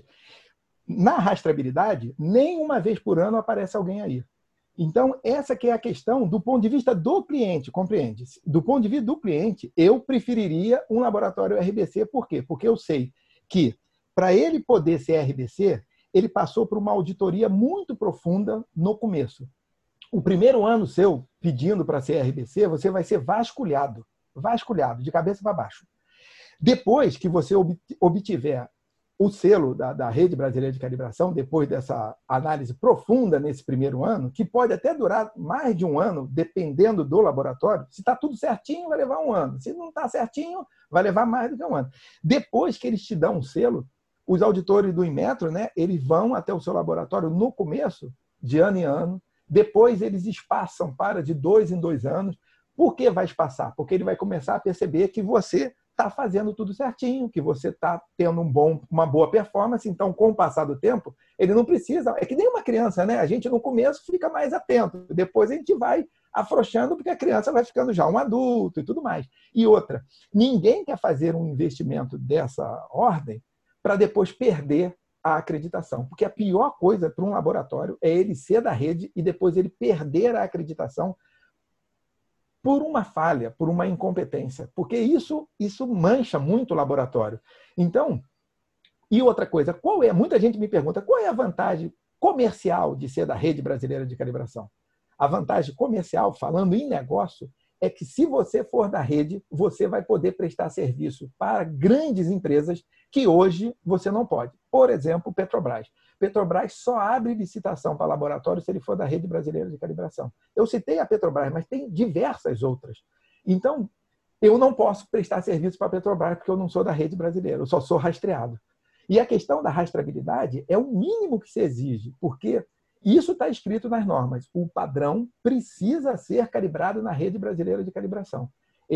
na rastreabilidade, nem uma vez por ano aparece alguém aí. Então, essa que é a questão do ponto de vista do cliente, compreende? Do ponto de vista do cliente, eu preferiria um laboratório RBC. Por quê? Porque eu sei que, para ele poder ser RBC, ele passou por uma auditoria muito profunda no começo. o primeiro ano seu pedindo para ser RBC, você vai ser vasculhado, de cabeça para baixo. Depois que você obtiver o selo da Rede Brasileira de Calibração, depois dessa análise profunda nesse primeiro ano, que pode até durar mais de um ano, dependendo do laboratório. Se está tudo certinho, vai levar um ano. Se não está certinho, vai levar mais do que um ano. Depois que eles te dão um selo, os auditores do Inmetro, né, eles vão até o seu laboratório no começo, de ano em ano. Depois eles espaçam para de 2 em 2 anos. Por que vai espaçar? Porque ele vai começar a perceber que você está fazendo tudo certinho, que você está tendo uma boa performance. Então, com o passar do tempo, ele não precisa... É que nem uma criança, né? A gente, no começo, fica mais atento. Depois, a gente vai afrouxando, porque a criança vai ficando já um adulto e tudo mais. E outra, ninguém quer fazer um investimento dessa ordem para depois perder a acreditação. Porque a pior coisa para um laboratório é ele ser da rede e depois ele perder a acreditação por uma falha, por uma incompetência, porque isso mancha muito o laboratório. Então, e outra coisa, muita gente me pergunta, qual é a vantagem comercial de ser da Rede Brasileira de Calibração? A vantagem comercial, falando em negócio, é que se você for da rede, você vai poder prestar serviço para grandes empresas que hoje você não pode. Por exemplo, Petrobras. Petrobras só abre licitação para laboratório se ele for da Rede Brasileira de Calibração. Eu citei a Petrobras, mas tem diversas outras. Então, eu não posso prestar serviço para a Petrobras porque eu não sou da Rede Brasileira, eu só sou rastreado. E a questão da rastreabilidade é o mínimo que se exige, porque isso está escrito nas normas. O padrão precisa ser calibrado na Rede Brasileira de Calibração.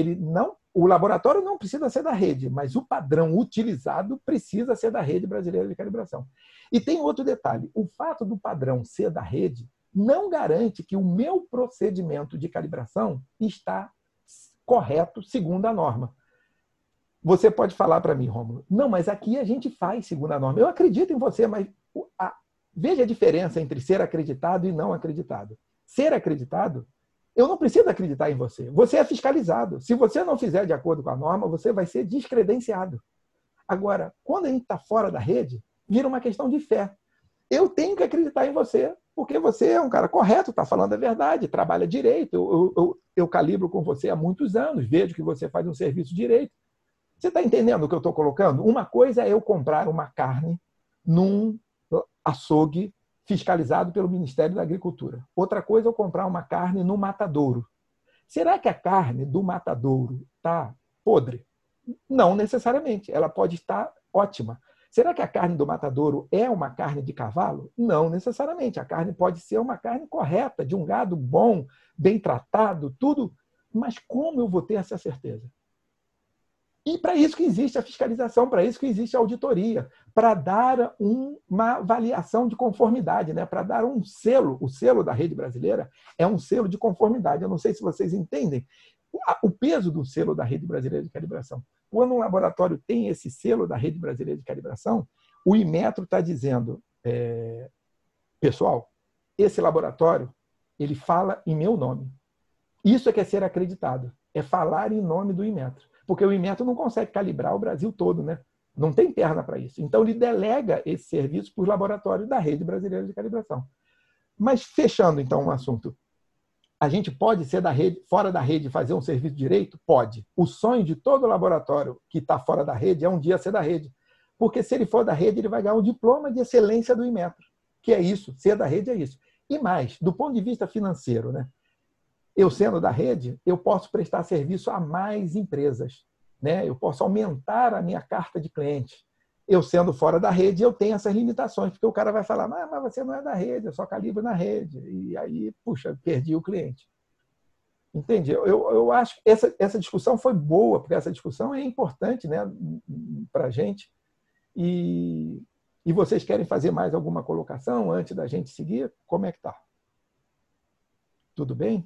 O laboratório não precisa ser da rede, mas o padrão utilizado precisa ser da Rede Brasileira de Calibração. E tem outro detalhe. O fato do padrão ser da rede não garante que o meu procedimento de calibração está correto segundo a norma. Você pode falar para mim, Rômulo, não, mas aqui a gente faz segundo a norma. Eu acredito em você, mas veja a diferença entre ser acreditado e não acreditado. Ser acreditado, eu não preciso acreditar em você. Você é fiscalizado. Se você não fizer de acordo com a norma, você vai ser descredenciado. Agora, quando a gente está fora da rede, vira uma questão de fé. Eu tenho que acreditar em você, porque você é um cara correto, está falando a verdade, trabalha direito. Eu calibro com você há muitos anos, vejo que você faz um serviço direito. Você está entendendo o que eu estou colocando? Uma coisa é eu comprar uma carne num açougue fiscalizado pelo Ministério da Agricultura. Outra coisa é eu comprar uma carne no matadouro. Será que a carne do matadouro está podre? Não necessariamente. Ela pode estar ótima. Será que a carne do matadouro é uma carne de cavalo? Não necessariamente. A carne pode ser uma carne correta, de um gado bom, bem tratado, tudo. Mas como eu vou ter essa certeza? E para isso que existe a fiscalização, para isso que existe a auditoria, para dar uma avaliação de conformidade, né? Para dar um selo. O selo da Rede Brasileira é um selo de conformidade. Eu não sei se vocês entendem o peso do selo da Rede Brasileira de Calibração. Quando um laboratório tem esse selo da Rede Brasileira de Calibração, o Inmetro está dizendo, pessoal, esse laboratório ele fala em meu nome. Isso é que é ser acreditado, é falar em nome do Inmetro. Porque o Inmetro não consegue calibrar o Brasil todo, né? Não tem perna para isso. Então, ele delega esse serviço para os laboratórios da Rede Brasileira de Calibração. Mas, fechando, então, o assunto, a gente pode ser da rede, fora da rede e fazer um serviço direito? Pode. O sonho de todo laboratório que está fora da rede é um dia ser da rede. Porque, se ele for da rede, ele vai ganhar um diploma de excelência do Inmetro. Que é isso. Ser da rede é isso. E mais, do ponto de vista financeiro, né? Eu sendo da rede, eu posso prestar serviço a mais empresas, né? Eu posso aumentar a minha carta de clientes. Eu sendo fora da rede, eu tenho essas limitações, porque o cara vai falar, mas você não é da rede, eu só calibro na rede. E aí, puxa, perdi o cliente. Entende? Eu acho que essa discussão foi boa, porque essa discussão é importante, né, para a gente. E vocês querem fazer mais alguma colocação antes da gente seguir? Como é que está? Tudo bem?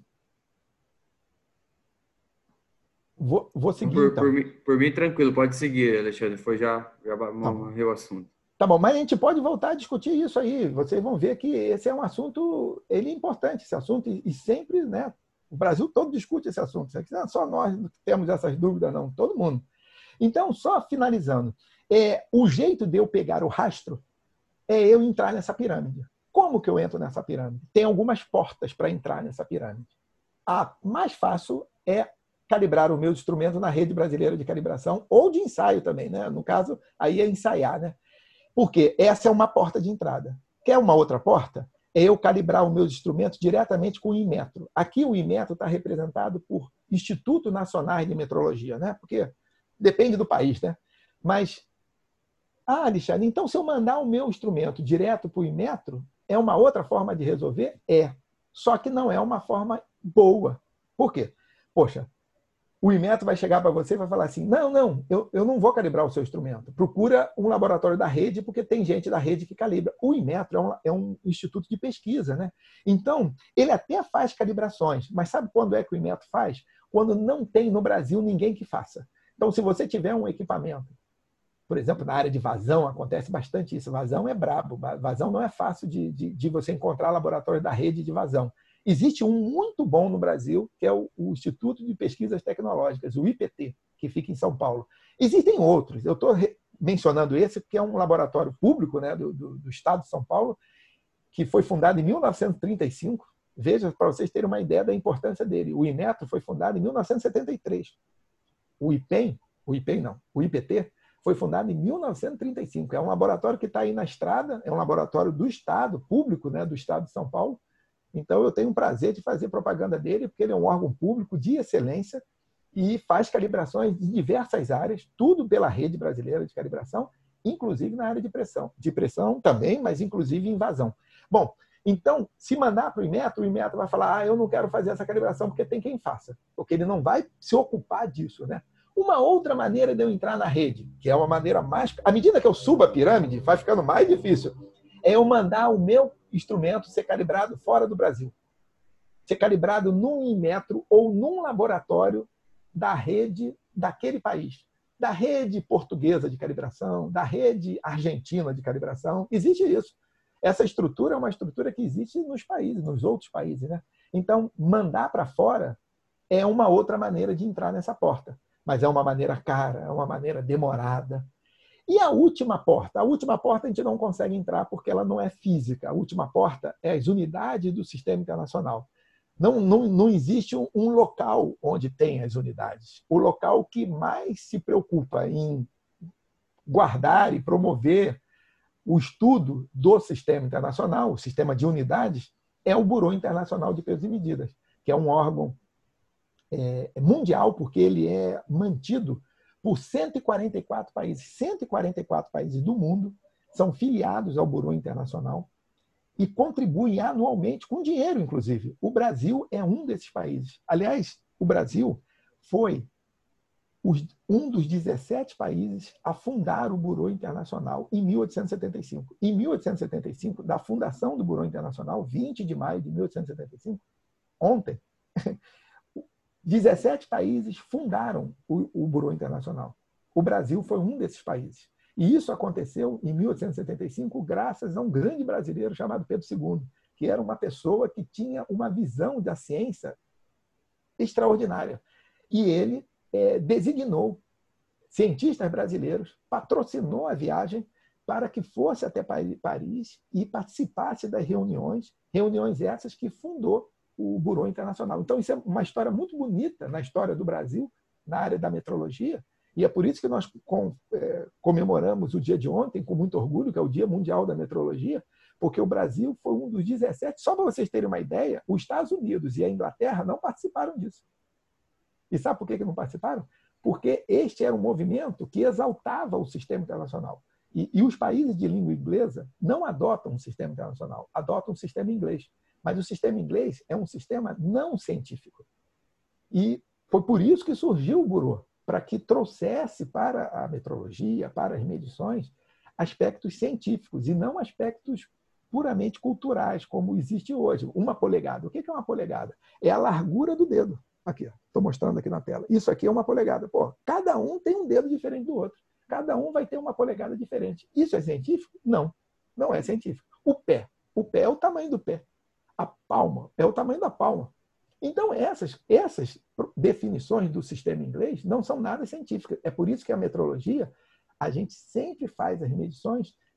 Vou seguir, então. Por mim, tranquilo. Pode seguir, Alexandre. Foi já morreu o assunto. Tá bom, mas a gente pode voltar a discutir isso aí. Vocês vão ver que esse é um assunto, ele é importante, esse assunto, e sempre, né? O Brasil todo discute esse assunto. Não é só nós que temos essas dúvidas, não. Todo mundo. Então, só finalizando. O jeito de eu pegar o rastro é eu entrar nessa pirâmide. Como que eu entro nessa pirâmide? Tem algumas portas para entrar nessa pirâmide. A mais fácil é calibrar o meu instrumento na rede brasileira de calibração ou de ensaio também, né? No caso, aí é ensaiar, né? Porque essa é uma porta de entrada. Quer uma outra porta? É eu calibrar os meus instrumentos diretamente com o Inmetro. Aqui o Inmetro está representado por Instituto Nacional de Metrologia, né? Porque depende do país, né? Mas, Alexandre, então se eu mandar o meu instrumento direto para o Inmetro, é uma outra forma de resolver? É. Só que não é uma forma boa. Por quê? Poxa, o Inmetro vai chegar para você e vai falar assim, não, eu não vou calibrar o seu instrumento. Procura um laboratório da rede, porque tem gente da rede que calibra. O Inmetro é um instituto de pesquisa, né? Então, ele até faz calibrações, mas sabe quando é que o Inmetro faz? Quando não tem no Brasil ninguém que faça. Então, se você tiver um equipamento, por exemplo, na área de vazão, acontece bastante isso. Vazão é brabo. Vazão não é fácil de você encontrar laboratório da rede de vazão. Existe um muito bom no Brasil, que é o Instituto de Pesquisas Tecnológicas, o IPT, que fica em São Paulo. Existem outros. Eu estou mencionando esse porque é um laboratório público, né, do Estado de São Paulo, que foi fundado em 1935. Veja, para vocês terem uma ideia da importância dele. O Inmetro foi fundado em 1973. O IPT foi fundado em 1935. É um laboratório que está aí na estrada, é um laboratório do Estado, público, né, do Estado de São Paulo. Então, eu tenho o prazer de fazer propaganda dele, porque ele é um órgão público de excelência e faz calibrações de diversas áreas, tudo pela rede brasileira de calibração, inclusive na área de pressão. De pressão também, mas inclusive em vazão. Bom, então, se mandar para o Inmetro vai falar, eu não quero fazer essa calibração porque tem quem faça, porque ele não vai se ocupar disso, né? Uma outra maneira de eu entrar na rede, que é uma maneira mais... À medida que eu subo a pirâmide, vai ficando mais difícil, é eu mandar o meu instrumento ser calibrado fora do Brasil. Ser calibrado num Inmetro ou num laboratório da rede daquele país. Da rede portuguesa de calibração, da rede argentina de calibração. Existe isso. Essa estrutura é uma estrutura que existe nos países, nos outros países, né? Então, mandar para fora é uma outra maneira de entrar nessa porta. Mas é uma maneira cara, é uma maneira demorada. E a última porta? A última porta a gente não consegue entrar porque ela não é física. A última porta é as unidades do sistema internacional. Não existe um local onde tem as unidades. O local que mais se preocupa em guardar e promover o estudo do sistema internacional, o sistema de unidades, é o Bureau Internacional de Pesos e Medidas, que é um órgão mundial, porque ele é mantido por 144 países. 144 países do mundo são filiados ao Bureau Internacional e contribuem anualmente com dinheiro, inclusive. O Brasil é um desses países. Aliás, o Brasil foi um dos 17 países a fundar o Bureau Internacional em 1875. Em 1875, da fundação do Bureau Internacional, 20 de maio de 1875, ontem, 17 países fundaram o Bureau Internacional. O Brasil foi um desses países. E isso aconteceu em 1875 graças a um grande brasileiro chamado Pedro II, que era uma pessoa que tinha uma visão da ciência extraordinária. E ele designou cientistas brasileiros, patrocinou a viagem para que fosse até Paris e participasse das reuniões essas que fundou o Bureau Internacional. Então, isso é uma história muito bonita na história do Brasil, na área da metrologia, e é por isso que nós comemoramos o dia de ontem com muito orgulho, que é o Dia Mundial da Metrologia, porque o Brasil foi um dos 17. Só para vocês terem uma ideia, os Estados Unidos e a Inglaterra não participaram disso. E sabe por que não participaram? Porque este era um movimento que exaltava o sistema internacional. E os países de língua inglesa não adotam um sistema internacional, adotam um sistema inglês. Mas o sistema inglês é um sistema não científico. E foi por isso que surgiu o Bureau, para que trouxesse para a metrologia, para as medições, aspectos científicos e não aspectos puramente culturais, como existe hoje. Uma polegada. O que é uma polegada? É a largura do dedo. Aqui, estou mostrando aqui na tela. Isso aqui é uma polegada. Pô, cada um tem um dedo diferente do outro. Cada um vai ter uma polegada diferente. Isso é científico? Não, não é científico. O pé é o tamanho do pé. A palma é o tamanho da palma. Então, essas definições do sistema inglês não são nada científicas. É por isso que a metrologia, a gente sempre faz as medições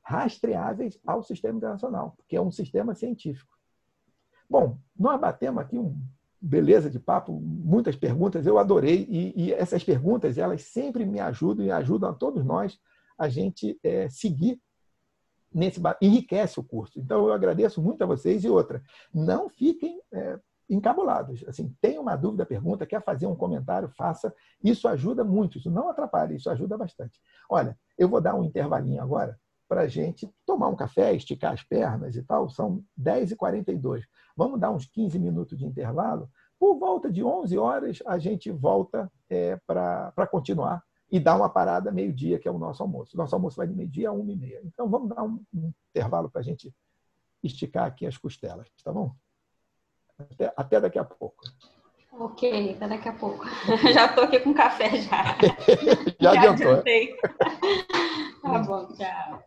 rastreáveis ao sistema internacional, porque é um sistema científico. Bom, nós batemos aqui beleza de papo, muitas perguntas, eu adorei, e essas perguntas, elas sempre me ajudam e ajudam a todos nós a gente seguir enriquece o curso. Então, eu agradeço muito a vocês. E outra, não fiquem encabulados. Assim, tem uma dúvida, pergunta, quer fazer um comentário, faça. Isso ajuda muito, isso não atrapalha, isso ajuda bastante. Olha, eu vou dar um intervalinho agora para a gente tomar um café, esticar as pernas e tal. São 10h42. Vamos dar uns 15 minutos de intervalo. Por volta de 11 horas, a gente volta para continuar e dar uma parada meio-dia, que é o nosso almoço. Nosso almoço vai de meio-dia a 1h30. Então, vamos dar um intervalo para a gente esticar aqui as costelas, tá bom? Até daqui a pouco. Ok, até daqui a pouco. Já estou aqui com café já. Já adiantou. Adiantei. Tá bom, tchau.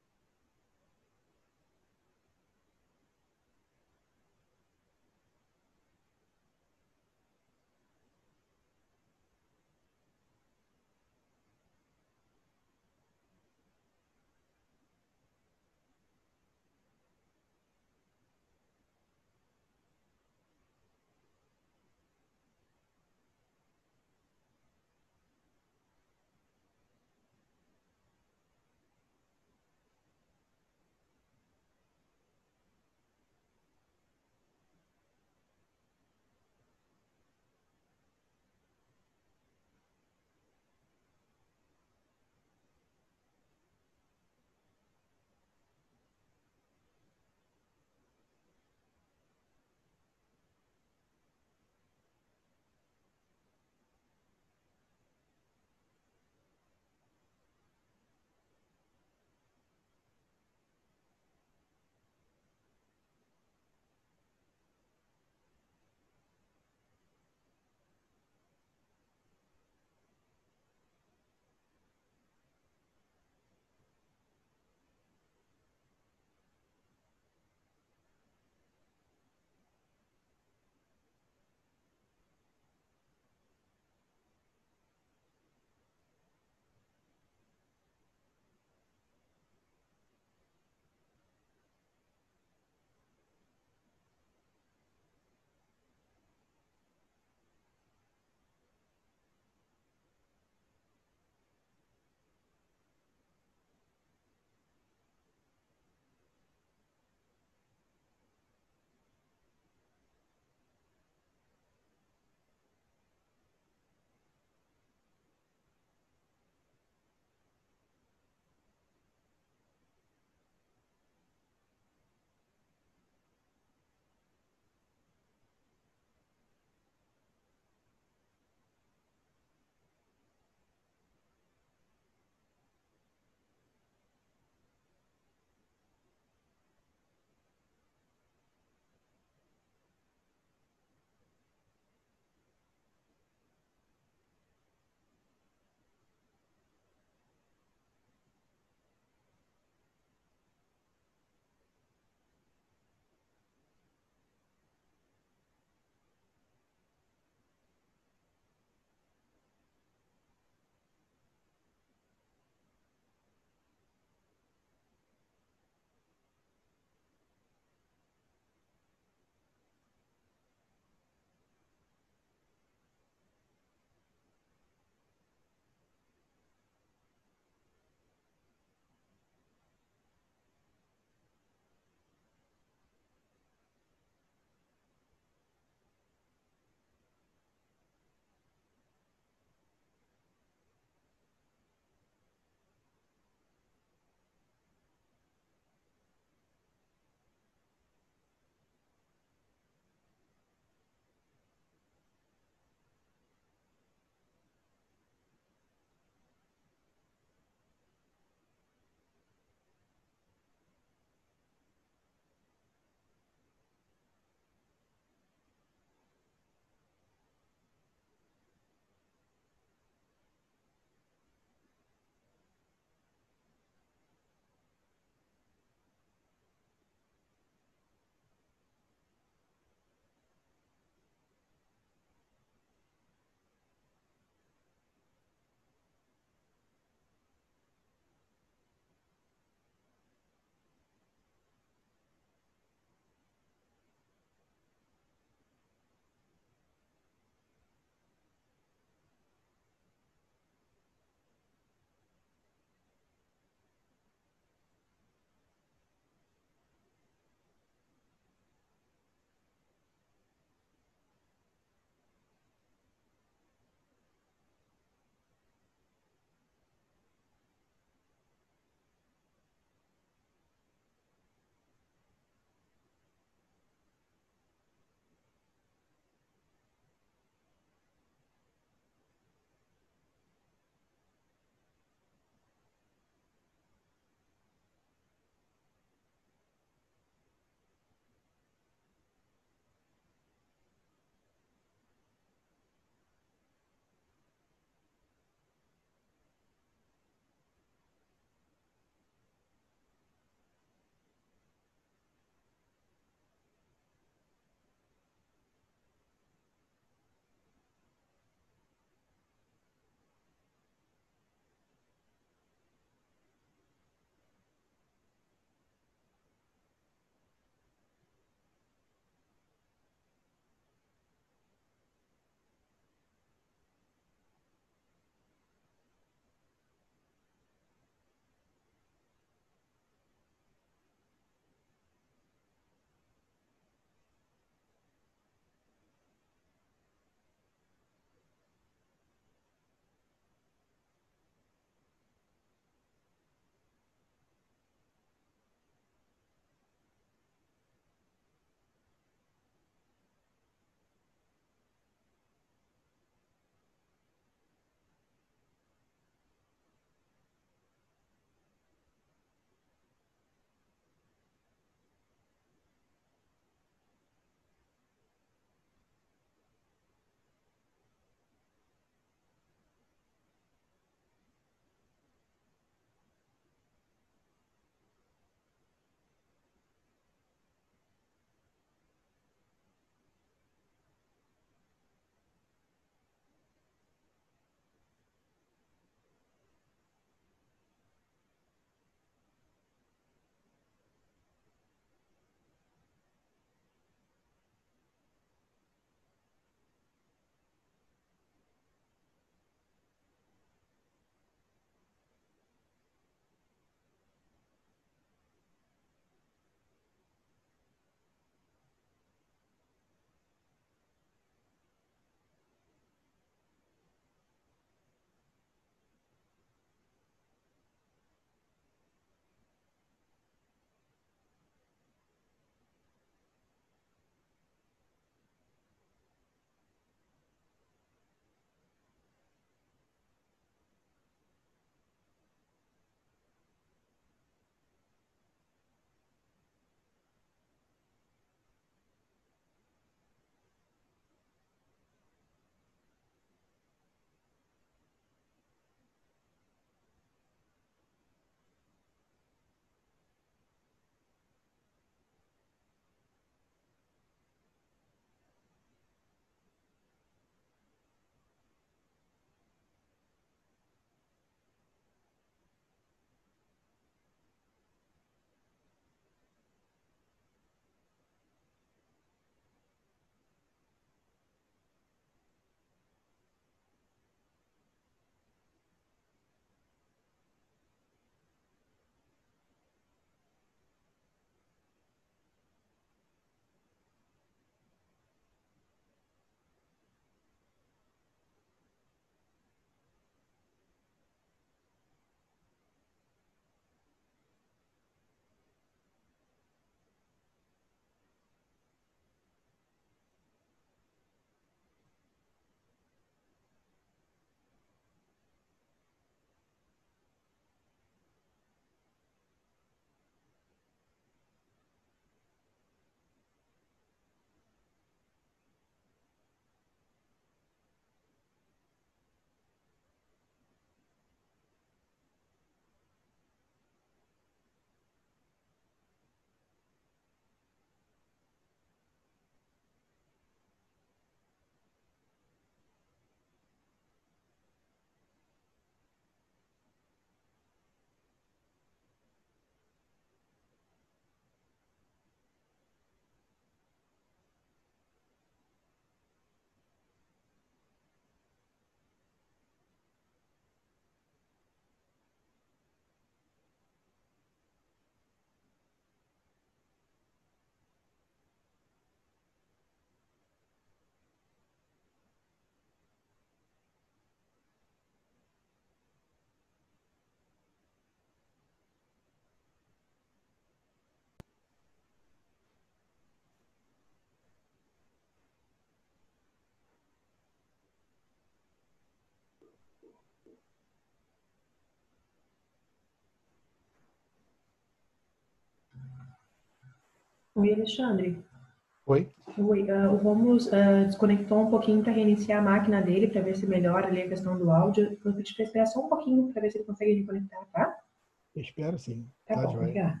Oi, Alexandre. Oi? Oi, o Romulo desconectou um pouquinho para reiniciar a máquina dele, para ver se melhora ali a questão do áudio. Eu vou pedir para esperar só um pouquinho para ver se ele consegue reconectar, tá? Espero sim. Tá Tá bom, joia. obrigada.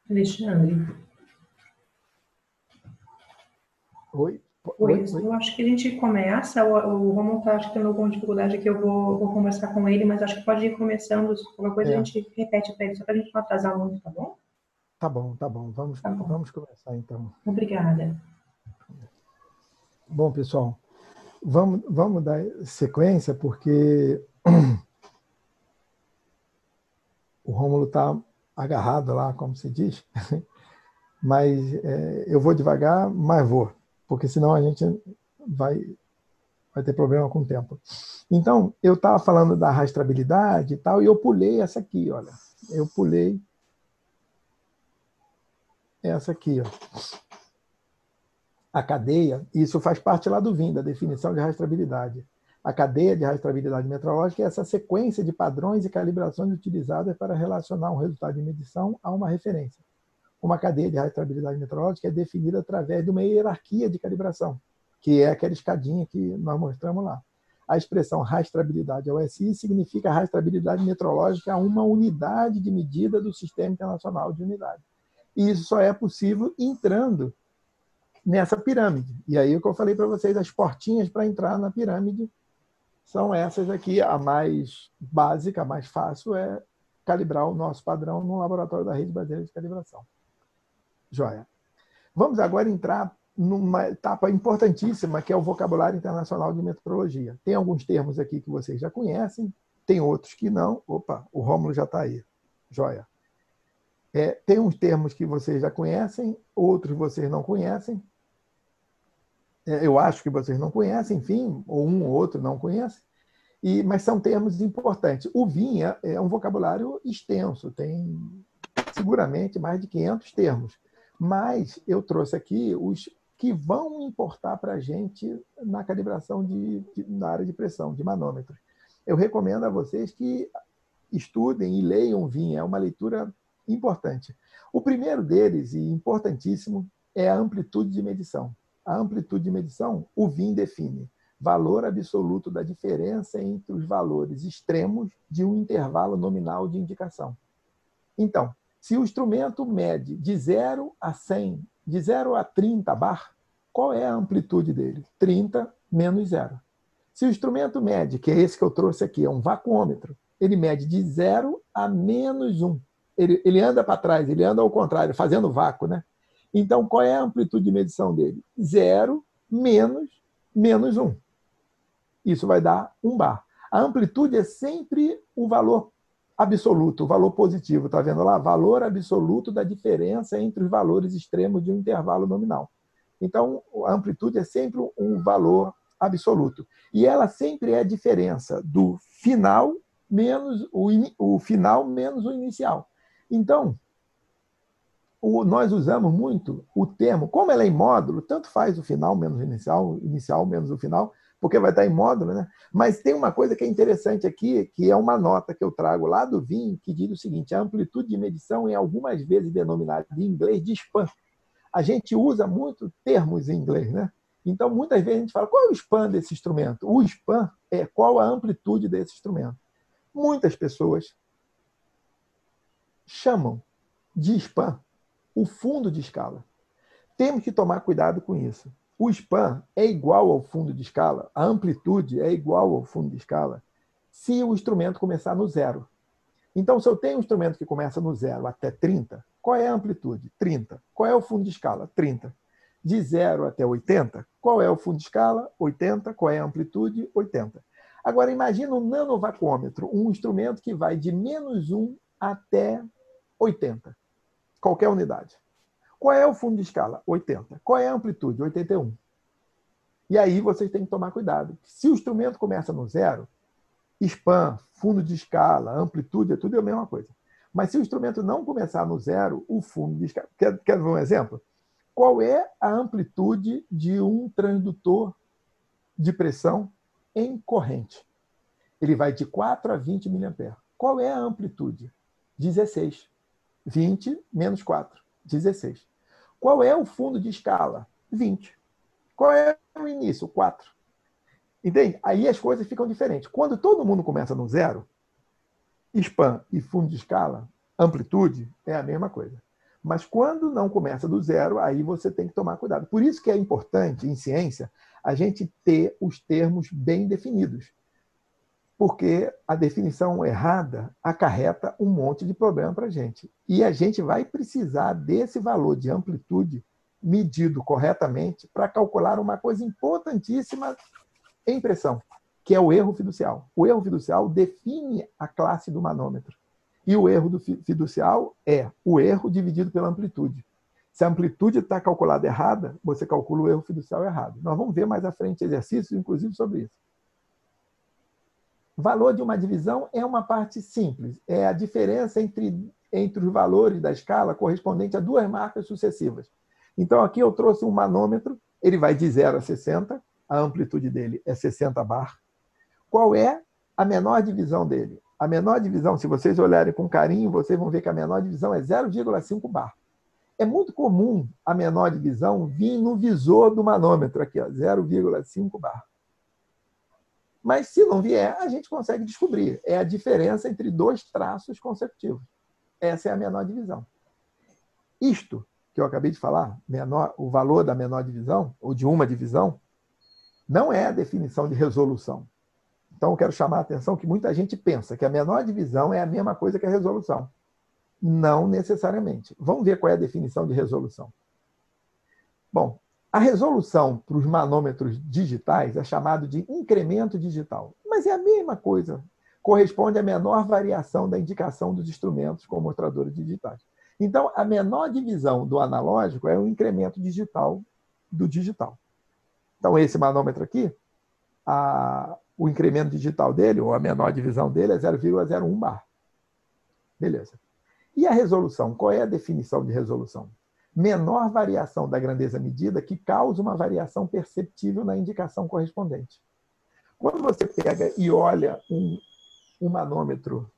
Alexandre, Oi? oi, eu acho que a gente começa, o Romulo tá, acho que tendo alguma dificuldade aqui, eu vou conversar com ele, mas acho que pode ir começando, qualquer coisa a gente repete para ele, só para a gente não atrasar muito, tá bom? Tá bom, tá bom. Tá bom. Vamos começar, então. Obrigada. Bom, pessoal, vamos dar sequência, porque o Rômulo está agarrado lá, como se diz, mas eu vou devagar, mas vou, porque senão a gente vai ter problema com o tempo. Então, eu estava falando da rastreabilidade e tal, e eu pulei essa aqui, olha. Eu pulei essa aqui, ó. A cadeia, isso faz parte lá do VIM, da definição de rastreabilidade. A cadeia de rastreabilidade metrológica é essa sequência de padrões e calibrações utilizadas para relacionar um resultado de medição a uma referência. Uma cadeia de rastreabilidade metrológica é definida através de uma hierarquia de calibração, que é aquela escadinha que nós mostramos lá. A expressão rastreabilidade OSI significa rastreabilidade metrológica a uma unidade de medida do Sistema Internacional de Unidade. E isso só é possível entrando nessa pirâmide. E aí o que eu falei para vocês, as portinhas para entrar na pirâmide são essas aqui. A mais básica, a mais fácil é calibrar o nosso padrão no laboratório da rede brasileira de calibração. Joia. Vamos agora entrar numa etapa importantíssima, que é o vocabulário internacional de metrologia. Tem alguns termos aqui que vocês já conhecem, tem outros que não. Opa, o Rômulo já está aí. Joia. Tem uns termos que vocês já conhecem, outros vocês não conhecem. Eu acho que vocês não conhecem, enfim, ou um ou outro não conhece, mas são termos importantes. O VIM é um vocabulário extenso, tem seguramente mais de 500 termos, mas eu trouxe aqui os que vão importar para a gente na calibração na área de pressão, de manômetros. Eu recomendo a vocês que estudem e leiam o VIM, é uma leitura importante. O primeiro deles, e importantíssimo, é a amplitude de medição. A amplitude de medição, o VIM define valor absoluto da diferença entre os valores extremos de um intervalo nominal de indicação. Então, se o instrumento mede de 0 a 100, de 0 a 30 bar, qual é a amplitude dele? 30 menos 0. Se o instrumento mede, que é esse que eu trouxe aqui, é um vacuômetro, ele mede de 0 a menos 1. Ele anda para trás, ele anda ao contrário, fazendo vácuo, né? Então, qual é a amplitude de medição dele? 0 menos 1. Isso vai dar 1 bar. A amplitude é sempre o valor absoluto, o valor positivo. Está vendo lá? Valor absoluto da diferença entre os valores extremos de um intervalo nominal. Então, a amplitude é sempre um valor absoluto. E ela sempre é a diferença do final menos o final menos o inicial. Então, nós usamos muito o termo, como ela é em módulo, tanto faz o final menos o inicial menos o final, porque vai estar em módulo, né? Mas tem uma coisa que é interessante aqui, que é uma nota que eu trago lá do VIM, que diz o seguinte: a amplitude de medição é algumas vezes denominada em inglês de span. A gente usa muito termos em inglês, né? Então, muitas vezes a gente fala, qual é o span desse instrumento? O span é qual a amplitude desse instrumento. Muitas pessoas chamam de span o fundo de escala. Temos que tomar cuidado com isso. O span é igual ao fundo de escala, a amplitude é igual ao fundo de escala, se o instrumento começar no 0. Então, se eu tenho um instrumento que começa no 0 até 30, qual é a amplitude? 30. Qual é o fundo de escala? 30. De 0 até 80, qual é o fundo de escala? 80. Qual é a amplitude? 80. Agora, imagina um nanovacuômetro, um instrumento que vai de menos 1 até 80. Qualquer unidade. Qual é o fundo de escala? 80. Qual é a amplitude? 81. E aí vocês têm que tomar cuidado. Se o instrumento começa no 0, span, fundo de escala, amplitude, tudo é a mesma coisa. Mas se o instrumento não começar no 0, o fundo de escala... Quer ver um exemplo? Qual é a amplitude de um transdutor de pressão em corrente? Ele vai de 4 a 20 mA. Qual é a amplitude? 16. 20 menos 4, 16. Qual é o fundo de escala? 20. Qual é o início? 4. Entende? Aí as coisas ficam diferentes. Quando todo mundo começa no 0, span e fundo de escala, amplitude, é a mesma coisa. Mas quando não começa do zero, aí você tem que tomar cuidado. Por isso que é importante, em ciência, a gente ter os termos bem definidos. Porque a definição errada acarreta um monte de problema para a gente. E a gente vai precisar desse valor de amplitude medido corretamente para calcular uma coisa importantíssima em pressão, que é o erro fiducial. O erro fiducial define a classe do manômetro. E o erro do fiducial é o erro dividido pela amplitude. Se a amplitude está calculada errada, você calcula o erro fiducial errado. Nós vamos ver mais à frente exercícios, inclusive, sobre isso. Valor de uma divisão é uma parte simples. É a diferença entre os valores da escala correspondente a duas marcas sucessivas. Então, aqui eu trouxe um manômetro, ele vai de 0 a 60, a amplitude dele é 60 bar. Qual é a menor divisão dele? A menor divisão, se vocês olharem com carinho, vocês vão ver que a menor divisão é 0,5 bar. É muito comum a menor divisão vir no visor do manômetro, aqui, 0,5 bar. Mas, se não vier, a gente consegue descobrir. É a diferença entre dois traços consecutivos. Essa é a menor divisão. Isto que eu acabei de falar, o valor da menor divisão, ou de uma divisão, não é a definição de resolução. Então, eu quero chamar a atenção que muita gente pensa que a menor divisão é a mesma coisa que a resolução. Não necessariamente. Vamos ver qual é a definição de resolução. Bom, a resolução para os manômetros digitais é chamado de incremento digital. Mas é a mesma coisa. Corresponde à menor variação da indicação dos instrumentos com mostradores digitais. Então, a menor divisão do analógico é o incremento digital do digital. Então, esse manômetro aqui, o incremento digital dele, ou a menor divisão dele, é 0,01 bar. Beleza. E a resolução? Qual é a definição de resolução? Menor variação da grandeza medida que causa uma variação perceptível na indicação correspondente. Quando você pega e olha um manômetro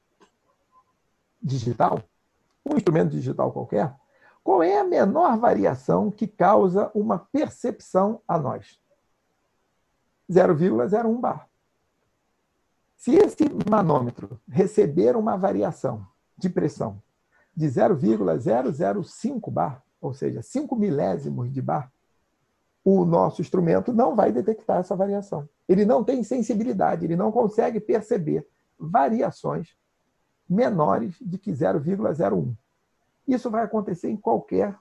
digital, um instrumento digital qualquer, qual é a menor variação que causa uma percepção a nós? 0,01 bar. Se esse manômetro receber uma variação de pressão de 0,005 bar, ou seja, 5 milésimos de bar, o nosso instrumento não vai detectar essa variação. Ele não tem sensibilidade, ele não consegue perceber variações menores de que 0,01. Isso vai acontecer em qualquer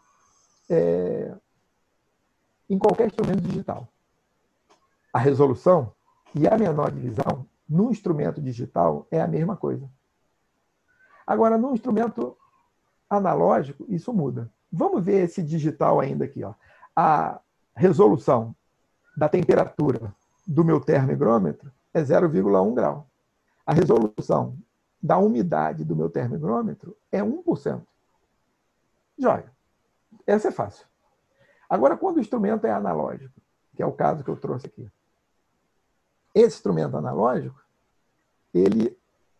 instrumento digital. A resolução e a menor divisão no instrumento digital é a mesma coisa. Agora, no instrumento analógico, isso muda. Vamos ver esse digital ainda aqui. Ó. A resolução da temperatura do meu termohigrômetro é 0,1 grau. A resolução da umidade do meu termohigrômetro é 1%. Joia. Essa é fácil. Agora, quando o instrumento é analógico, que é o caso que eu trouxe aqui, esse instrumento analógico, esse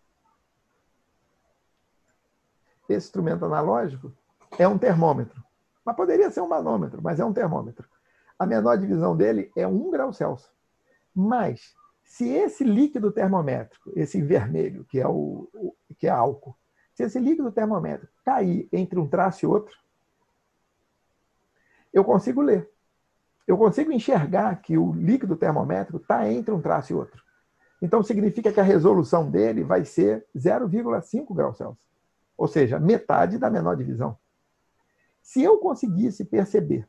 instrumento analógico é um termômetro. Mas poderia ser um manômetro, mas é um termômetro. A menor divisão dele é 1 grau Celsius. Mas, se esse líquido termométrico, esse vermelho, que é álcool, se esse líquido termométrico cair entre um traço e outro, eu consigo ler. Eu consigo enxergar que o líquido termométrico está entre um traço e outro. Então, significa que a resolução dele vai ser 0,5 graus Celsius. Ou seja, metade da menor divisão. Se eu conseguisse perceber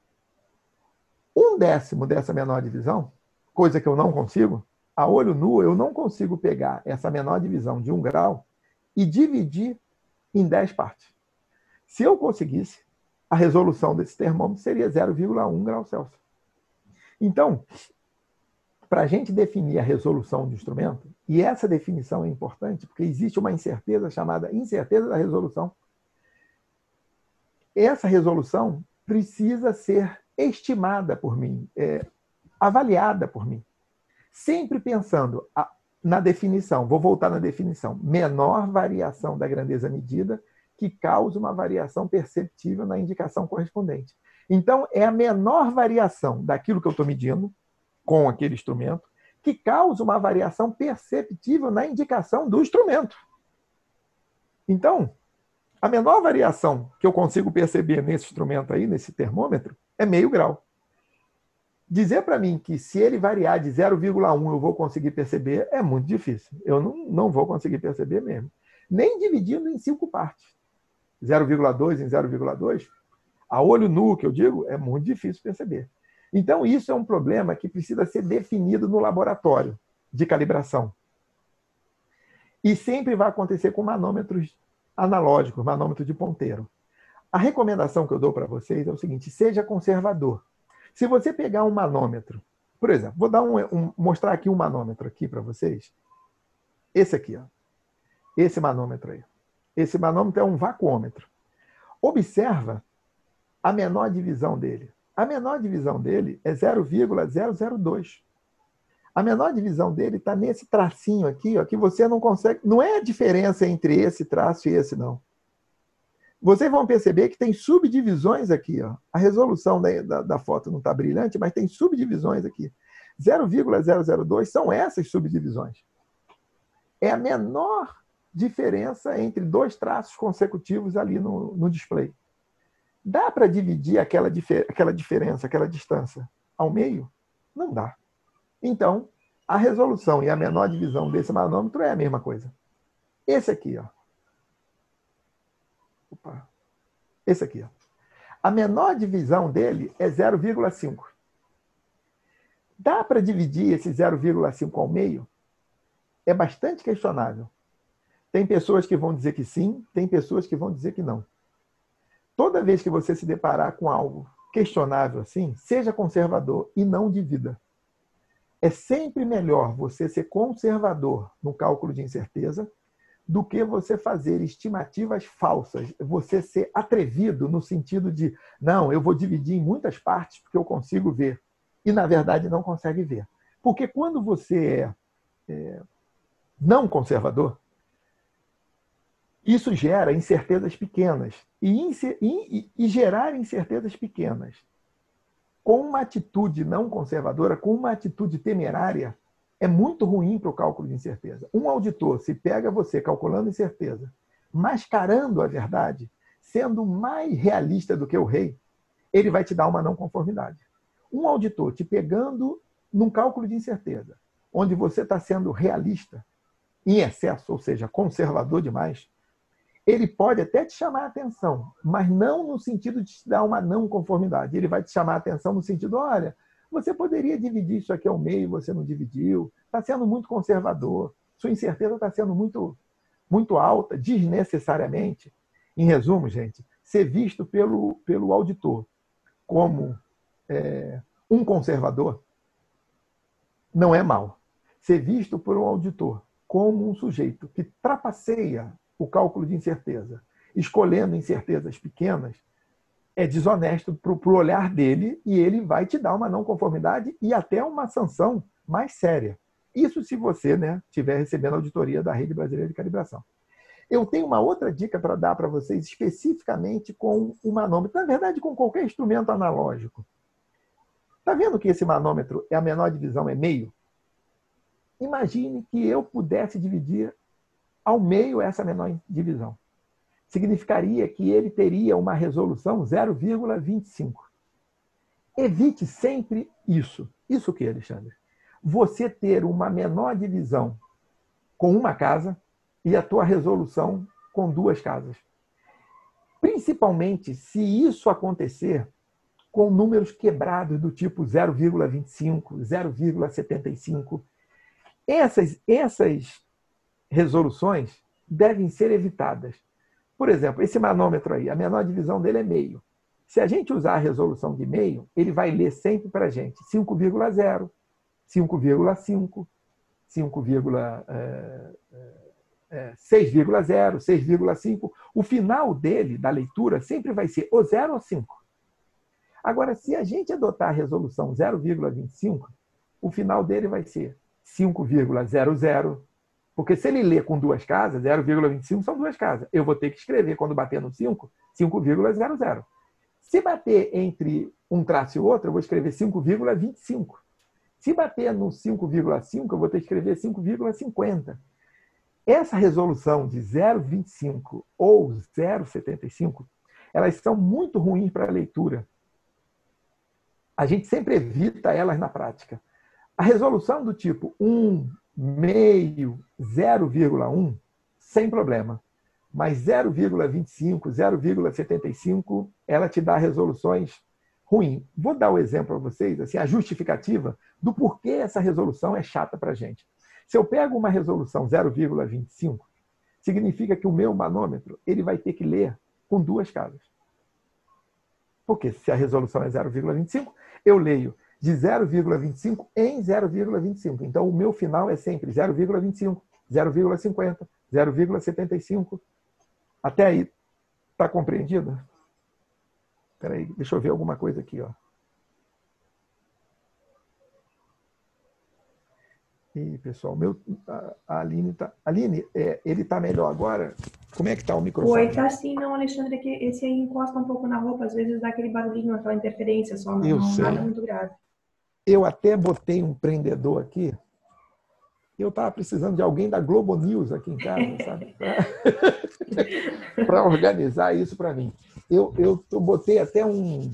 1/10 dessa menor divisão, coisa que eu não consigo, a olho nu eu não consigo pegar essa menor divisão de 1 grau e dividir em 10 partes. Se eu conseguisse, a resolução desse termômetro seria 0,1 graus Celsius. Então, para a gente definir a resolução do instrumento, e essa definição é importante porque existe uma incerteza chamada incerteza da resolução. Essa resolução precisa ser estimada por mim, avaliada por mim. Sempre pensando na definição, vou voltar na definição, menor variação da grandeza medida que causa uma variação perceptível na indicação correspondente. Então, é a menor variação daquilo que eu estou medindo com aquele instrumento que causa uma variação perceptível na indicação do instrumento. Então, A menor variação que eu consigo perceber nesse instrumento aí, nesse termômetro, é meio grau. Dizer para mim que se ele variar de 0,1 eu vou conseguir perceber é muito difícil. Eu não vou conseguir perceber mesmo. Nem dividindo em 5 partes. 0,2 em 0,2, a olho nu, que eu digo, é muito difícil perceber. Então, isso é um problema que precisa ser definido no laboratório de calibração. E sempre vai acontecer com manômetros analógicos, manômetro de ponteiro. A recomendação que eu dou para vocês é o seguinte: seja conservador. Se você pegar um manômetro, por exemplo, vou dar mostrar aqui um manômetro aqui para vocês. Esse aqui, ó. Esse manômetro aí. Esse manômetro é um vacuômetro. Observa a menor divisão dele. A menor divisão dele é 0,002. A menor divisão dele está nesse tracinho aqui, ó, que você não consegue... Não é a diferença entre esse traço e esse, não. Vocês vão perceber que tem subdivisões aqui. Ó. A resolução da foto não está brilhante, mas tem subdivisões aqui. 0,002 são essas subdivisões. É a menor diferença entre 2 traços consecutivos ali no display. Dá para dividir aquela diferença, aquela distância ao meio? Não dá. Então, a resolução e a menor divisão desse manômetro é a mesma coisa. Esse aqui, ó. Opa. Esse aqui, ó. A menor divisão dele é 0,5. Dá para dividir esse 0,5 ao meio? É bastante questionável. Tem pessoas que vão dizer que sim, tem pessoas que vão dizer que não. Toda vez que você se deparar com algo questionável assim, seja conservador e não divida. É sempre melhor você ser conservador no cálculo de incerteza do que você fazer estimativas falsas, você ser atrevido no sentido de, não, eu vou dividir em muitas partes porque eu consigo ver, e na verdade não consegue ver. Porque quando você é não conservador, isso gera incertezas pequenas, e gerar incertezas pequenas com uma atitude não conservadora, com uma atitude temerária, é muito ruim para o cálculo de incerteza. Um auditor, se pega você calculando incerteza, mascarando a verdade, sendo mais realista do que o rei, ele vai te dar uma não conformidade. Um auditor te pegando num cálculo de incerteza, onde você está sendo realista, em excesso, ou seja, conservador demais, ele pode até te chamar a atenção, mas não no sentido de te dar uma não conformidade. Ele vai te chamar a atenção no sentido, olha, você poderia dividir isso aqui ao meio, você não dividiu, está sendo muito conservador, sua incerteza está sendo muito, muito alta, desnecessariamente. Em resumo, gente, ser visto pelo auditor como um conservador não é mal. Ser visto por um auditor como um sujeito que trapaceia o cálculo de incerteza, escolhendo incertezas pequenas, é desonesto para o olhar dele e ele vai te dar uma não conformidade e até uma sanção mais séria. Isso se você estiver recebendo a auditoria da Rede Brasileira de Calibração. Eu tenho uma outra dica para dar para vocês, especificamente com o manômetro, na verdade com qualquer instrumento analógico. Está vendo que esse manômetro, a menor divisão é meio? Imagine que eu pudesse dividir ao meio essa menor divisão. Significaria que ele teria uma resolução 0,25. Evite sempre isso. Isso o que, Alexandre? Você ter uma menor divisão com uma casa e a tua resolução com 2 casas. Principalmente se isso acontecer com números quebrados do tipo 0,25, 0,75. Essas resoluções devem ser evitadas. Por exemplo, esse manômetro aí, a menor divisão dele é meio. Se a gente usar a resolução de meio, ele vai ler sempre para a gente 5,0, 5,5, 6,0, 6,5. O final dele, da leitura, sempre vai ser ou 0 ou 5. Agora, se a gente adotar a resolução 0,25, o final dele vai ser 5,00, porque se ele ler com 2 casas, 0,25 são 2 casas. Eu vou ter que escrever, quando bater no 5, 5,00. Se bater entre um traço e outro, eu vou escrever 5,25. Se bater no 5,5, eu vou ter que escrever 5,50. Essa resolução de 0,25 ou 0,75, elas são muito ruins para a leitura. A gente sempre evita elas na prática. A resolução do tipo 1, meio, 0,1, sem problema. Mas 0,25, 0,75, ela te dá resoluções ruins. Vou dar o exemplo para vocês, assim, a justificativa do porquê essa resolução é chata para a gente. Se eu pego uma resolução 0,25, significa que o meu manômetro ele vai ter que ler com 2 casas. Porque se a resolução é 0,25, eu leio de 0,25 em 0,25. Então, o meu final é sempre 0,25, 0,50, 0,75. Até aí, está compreendido? Espera aí, deixa eu ver alguma coisa aqui. Ó. E, pessoal, a Aline está... Aline, ele está melhor agora? Como é que está o microfone? Oi, tá sim, não, Alexandre, que esse aí encosta um pouco na roupa, às vezes dá aquele barulhinho, aquela interferência só, Eu não sei. nada muito grave. Eu até botei um prendedor aqui. Eu estava precisando de alguém da Globo News aqui em casa, sabe? Para organizar isso para mim. Eu botei até um...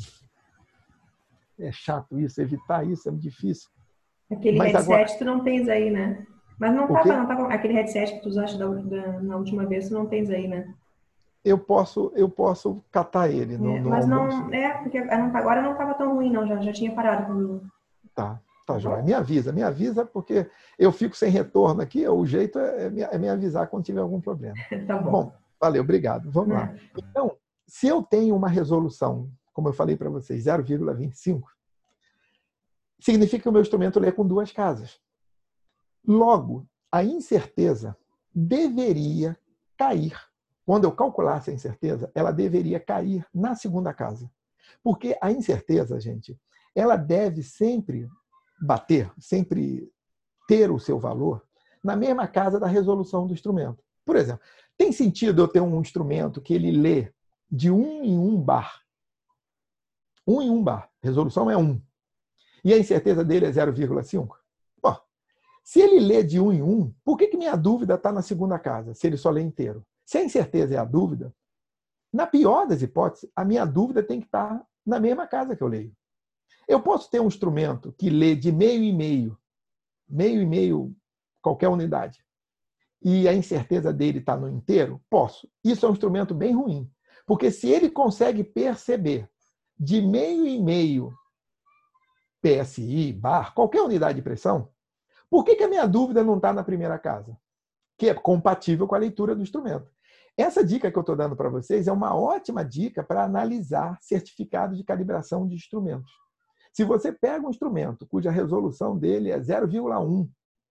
É chato isso, evitar isso é difícil. Aquele Mas headset agora... tu não tens aí, né? Mas não O quê? tava, aquele headset que tu usaste na última vez, tu não tens aí, né? Eu posso catar ele no Mas almoço. não, porque agora não estava tão ruim, não, já tinha parado comigo. Tá joia. Me avisa, porque eu fico sem retorno aqui, o jeito é me avisar quando tiver algum problema. Tá bom. Bom, valeu, obrigado. Vamos lá. Então, se eu tenho uma resolução, como eu falei para vocês, 0,25, significa que o meu instrumento lê com 2 casas. Logo, a incerteza deveria cair. Quando eu cálculasse a incerteza, ela deveria cair na 2ª casa. Porque a incerteza, gente, ela deve sempre bater, sempre ter o seu valor na mesma casa da resolução do instrumento. Por exemplo, tem sentido eu ter um instrumento que ele lê de 1 em 1 bar? 1 em 1 bar. Resolução é 1. E a incerteza dele é 0,5? Bom, se ele lê de 1 em 1, por que minha dúvida está na 2ª casa, se ele só lê inteiro? Se a incerteza é a dúvida, na pior das hipóteses, a minha dúvida tem que estar na mesma casa que eu leio. Eu posso ter um instrumento que lê de meio e meio, qualquer unidade, e a incerteza dele está no inteiro? Posso. Isso é um instrumento bem ruim, porque se ele consegue perceber de meio e meio PSI, bar, qualquer unidade de pressão, por que a minha dúvida não está na primeira casa? Que é compatível com a leitura do instrumento. Essa dica que eu estou dando para vocês é uma ótima dica para analisar certificado de calibração de instrumentos. Se você pega um instrumento cuja resolução dele é 0,1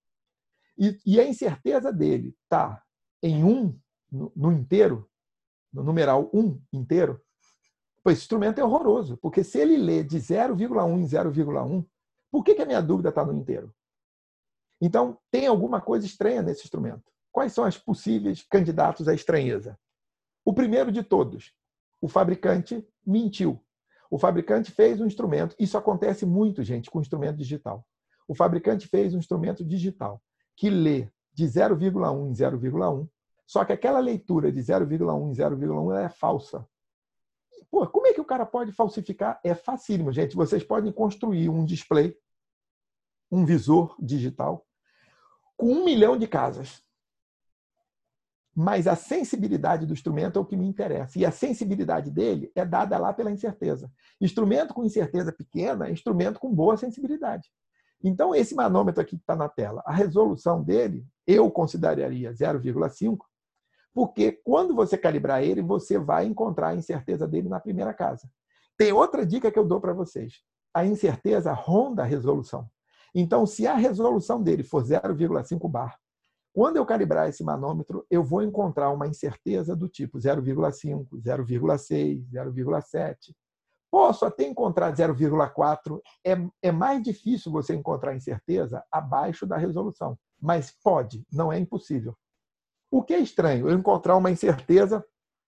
e a incerteza dele está em 1 no inteiro, no numeral 1 inteiro, esse instrumento é horroroso, porque se ele lê de 0,1 em 0,1, por que a minha dúvida está no inteiro? Então, tem alguma coisa estranha nesse instrumento. Quais são os possíveis candidatos à estranheza? O primeiro de todos, o fabricante mentiu. O fabricante fez um instrumento, isso acontece muito, gente, com instrumento digital. O fabricante fez um instrumento digital que lê de 0,1 em 0,1, só que aquela leitura de 0,1 em 0,1 é falsa. Pô, como é que o cara pode falsificar? É facílimo, gente. Vocês podem construir um display, um visor digital, com 1 milhão de casas. Mas a sensibilidade do instrumento é o que me interessa. E a sensibilidade dele é dada lá pela incerteza. Instrumento com incerteza pequena é instrumento com boa sensibilidade. Então, esse manômetro aqui que está na tela, a resolução dele, eu consideraria 0,5, porque quando você calibrar ele, você vai encontrar a incerteza dele na primeira casa. Tem outra dica que eu dou para vocês. A incerteza ronda a resolução. Então, se a resolução dele for 0,5 bar, quando eu calibrar esse manômetro, eu vou encontrar uma incerteza do tipo 0,5, 0,6, 0,7. Posso até encontrar 0,4. É mais difícil você encontrar incerteza abaixo da resolução. Mas pode, não é impossível. O que é estranho? Eu encontrar uma incerteza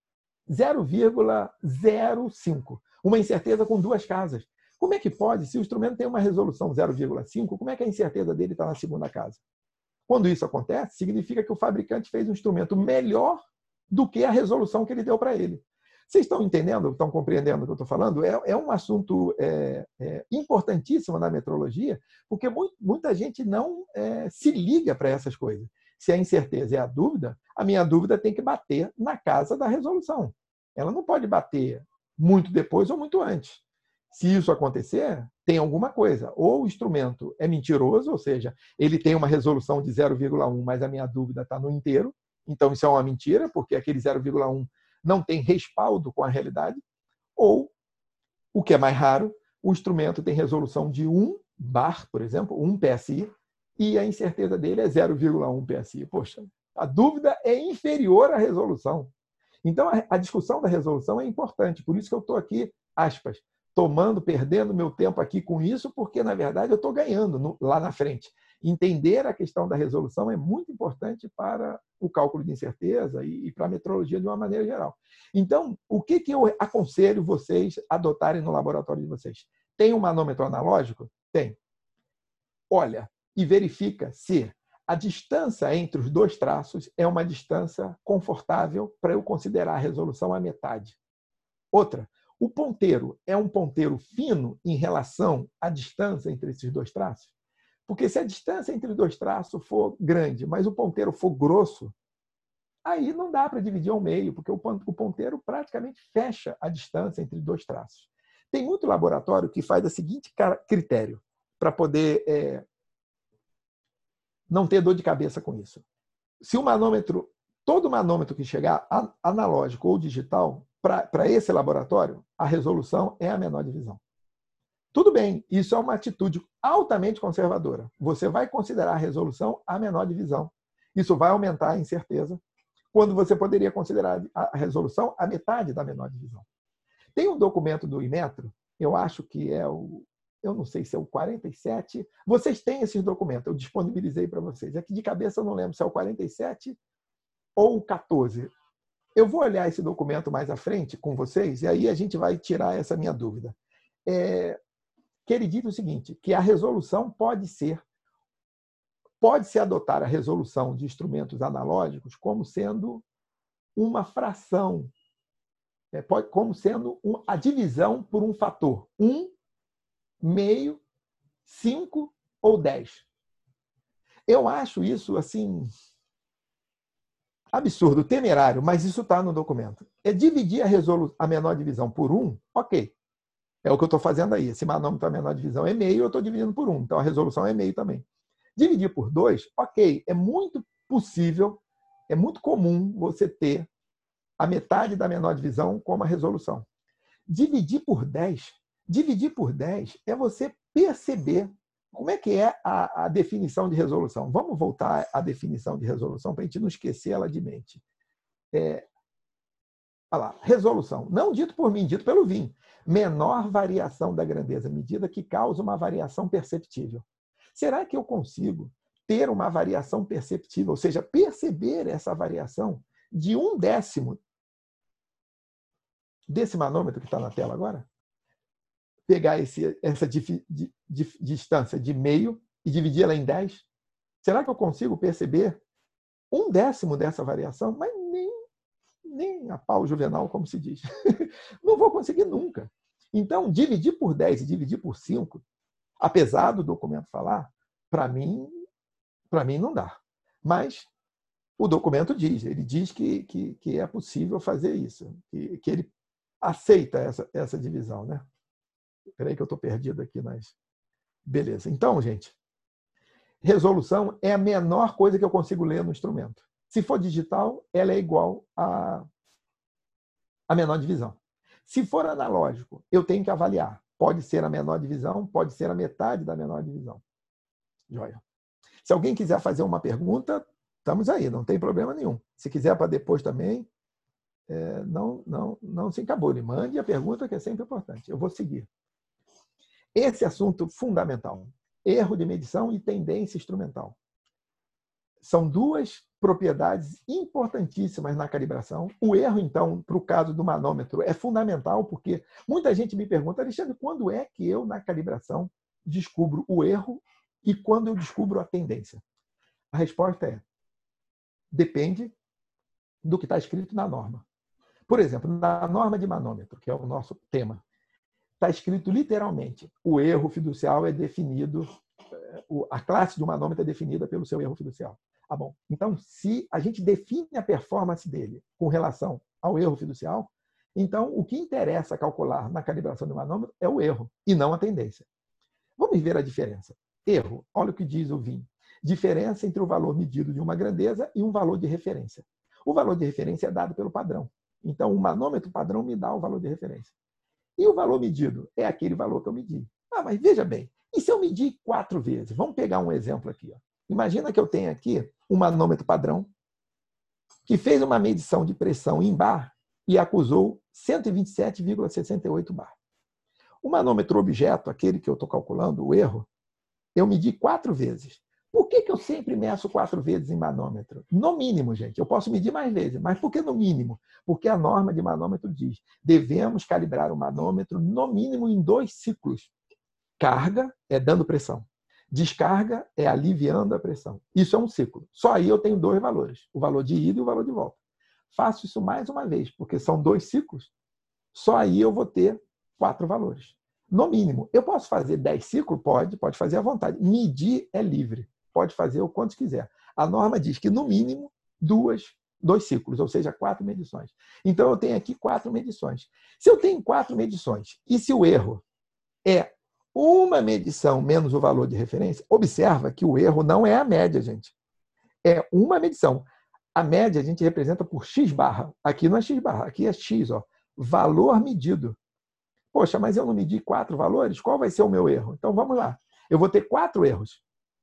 0,05. Uma incerteza com 2 casas. Como é que pode? Se o instrumento tem uma resolução 0,5, como é que a incerteza dele está na 2ª casa? Quando isso acontece, significa que o fabricante fez um instrumento melhor do que a resolução que ele deu para ele. Vocês estão entendendo, estão compreendendo o que eu estou falando? É um assunto importantíssimo na metrologia, porque muita gente não se liga para essas coisas. Se a incerteza é a dúvida, a minha dúvida tem que bater na casa da resolução. Ela não pode bater muito depois ou muito antes. Se isso acontecer, tem alguma coisa. Ou o instrumento é mentiroso, ou seja, ele tem uma resolução de 0,1, mas a minha dúvida está no inteiro. Então, isso é uma mentira, porque aquele 0,1 não tem respaldo com a realidade. Ou, o que é mais raro, o instrumento tem resolução de 1 bar, por exemplo, 1 PSI, e a incerteza dele é 0,1 PSI. Poxa, a dúvida é inferior à resolução. Então, a discussão da resolução é importante. Por isso que eu estou aqui, aspas, perdendo meu tempo aqui com isso, porque, na verdade, eu estou ganhando lá na frente. Entender a questão da resolução é muito importante para o cálculo de incerteza e para a metrologia de uma maneira geral. Então, o que eu aconselho vocês adotarem no laboratório de vocês? Tem um manômetro analógico? Tem. Olha e verifica se a distância entre os dois traços é uma distância confortável para eu considerar a resolução à metade. Outra, o ponteiro é um ponteiro fino em relação à distância entre esses dois traços? Porque se a distância entre os dois traços for grande, mas o ponteiro for grosso, aí não dá para dividir ao meio, porque o ponteiro praticamente fecha a distância entre dois traços. Tem muito laboratório que faz o seguinte critério para poder não ter dor de cabeça com isso. Se o manômetro, todo manômetro que chegar analógico ou digital, para esse laboratório, a resolução é a menor divisão. Tudo bem, isso é uma atitude altamente conservadora. Você vai considerar a resolução a menor divisão. Isso vai aumentar a incerteza, quando você poderia considerar a resolução a metade da menor divisão. Tem um documento do Inmetro, eu acho que é eu não sei se é o 47. Vocês têm esses documentos, eu disponibilizei para vocês. Aqui de cabeça eu não lembro se é o 47 ou o 14. Eu vou olhar esse documento mais à frente com vocês e aí a gente vai tirar essa minha dúvida. Que ele diz o seguinte, que a resolução pode-se adotar a resolução de instrumentos analógicos como sendo uma fração, como sendo a divisão por um fator 1, meio, 5 ou 10. Eu acho isso assim absurdo, temerário, mas isso está no documento. É dividir a menor divisão por 1, ok. É o que eu estou fazendo aí. Esse manômetro a menor divisão é meio, eu estou dividindo por 1. Então, a resolução é meio também. Dividir por 2, ok. É muito possível, é muito comum você ter a metade da menor divisão como a resolução. Dividir por 10 é você perceber como é que é a definição de resolução. Vamos voltar à definição de resolução para a gente não esquecer ela de mente. Olha lá, resolução. Não dito por mim, dito pelo Wien. Menor variação da grandeza medida que causa uma variação perceptível. Será que eu consigo ter uma variação perceptível, ou seja, perceber essa variação de 1/10 desse manômetro que está na tela agora? Pegar essa distância de meio e dividir-la em 10? Será que eu consigo perceber 1/10 dessa variação? Mas nem a pau juvenal, como se diz. Não vou conseguir nunca. Então, dividir por 10 e dividir por 5, apesar do documento falar, para mim não dá. Mas o documento diz, ele diz que é possível fazer isso, que ele aceita essa divisão, né? Espera aí que eu estou perdido aqui, mas... Beleza. Então, gente, resolução é a menor coisa que eu consigo ler no instrumento. Se for digital, ela é igual a menor divisão. Se for analógico, eu tenho que avaliar. Pode ser a menor divisão, pode ser a metade da menor divisão. Joia. Se alguém quiser fazer uma pergunta, estamos aí, não tem problema nenhum. Se quiser para depois também, não se encabule. Mande a pergunta, que é sempre importante. Eu vou seguir. Esse assunto fundamental, erro de medição e tendência instrumental. São duas propriedades importantíssimas na calibração. O erro, então, para o caso do manômetro, é fundamental, porque muita gente me pergunta, Alexandre, quando é que eu, na calibração, descubro o erro e quando eu descubro a tendência? A resposta é: depende do que está escrito na norma. Por exemplo, na norma de manômetro, que é o nosso tema, está escrito literalmente: o erro fiducial é definido, a classe do manômetro é definida pelo seu erro fiducial. Ah, bom. Então, se a gente define a performance dele com relação ao erro fiducial, então o que interessa calcular na calibração do manômetro é o erro e não a tendência. Vamos ver a diferença. Erro, olha o que diz o VIN. Diferença entre o valor medido de uma grandeza e um valor de referência. O valor de referência é dado pelo padrão. Então, o manômetro padrão me dá o valor de referência. E o valor medido é aquele valor que eu medi. Ah, mas veja bem, e se eu medir 4 vezes? Vamos pegar um exemplo aqui. Ó. Imagina que eu tenho aqui um manômetro padrão que fez uma medição de pressão em bar e acusou 127,68 bar. O manômetro objeto, aquele que eu estou calculando, o erro, eu medi 4 vezes. Por que eu sempre meço 4 vezes em manômetro? No mínimo, gente. Eu posso medir mais vezes, mas por que no mínimo? Porque a norma de manômetro diz: devemos calibrar o manômetro no mínimo em 2 ciclos. Carga é dando pressão. Descarga é aliviando a pressão. Isso é um ciclo. Só aí eu tenho 2 valores, o valor de ida e o valor de volta. Faço isso mais uma vez, porque são 2 ciclos. Só aí eu vou ter 4 valores. No mínimo. Eu posso fazer 10 ciclos? Pode fazer à vontade. Medir é livre. Pode fazer o quanto quiser. A norma diz que, no mínimo, 2 ciclos, ou seja, 4 medições. Então, eu tenho aqui 4 medições. Se eu tenho 4 medições e se o erro é uma medição menos o valor de referência, observa que o erro não é a média, gente. É uma medição. A média a gente representa por x barra. Aqui não é x barra, aqui é x, ó, valor medido. Poxa, mas eu não medi 4 valores? Qual vai ser o meu erro? Então, vamos lá. Eu vou ter 4 erros.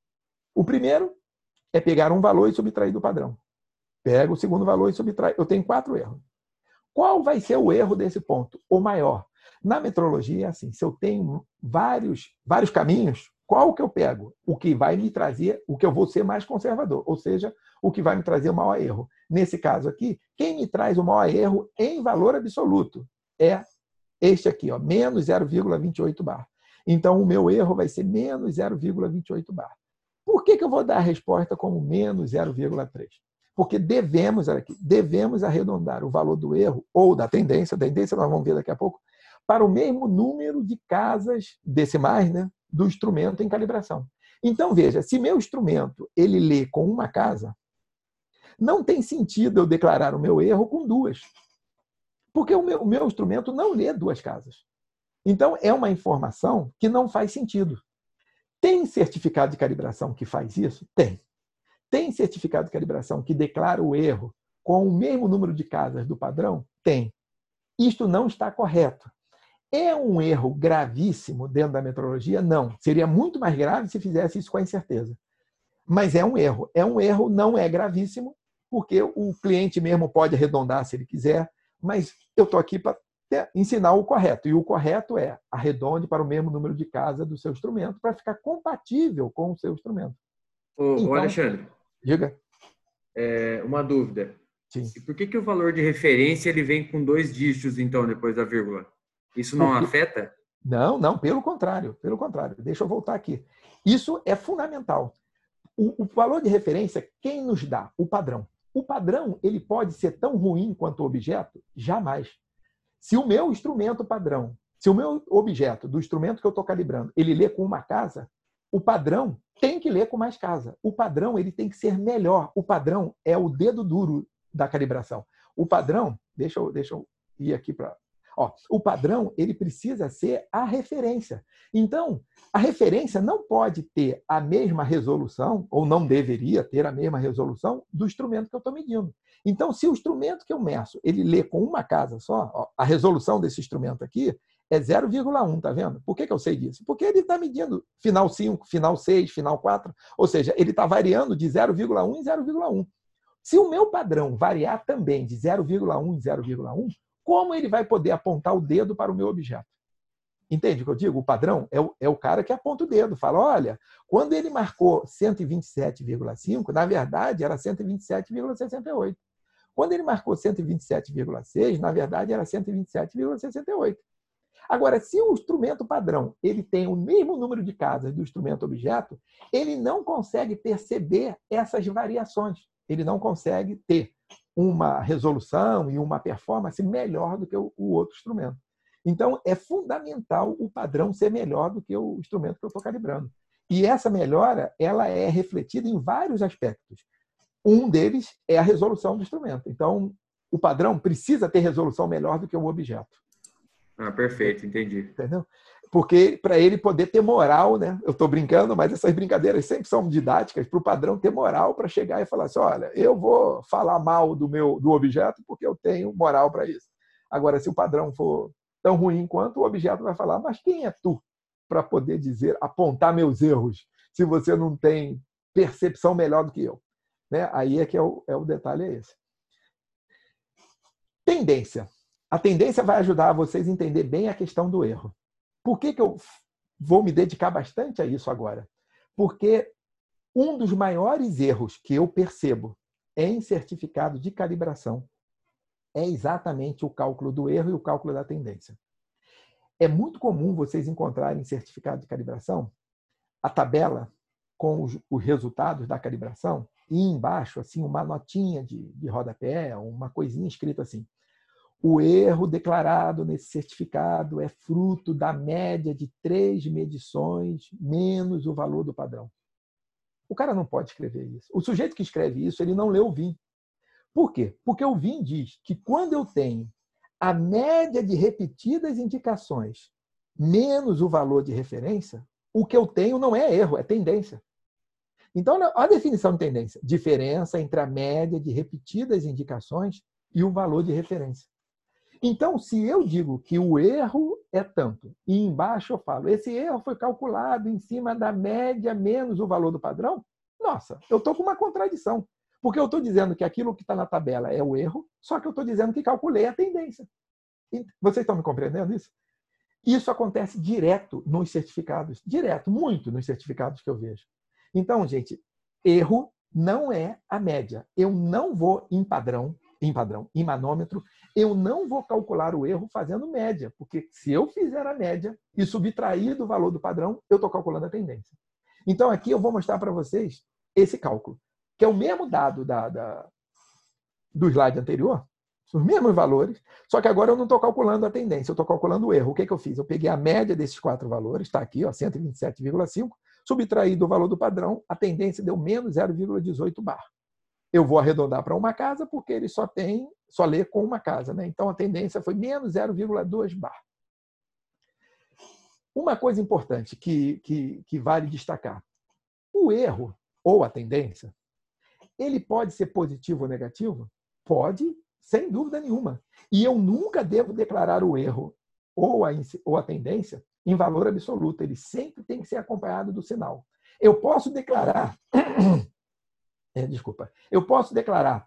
O primeiro é pegar um valor e subtrair do padrão. Pego o segundo valor e subtrai. Eu tenho 4 erros. Qual vai ser o erro desse ponto? O maior. Na metrologia é assim, se eu tenho vários caminhos, qual que eu pego? O que vai me trazer, o que eu vou ser mais conservador, ou seja, o que vai me trazer o maior erro. Nesse caso aqui, quem me traz o maior erro em valor absoluto é este aqui, ó, menos 0,28 bar. Então, o meu erro vai ser menos 0,28 bar. Por que eu vou dar a resposta como menos 0,3? Porque devemos arredondar o valor do erro ou da tendência nós vamos ver daqui a pouco, para o mesmo número de casas decimais, né, do instrumento em calibração. Então, veja, se meu instrumento ele lê com uma casa, não tem sentido eu declarar o meu erro com 2. Porque o meu instrumento não lê 2 casas. Então, é uma informação que não faz sentido. Tem certificado de calibração que faz isso? Tem. Tem certificado de calibração que declara o erro com o mesmo número de casas do padrão? Tem. Isto não está correto. É um erro gravíssimo dentro da metrologia? Não. Seria muito mais grave se fizesse isso com a incerteza. Mas é um erro. É um erro, não é gravíssimo, porque o cliente mesmo pode arredondar se ele quiser, mas eu estou aqui para ensinar o correto. E o correto é arredonde para o mesmo número de casas do seu instrumento para ficar compatível com o seu instrumento. Ô, Alexandre, diga. Uma dúvida. Sim. E por que o valor de referência ele vem com 2 dígitos, então, depois da vírgula? Isso não afeta? Não, pelo contrário. Pelo contrário. Deixa eu voltar aqui. Isso é fundamental. O valor de referência, quem nos dá? O padrão. O padrão ele pode ser tão ruim quanto o objeto? Jamais. Se o meu instrumento padrão, se o meu objeto do instrumento que eu estou calibrando, ele lê com uma casa, o padrão tem que ler com mais casa. O padrão ele tem que ser melhor. O padrão é o dedo duro da calibração. O padrão, deixa eu ir aqui para... o padrão ele precisa ser a referência. Então, a referência não pode ter a mesma resolução, ou não deveria ter a mesma resolução, do instrumento que eu estou medindo. Então, se o instrumento que eu meço, ele lê com uma casa só, a resolução desse instrumento aqui é 0,1, tá vendo? Por que eu sei disso? Porque ele está medindo final 5, final 6, final 4, ou seja, ele está variando de 0,1 em 0,1. Se o meu padrão variar também de 0,1 em 0,1, como ele vai poder apontar o dedo para o meu objeto? Entende o que eu digo? O padrão é o cara que aponta o dedo. Fala, olha, quando ele marcou 127,5, na verdade era 127,68. Quando ele marcou 127,6, na verdade era 127,68. Agora, se o instrumento padrão ele tem o mesmo número de casas do instrumento objeto, ele não consegue perceber essas variações. Ele não consegue ter uma resolução e uma performance melhor do que o outro instrumento. Então, é fundamental o padrão ser melhor do que o instrumento que eu estou calibrando. E essa melhora ela é refletida em vários aspectos. Um deles é a resolução do instrumento. Então, o padrão precisa ter resolução melhor do que o objeto. Ah, perfeito, entendi. Entendeu? Porque para ele poder ter moral, né? Eu estou brincando, mas essas brincadeiras sempre são didáticas para o padrão ter moral para chegar e falar assim, olha, eu vou falar mal do objeto porque eu tenho moral para isso. Agora, se o padrão for tão ruim quanto, o objeto vai falar, mas quem é tu para poder dizer, apontar meus erros, se você não tem percepção melhor do que eu? Né? Aí é que é o detalhe é esse. Tendência. A tendência vai ajudar vocês a entender bem a questão do erro. Por que eu vou me dedicar bastante a isso agora? Porque um dos maiores erros que eu percebo em certificado de calibração é exatamente o cálculo do erro e o cálculo da tendência. É muito comum vocês encontrarem em certificado de calibração a tabela com os resultados da calibração e embaixo assim uma notinha de rodapé, uma coisinha escrita assim. O erro declarado nesse certificado é fruto da média de 3 medições menos o valor do padrão. O cara não pode escrever isso. O sujeito que escreve isso, ele não leu o VIN. Por quê? Porque o VIN diz que quando eu tenho a média de repetidas indicações menos o valor de referência, o que eu tenho não é erro, é tendência. Então, olha a definição de tendência. Diferença entre a média de repetidas indicações e o valor de referência. Então, se eu digo que o erro é tanto, e embaixo eu falo, esse erro foi calculado em cima da média menos o valor do padrão, nossa, eu estou com uma contradição. Porque eu estou dizendo que aquilo que está na tabela é o erro, só que eu estou dizendo que calculei a tendência. Vocês estão me compreendendo isso? Isso acontece direto nos certificados, direto, muito nos certificados que eu vejo. Então, gente, erro não é a média. Eu não vou em manômetro, eu não vou calcular o erro fazendo média, porque se eu fizer a média e subtrair do valor do padrão, eu estou calculando a tendência. Então, aqui eu vou mostrar para vocês esse cálculo, que é o mesmo dado do slide anterior, os mesmos valores, só que agora eu não estou calculando a tendência, eu estou calculando o erro. O que eu fiz? Eu peguei a média desses 4 valores, está aqui, 127,5, subtraí do valor do padrão, a tendência deu menos 0,18 bar. Eu vou arredondar para uma casa, porque ele só lê com uma casa, né? Então a tendência foi menos 0,2 bar. Uma coisa importante que vale destacar: o erro ou a tendência, ele pode ser positivo ou negativo? Pode, sem dúvida nenhuma. E eu nunca devo declarar o erro ou a tendência em valor absoluto. Ele sempre tem que ser acompanhado do sinal. Eu posso declarar... Eu posso declarar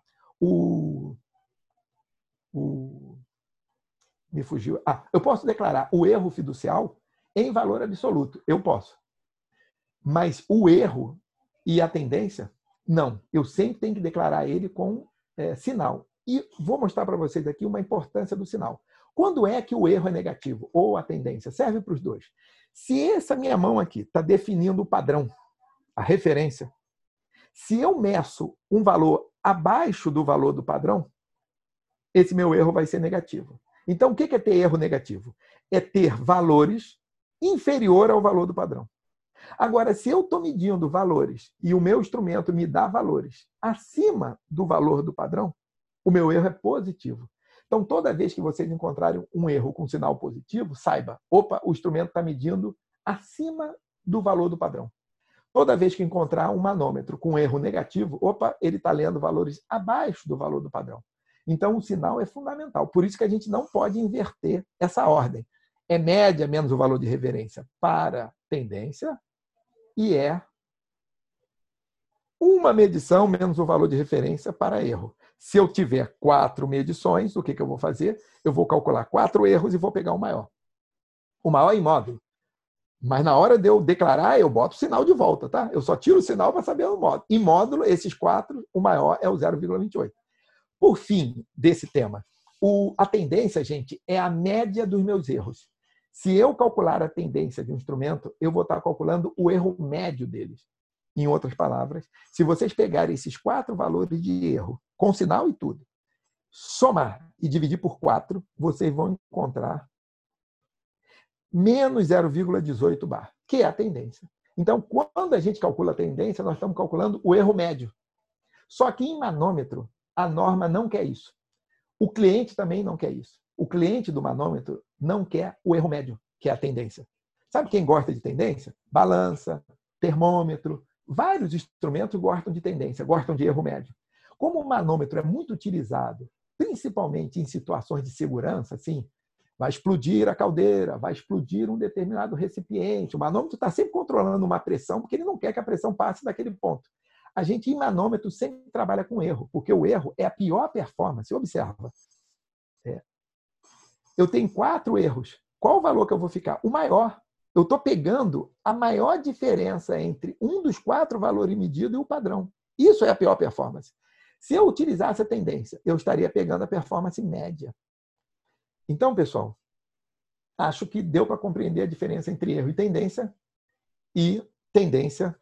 me fugiu. Eu posso declarar o erro fiducial em valor absoluto. Eu posso. Mas o erro e a tendência, não. Eu sempre tenho que declarar ele com sinal. E vou mostrar para vocês aqui uma importância do sinal. Quando é que o erro é negativo ou a tendência? Serve para os dois. Se essa minha mão aqui está definindo o padrão, a referência, se eu meço um valor abaixo do valor do padrão, esse meu erro vai ser negativo. Então, o que é ter erro negativo? É ter valores inferior ao valor do padrão. Agora, se eu estou medindo valores e o meu instrumento me dá valores acima do valor do padrão, o meu erro é positivo. Então, toda vez que vocês encontrarem um erro com sinal positivo, saiba, opa, o instrumento está medindo acima do valor do padrão. Toda vez que encontrar um manômetro com erro negativo, opa, ele está lendo valores abaixo do valor do padrão. Então, o sinal é fundamental. Por isso que a gente não pode inverter essa ordem. É média menos o valor de referência para tendência e é uma medição menos o valor de referência para erro. Se eu tiver 4 medições, o que eu vou fazer? Eu vou calcular 4 erros e vou pegar o maior. O maior é em módulo. Mas na hora de eu declarar, eu boto o sinal de volta, tá? Eu só tiro o sinal para saber o módulo. Em módulo, esses 4, o maior é o 0,28. Por fim desse tema, a tendência, gente, é a média dos meus erros. Se eu calcular a tendência de um instrumento, eu vou estar calculando o erro médio deles. Em outras palavras, se vocês pegarem esses 4 valores de erro, com sinal e tudo, somar e dividir por 4, vocês vão encontrar menos 0,18 bar, que é a tendência. Então, quando a gente calcula a tendência, nós estamos calculando o erro médio. Só que em manômetro, a norma não quer isso. O cliente também não quer isso. O cliente do manômetro não quer o erro médio, que é a tendência. Sabe quem gosta de tendência? Balança, termômetro, vários instrumentos gostam de tendência, gostam de erro médio. Como o manômetro é muito utilizado, principalmente em situações de segurança, assim, vai explodir a caldeira, vai explodir um determinado recipiente. O manômetro está sempre controlando uma pressão, porque ele não quer que a pressão passe daquele ponto. A gente, em manômetro, sempre trabalha com erro, porque o erro é a pior performance. Observa. Eu tenho 4 erros. Qual o valor que eu vou ficar? O maior. Eu estou pegando a maior diferença entre um dos 4 valores medidos e o padrão. Isso é a pior performance. Se eu utilizasse a tendência, eu estaria pegando a performance média. Então, pessoal, acho que deu para compreender a diferença entre erro e tendência. E tendência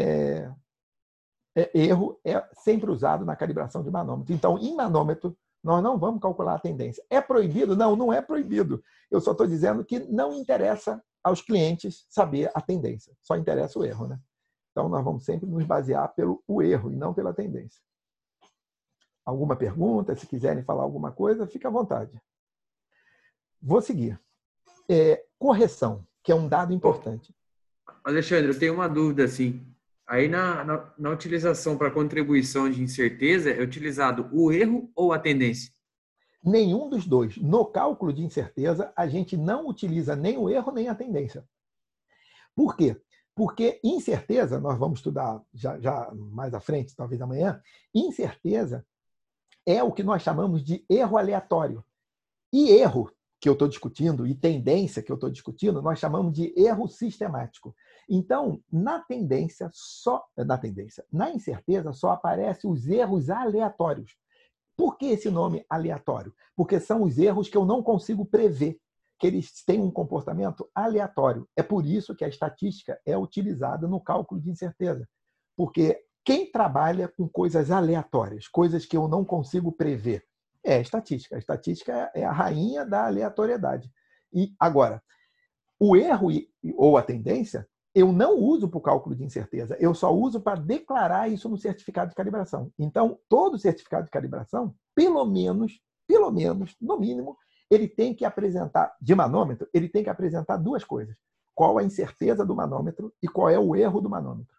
erro é sempre usado na calibração de manômetro. Então, em manômetro, nós não vamos calcular a tendência. É proibido? Não, não é proibido. Eu só estou dizendo que não interessa aos clientes saber a tendência. Só interessa o erro, né? Então, nós vamos sempre nos basear pelo erro e não pela tendência. Alguma pergunta? Se quiserem falar alguma coisa, fique à vontade. Vou seguir. Correção, que é um dado importante. Alexandre, eu tenho uma dúvida, assim. Aí, na utilização para contribuição de incerteza, é utilizado o erro ou a tendência? Nenhum dos dois. No cálculo de incerteza, a gente não utiliza nem o erro nem a tendência. Por quê? Porque incerteza, nós vamos estudar já mais à frente, talvez amanhã, incerteza é o que nós chamamos de erro aleatório. E erro, que eu estou discutindo, e tendência, que eu estou discutindo, nós chamamos de erro sistemático. Então, na incerteza, só aparecem os erros aleatórios. Por que esse nome aleatório? Porque são os erros que eu não consigo prever, que eles têm um comportamento aleatório. É por isso que a estatística é utilizada no cálculo de incerteza. Porque quem trabalha com coisas aleatórias, coisas que eu não consigo prever, é a estatística. A estatística é a rainha da aleatoriedade. E agora, o erro ou a tendência, eu não uso para o cálculo de incerteza, eu só uso para declarar isso no certificado de calibração. Então, todo certificado de calibração, pelo menos, no mínimo, ele tem que apresentar, de manômetro, ele tem que apresentar 2 coisas. Qual a incerteza do manômetro e qual é o erro do manômetro.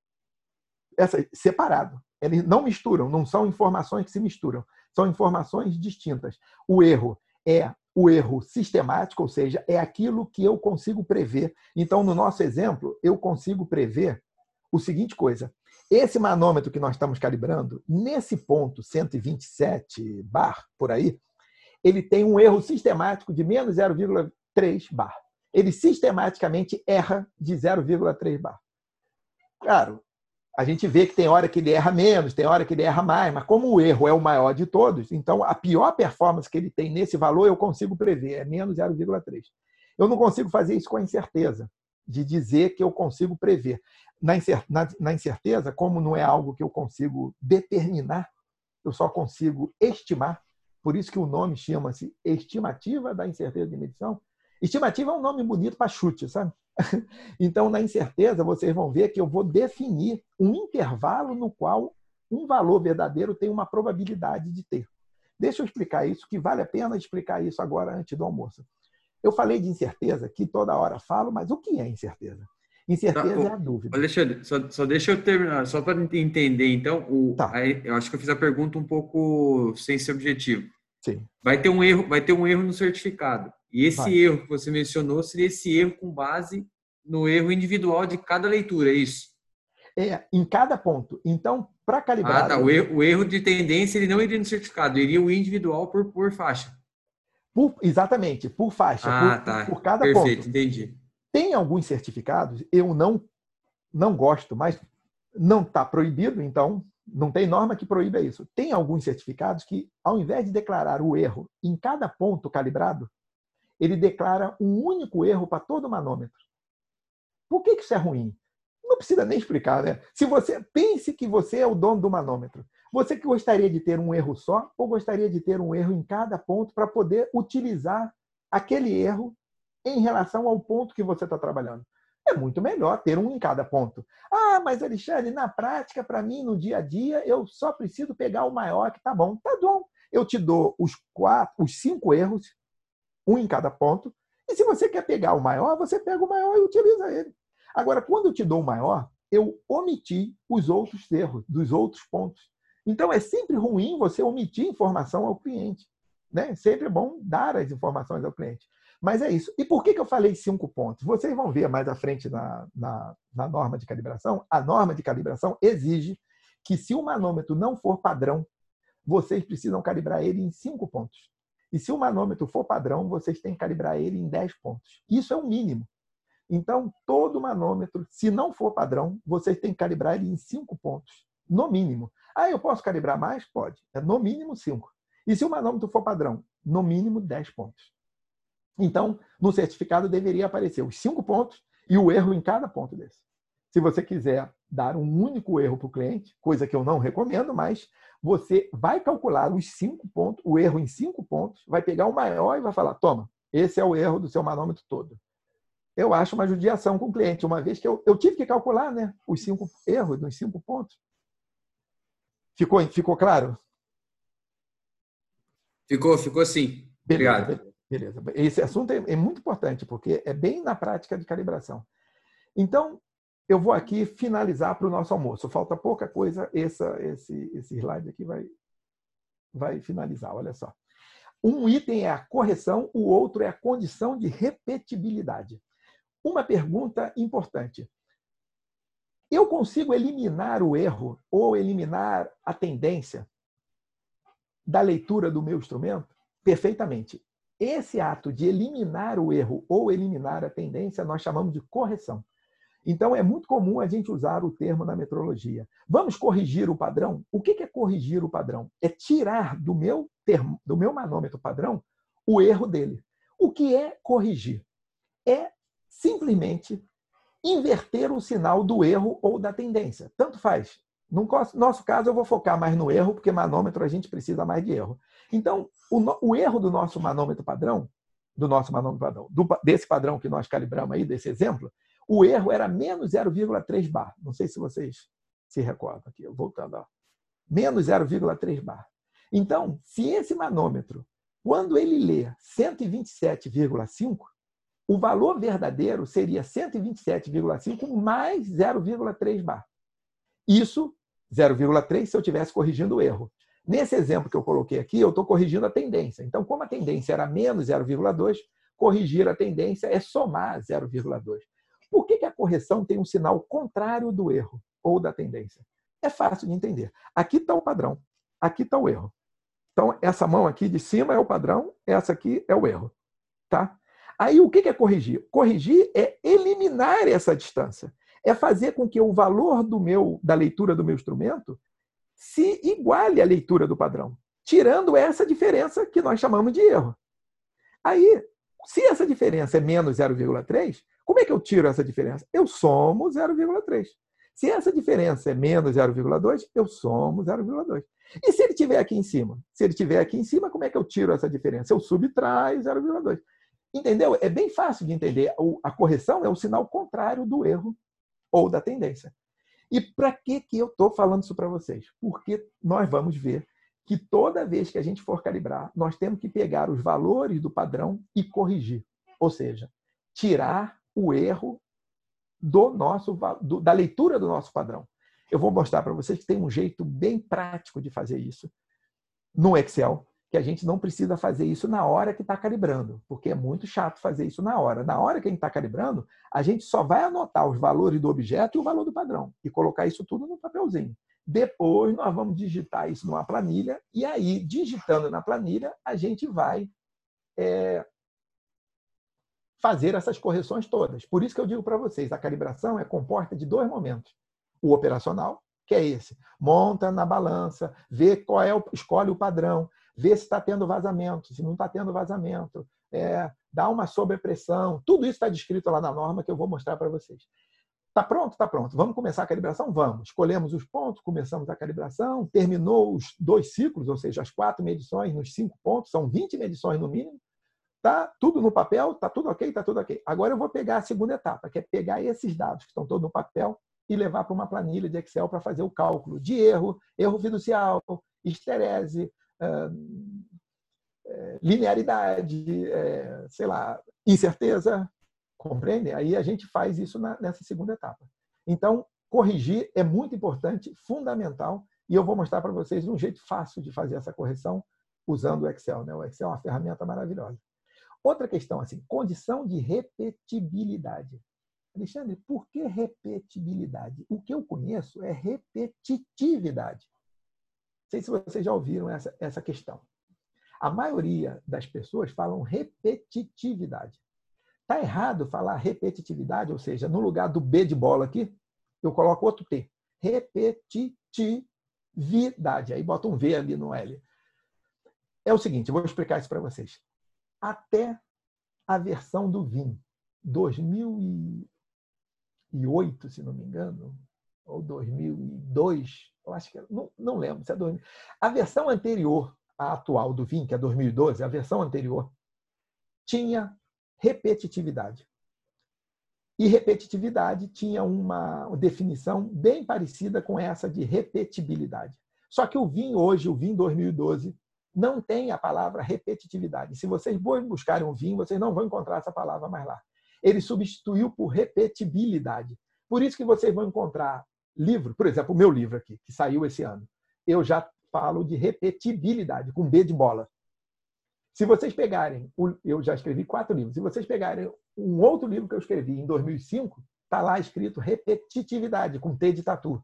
Separado. Eles não misturam, não são informações que se misturam, são informações distintas. O erro é o erro sistemático, ou seja, é aquilo que eu consigo prever. Então, no nosso exemplo, eu consigo prever o seguinte coisa. Esse manômetro que nós estamos calibrando, nesse ponto 127 bar, por aí, ele tem um erro sistemático de menos 0,3 bar. Ele sistematicamente erra de 0,3 bar. Claro, a gente vê que tem hora que ele erra menos, tem hora que ele erra mais, mas como o erro é o maior de todos, então a pior performance que ele tem nesse valor eu consigo prever, é menos 0,3. Eu não consigo fazer isso com a incerteza, de dizer que eu consigo prever. Na incerteza, como não é algo que eu consigo determinar, eu só consigo estimar, por isso que o nome chama-se estimativa da incerteza de medição. Estimativa é um nome bonito para chute, sabe? Então, na incerteza, vocês vão ver que eu vou definir um intervalo no qual um valor verdadeiro tem uma probabilidade de ter. Deixa eu explicar isso, que vale a pena explicar isso agora antes do almoço. Eu falei de incerteza, que toda hora falo, mas o que é incerteza? Incerteza é a dúvida. Alexandre, só deixa eu terminar, só para entender, então, aí, eu acho que eu fiz a pergunta um pouco sem ser objetivo. Sim. Vai ter um erro no certificado. E esse erro que você mencionou seria esse erro com base no erro individual de cada leitura, é isso? Em cada ponto. Então, para calibrar... O erro de tendência ele não iria no certificado, iria o individual por faixa. Exatamente, por faixa, por cada ponto. Perfeito, entendi. Tem alguns certificados, eu não gosto, mas não está proibido, então não tem norma que proíba isso. Tem alguns certificados que, ao invés de declarar o erro em cada ponto calibrado, ele declara um único erro para todo manômetro. Por que isso é ruim? Não precisa nem explicar, né? Se você pense que você é o dono do manômetro, você que gostaria de ter um erro só ou gostaria de ter um erro em cada ponto para poder utilizar aquele erro em relação ao ponto que você está trabalhando? É muito melhor ter um em cada ponto. Ah, mas Alexandre, na prática, para mim, no dia a dia, eu só preciso pegar o maior, que tá bom. Tá bom. Eu te dou os 5 erros, um em cada ponto. E se você quer pegar o maior, você pega o maior e utiliza ele. Agora, quando eu te dou o maior, eu omiti os outros erros dos outros pontos. Então, é sempre ruim você omitir informação ao cliente, né? Sempre é bom dar as informações ao cliente. Mas é isso. E por que eu falei 5 pontos? Vocês vão ver mais à frente na norma de calibração. A norma de calibração exige que, se o manômetro não for padrão, vocês precisam calibrar ele em 5 pontos. E se o manômetro for padrão, vocês têm que calibrar ele em 10 pontos. Isso é o mínimo. Então, todo manômetro, se não for padrão, vocês têm que calibrar ele em 5 pontos, no mínimo. Ah, eu posso calibrar mais? Pode. É no mínimo 5. E se o manômetro for padrão? No mínimo 10 pontos. Então, no certificado deveria aparecer os 5 pontos e o erro em cada ponto desse. Se você quiser dar um único erro para o cliente, coisa que eu não recomendo, mas você vai calcular os 5 pontos, o erro em 5 pontos, vai pegar o maior e vai falar, toma, esse é o erro do seu manômetro todo. Eu acho uma judiação com o cliente, uma vez que eu tive que calcular, né, os 5 erros dos 5 pontos. Ficou claro? Ficou sim. Obrigado. Beleza. Esse assunto é muito importante, porque é bem na prática de calibração. Então, eu vou aqui finalizar para o nosso almoço. Falta pouca coisa, esse slide aqui vai finalizar, olha só. Um item é a correção, o outro é a condição de repetibilidade. Uma pergunta importante. Eu consigo eliminar o erro ou eliminar a tendência da leitura do meu instrumento? Perfeitamente. Esse ato de eliminar o erro ou eliminar a tendência nós chamamos de correção. Então, é muito comum a gente usar o termo na metrologia. Vamos corrigir o padrão? O que é corrigir o padrão? É tirar do meu manômetro padrão o erro dele. O que é corrigir? É simplesmente inverter o sinal do erro ou da tendência. Tanto faz. No nosso caso, eu vou focar mais no erro, porque manômetro a gente precisa mais de erro. Então, o erro do nosso manômetro padrão, desse padrão que nós calibramos aí, desse exemplo, o erro era menos 0,3 bar. Não sei se vocês se recordam aqui, voltando. Ó. Menos 0,3 bar. Então, se esse manômetro, quando ele lê 127,5, o valor verdadeiro seria 127,5 mais 0,3 bar. Isso, 0,3, se eu estivesse corrigindo o erro. Nesse exemplo que eu coloquei aqui, eu estou corrigindo a tendência. Então, como a tendência era menos 0,2, corrigir a tendência é somar 0,2. Por que a correção tem um sinal contrário do erro ou da tendência? É fácil de entender. Aqui está o padrão, aqui está o erro. Então, essa mão aqui de cima é o padrão, essa aqui é o erro. Tá? Aí, o que é corrigir? Corrigir é eliminar essa distância. É fazer com que o valor da leitura do meu instrumento se iguale à leitura do padrão, tirando essa diferença que nós chamamos de erro. Aí, se essa diferença é menos 0,3, como é que eu tiro essa diferença? Eu somo 0,3. Se essa diferença é menos 0,2, eu somo 0,2. E se ele estiver aqui em cima? Se ele estiver aqui em cima, como é que eu tiro essa diferença? Eu subtraio 0,2. Entendeu? É bem fácil de entender. A correção é o sinal contrário do erro ou da tendência. E para que eu estou falando isso para vocês? Porque nós vamos ver que toda vez que a gente for calibrar, nós temos que pegar os valores do padrão e corrigir. Ou seja, tirar o erro da leitura do nosso padrão. Eu vou mostrar para vocês que tem um jeito bem prático de fazer isso no Excel, que a gente não precisa fazer isso na hora que está calibrando, porque é muito chato fazer isso na hora. Na hora que a gente está calibrando, a gente só vai anotar os valores do objeto e o valor do padrão e colocar isso tudo no papelzinho. Depois, nós vamos digitar isso numa planilha e aí, digitando na planilha, a gente vai fazer essas correções todas. Por isso que eu digo para vocês, a calibração é composta de 2 momentos. O operacional, que é esse. Monta na balança, vê escolhe o padrão, vê se está tendo vazamento, se não está tendo vazamento, dá uma sobrepressão. Tudo isso está descrito lá na norma que eu vou mostrar para vocês. Está pronto? Está pronto. Vamos começar a calibração? Vamos. Escolhemos os pontos, começamos a calibração, terminou os 2 ciclos, ou seja, as 4 medições nos 5 pontos, são 20 medições no mínimo. Está tudo no papel, está tudo ok, está tudo ok. Agora eu vou pegar a segunda etapa, que é pegar esses dados que estão todos no papel e levar para uma planilha de Excel para fazer o cálculo de erro, erro fiducial, esterese, linearidade, sei lá, incerteza. Compreende? Aí a gente faz isso nessa segunda etapa. Então, corrigir é muito importante, fundamental, e eu vou mostrar para vocês um jeito fácil de fazer essa correção usando o Excel, né? O Excel é uma ferramenta maravilhosa. Outra questão, assim, condição de repetibilidade. Alexandre, por que repetibilidade? O que eu conheço é repetitividade. Não sei se vocês já ouviram essa questão. A maioria das pessoas falam repetitividade. Está errado falar repetitividade, ou seja, no lugar do B de bola aqui, eu coloco outro T. Repetitividade. Aí bota um V ali no L. É o seguinte, eu vou explicar isso para vocês. Até a versão do Vim, 2008, se não me engano, ou 2002, eu acho que não lembro se é 2000. A versão anterior à atual do Vim, que é 2012, a versão anterior, tinha repetitividade. E repetitividade tinha uma definição bem parecida com essa de repetibilidade. Só que o Vim hoje, o Vim 2012, não tem a palavra repetitividade. Se vocês buscarem um Vim, vocês não vão encontrar essa palavra mais lá. Ele substituiu por repetibilidade. Por isso que vocês vão encontrar livro, por exemplo, o meu livro aqui, que saiu esse ano. Eu já falo de repetibilidade, com B de bola. Se vocês pegarem, eu já escrevi 4 livros, se vocês pegarem um outro livro que eu escrevi em 2005, está lá escrito repetitividade, com T de tatu.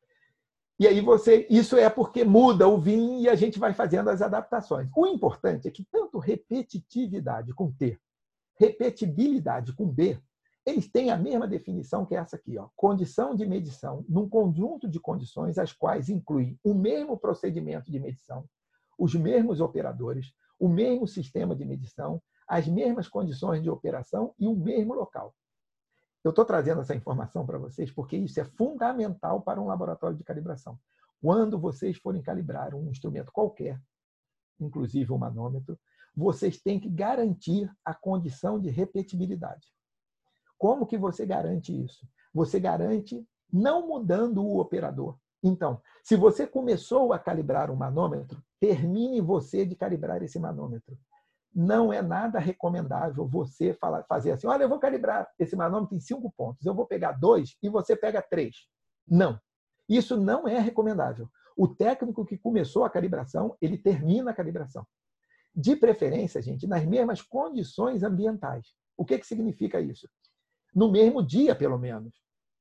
E aí isso é porque muda o Vim e a gente vai fazendo as adaptações. O importante é que tanto repetitividade com T, repetibilidade com B, eles têm a mesma definição que essa aqui, ó, condição de medição num conjunto de condições as quais incluem o mesmo procedimento de medição, os mesmos operadores, o mesmo sistema de medição, as mesmas condições de operação e o mesmo local. Eu estou trazendo essa informação para vocês porque isso é fundamental para um laboratório de calibração. Quando vocês forem calibrar um instrumento qualquer, inclusive um manômetro, vocês têm que garantir a condição de repetibilidade. Como que você garante isso? Você garante não mudando o operador. Então, se você começou a calibrar um manômetro, termine você de calibrar esse manômetro. Não é nada recomendável você fazer assim, olha, eu vou calibrar esse manômetro em 5 pontos, eu vou pegar 2 e você pega 3. Não. Isso não é recomendável. O técnico que começou a calibração, ele termina a calibração. De preferência, gente, nas mesmas condições ambientais. O que significa isso? No mesmo dia, pelo menos.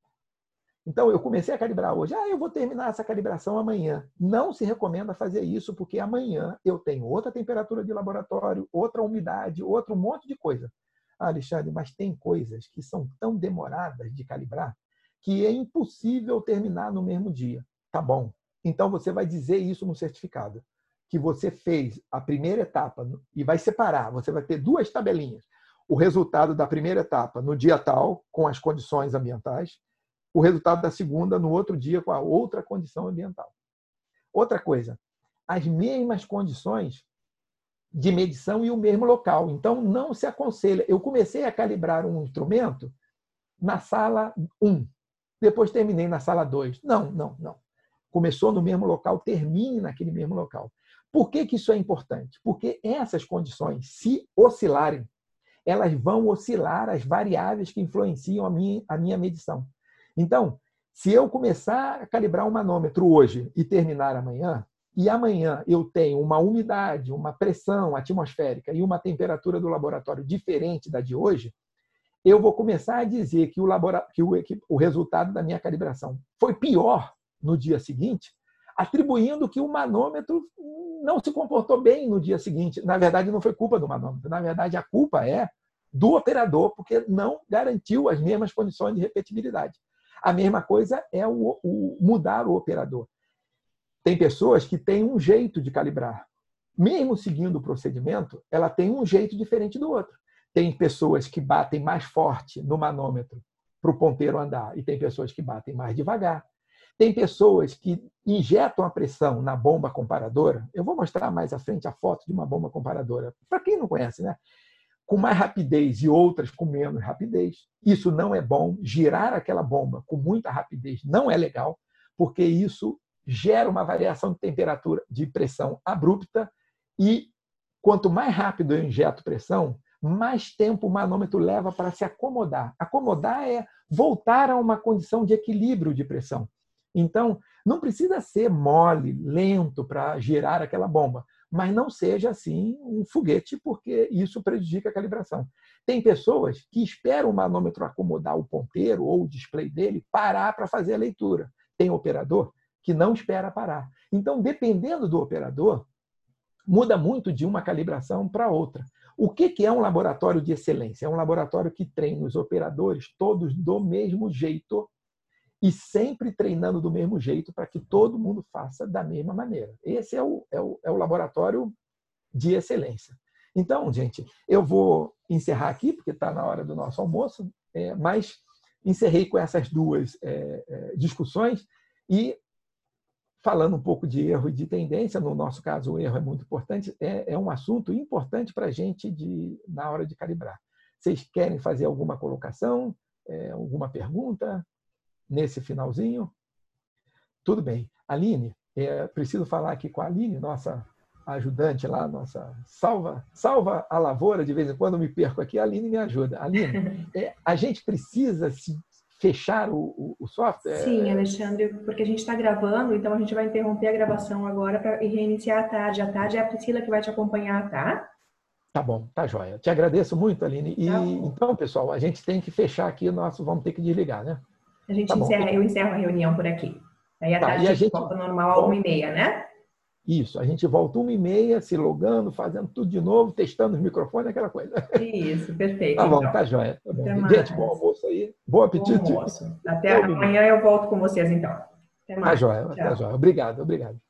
Então, eu comecei a calibrar hoje. Eu vou terminar essa calibração amanhã. Não se recomenda fazer isso, porque amanhã eu tenho outra temperatura de laboratório, outra umidade, outro monte de coisa. Alexandre, mas tem coisas que são tão demoradas de calibrar que é impossível terminar no mesmo dia. Tá bom. Então, você vai dizer isso no certificado, que você fez a primeira etapa e vai separar. Você vai ter 2 tabelinhas. O resultado da primeira etapa no dia tal, com as condições ambientais, o resultado da segunda no outro dia com a outra condição ambiental. Outra coisa, as mesmas condições de medição e o mesmo local. Então, não se aconselha. Eu comecei a calibrar um instrumento na sala 1, depois terminei na sala 2. Não. Começou no mesmo local, termine naquele mesmo local. Por que isso é importante? Porque essas condições, se oscilarem, elas vão oscilar as variáveis que influenciam a minha medição. Então, se eu começar a calibrar um manômetro hoje e terminar amanhã, e amanhã eu tenho uma umidade, uma pressão atmosférica e uma temperatura do laboratório diferente da de hoje, eu vou começar a dizer que o resultado da minha calibração foi pior no dia seguinte, atribuindo que o manômetro não se comportou bem no dia seguinte. Na verdade, não foi culpa do manômetro. Na verdade, a culpa é do operador, porque não garantiu as mesmas condições de repetibilidade. A mesma coisa é mudar o operador. Tem pessoas que têm um jeito de calibrar. Mesmo seguindo o procedimento, ela tem um jeito diferente do outro. Tem pessoas que batem mais forte no manômetro para o ponteiro andar e tem pessoas que batem mais devagar. Tem pessoas que injetam a pressão na bomba comparadora. Eu vou mostrar mais à frente a foto de uma bomba comparadora. Para quem não conhece, né? Com mais rapidez e outras com menos rapidez. Isso não é bom. Girar aquela bomba com muita rapidez não é legal, porque isso gera uma variação de temperatura, de pressão abrupta, e quanto mais rápido eu injeto pressão, mais tempo o manômetro leva para se acomodar. Acomodar é voltar a uma condição de equilíbrio de pressão. Então, não precisa ser mole, lento para girar aquela bomba, mas não seja assim um foguete, porque isso prejudica a calibração. Tem pessoas que esperam o manômetro acomodar o ponteiro ou o display dele parar para fazer a leitura. Tem operador que não espera parar. Então, dependendo do operador, muda muito de uma calibração para outra. O que é um laboratório de excelência? É um laboratório que treina os operadores todos do mesmo jeito e sempre treinando do mesmo jeito para que todo mundo faça da mesma maneira. Esse é o laboratório de excelência. Então, gente, eu vou encerrar aqui, porque está na hora do nosso almoço, mas encerrei com essas duas discussões e falando um pouco de erro e de tendência. No nosso caso, o erro é muito importante, é um assunto importante para a gente na hora de calibrar. Vocês querem fazer alguma colocação, alguma pergunta nesse finalzinho? Tudo bem. Aline, preciso falar aqui com a Aline, nossa ajudante lá, nossa salva a lavoura, de vez em quando eu me perco aqui, a Aline me ajuda. Aline, a gente precisa fechar o software? Sim, Alexandre, porque a gente está gravando, então a gente vai interromper a gravação agora para reiniciar à tarde. À tarde é a Priscila que vai te acompanhar, tá? Tá bom, tá joia. Te agradeço muito, Aline. E então, pessoal, a gente tem que fechar aqui vamos ter que desligar, né? A gente eu encerro a reunião por aqui. Aí à tarde a gente volta normal às 1h30, né? Isso, a gente volta 1h30, se logando, fazendo tudo de novo, testando os microfones, aquela coisa. Isso, perfeito. Tá bom, então. Tá joia. Tá bom. Gente, bom almoço aí. Bom apetite. Bom almoço. Até amanhã eu volto com vocês, então. Até mais. Tá joia, tá joia. Obrigado, obrigado.